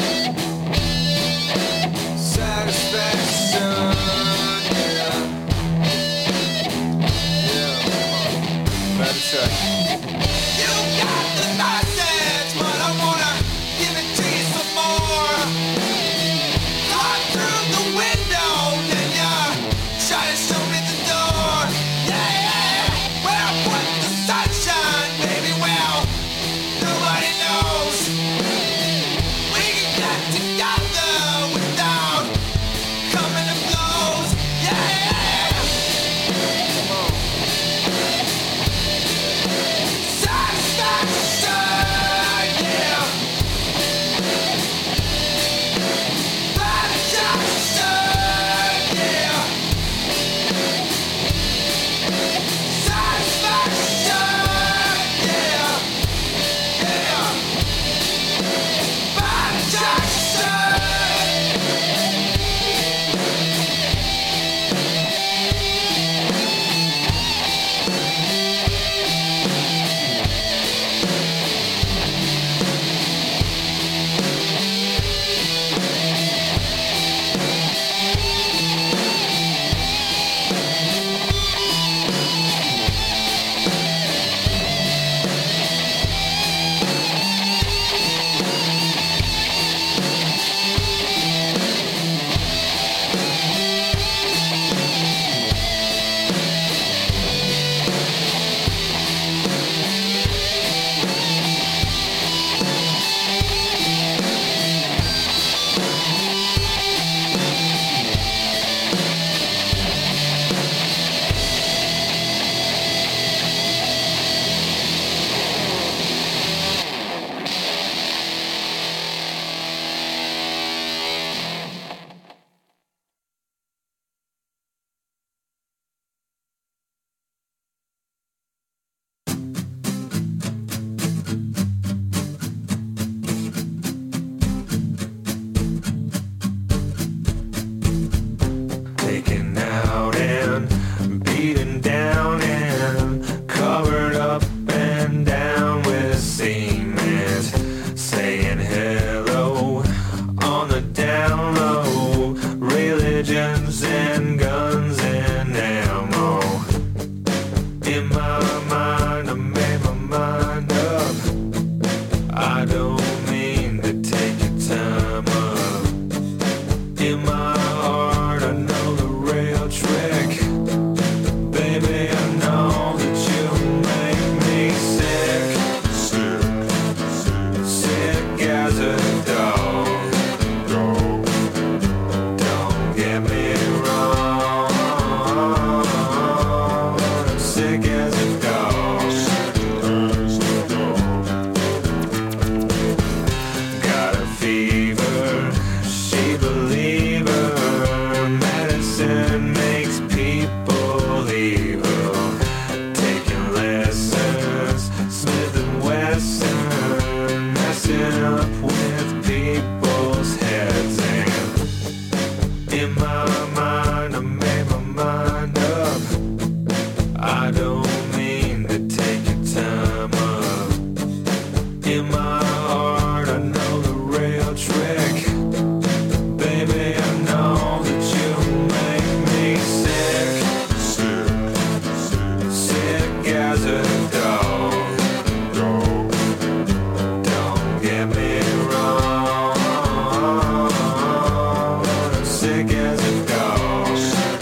In my heart I know the real trick. Baby, I know that you make me sick. Sick, sick as a dog. Dog. Don't get me wrong. I'm sick as a dog. Got a fever, she believer. Medicine makes people evil. Taking lessons, Smith and Wesson, messing up with people's heads. And in my mind, I made my mind up. I don't mean to take your time up. In my heart, I know the real trick. Baby, I know that you make me sick. Sick, sick as a dog. Dog. Don't get me wrong. I'm sick as a dog.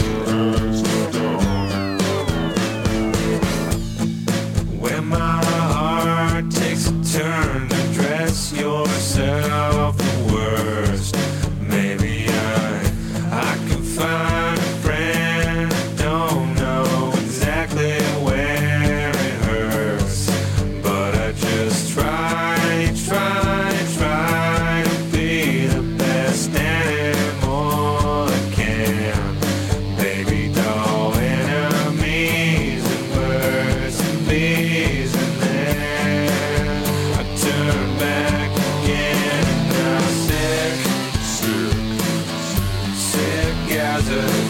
When my heart takes a turn to dress yourself the worst, maybe I I can find a friend. Don't know exactly where it hurts, but I just try, try, try to be the best animal I can. Baby doll, enemies and birds and bees, and then I turn back again and I'm sick, sick, sick as a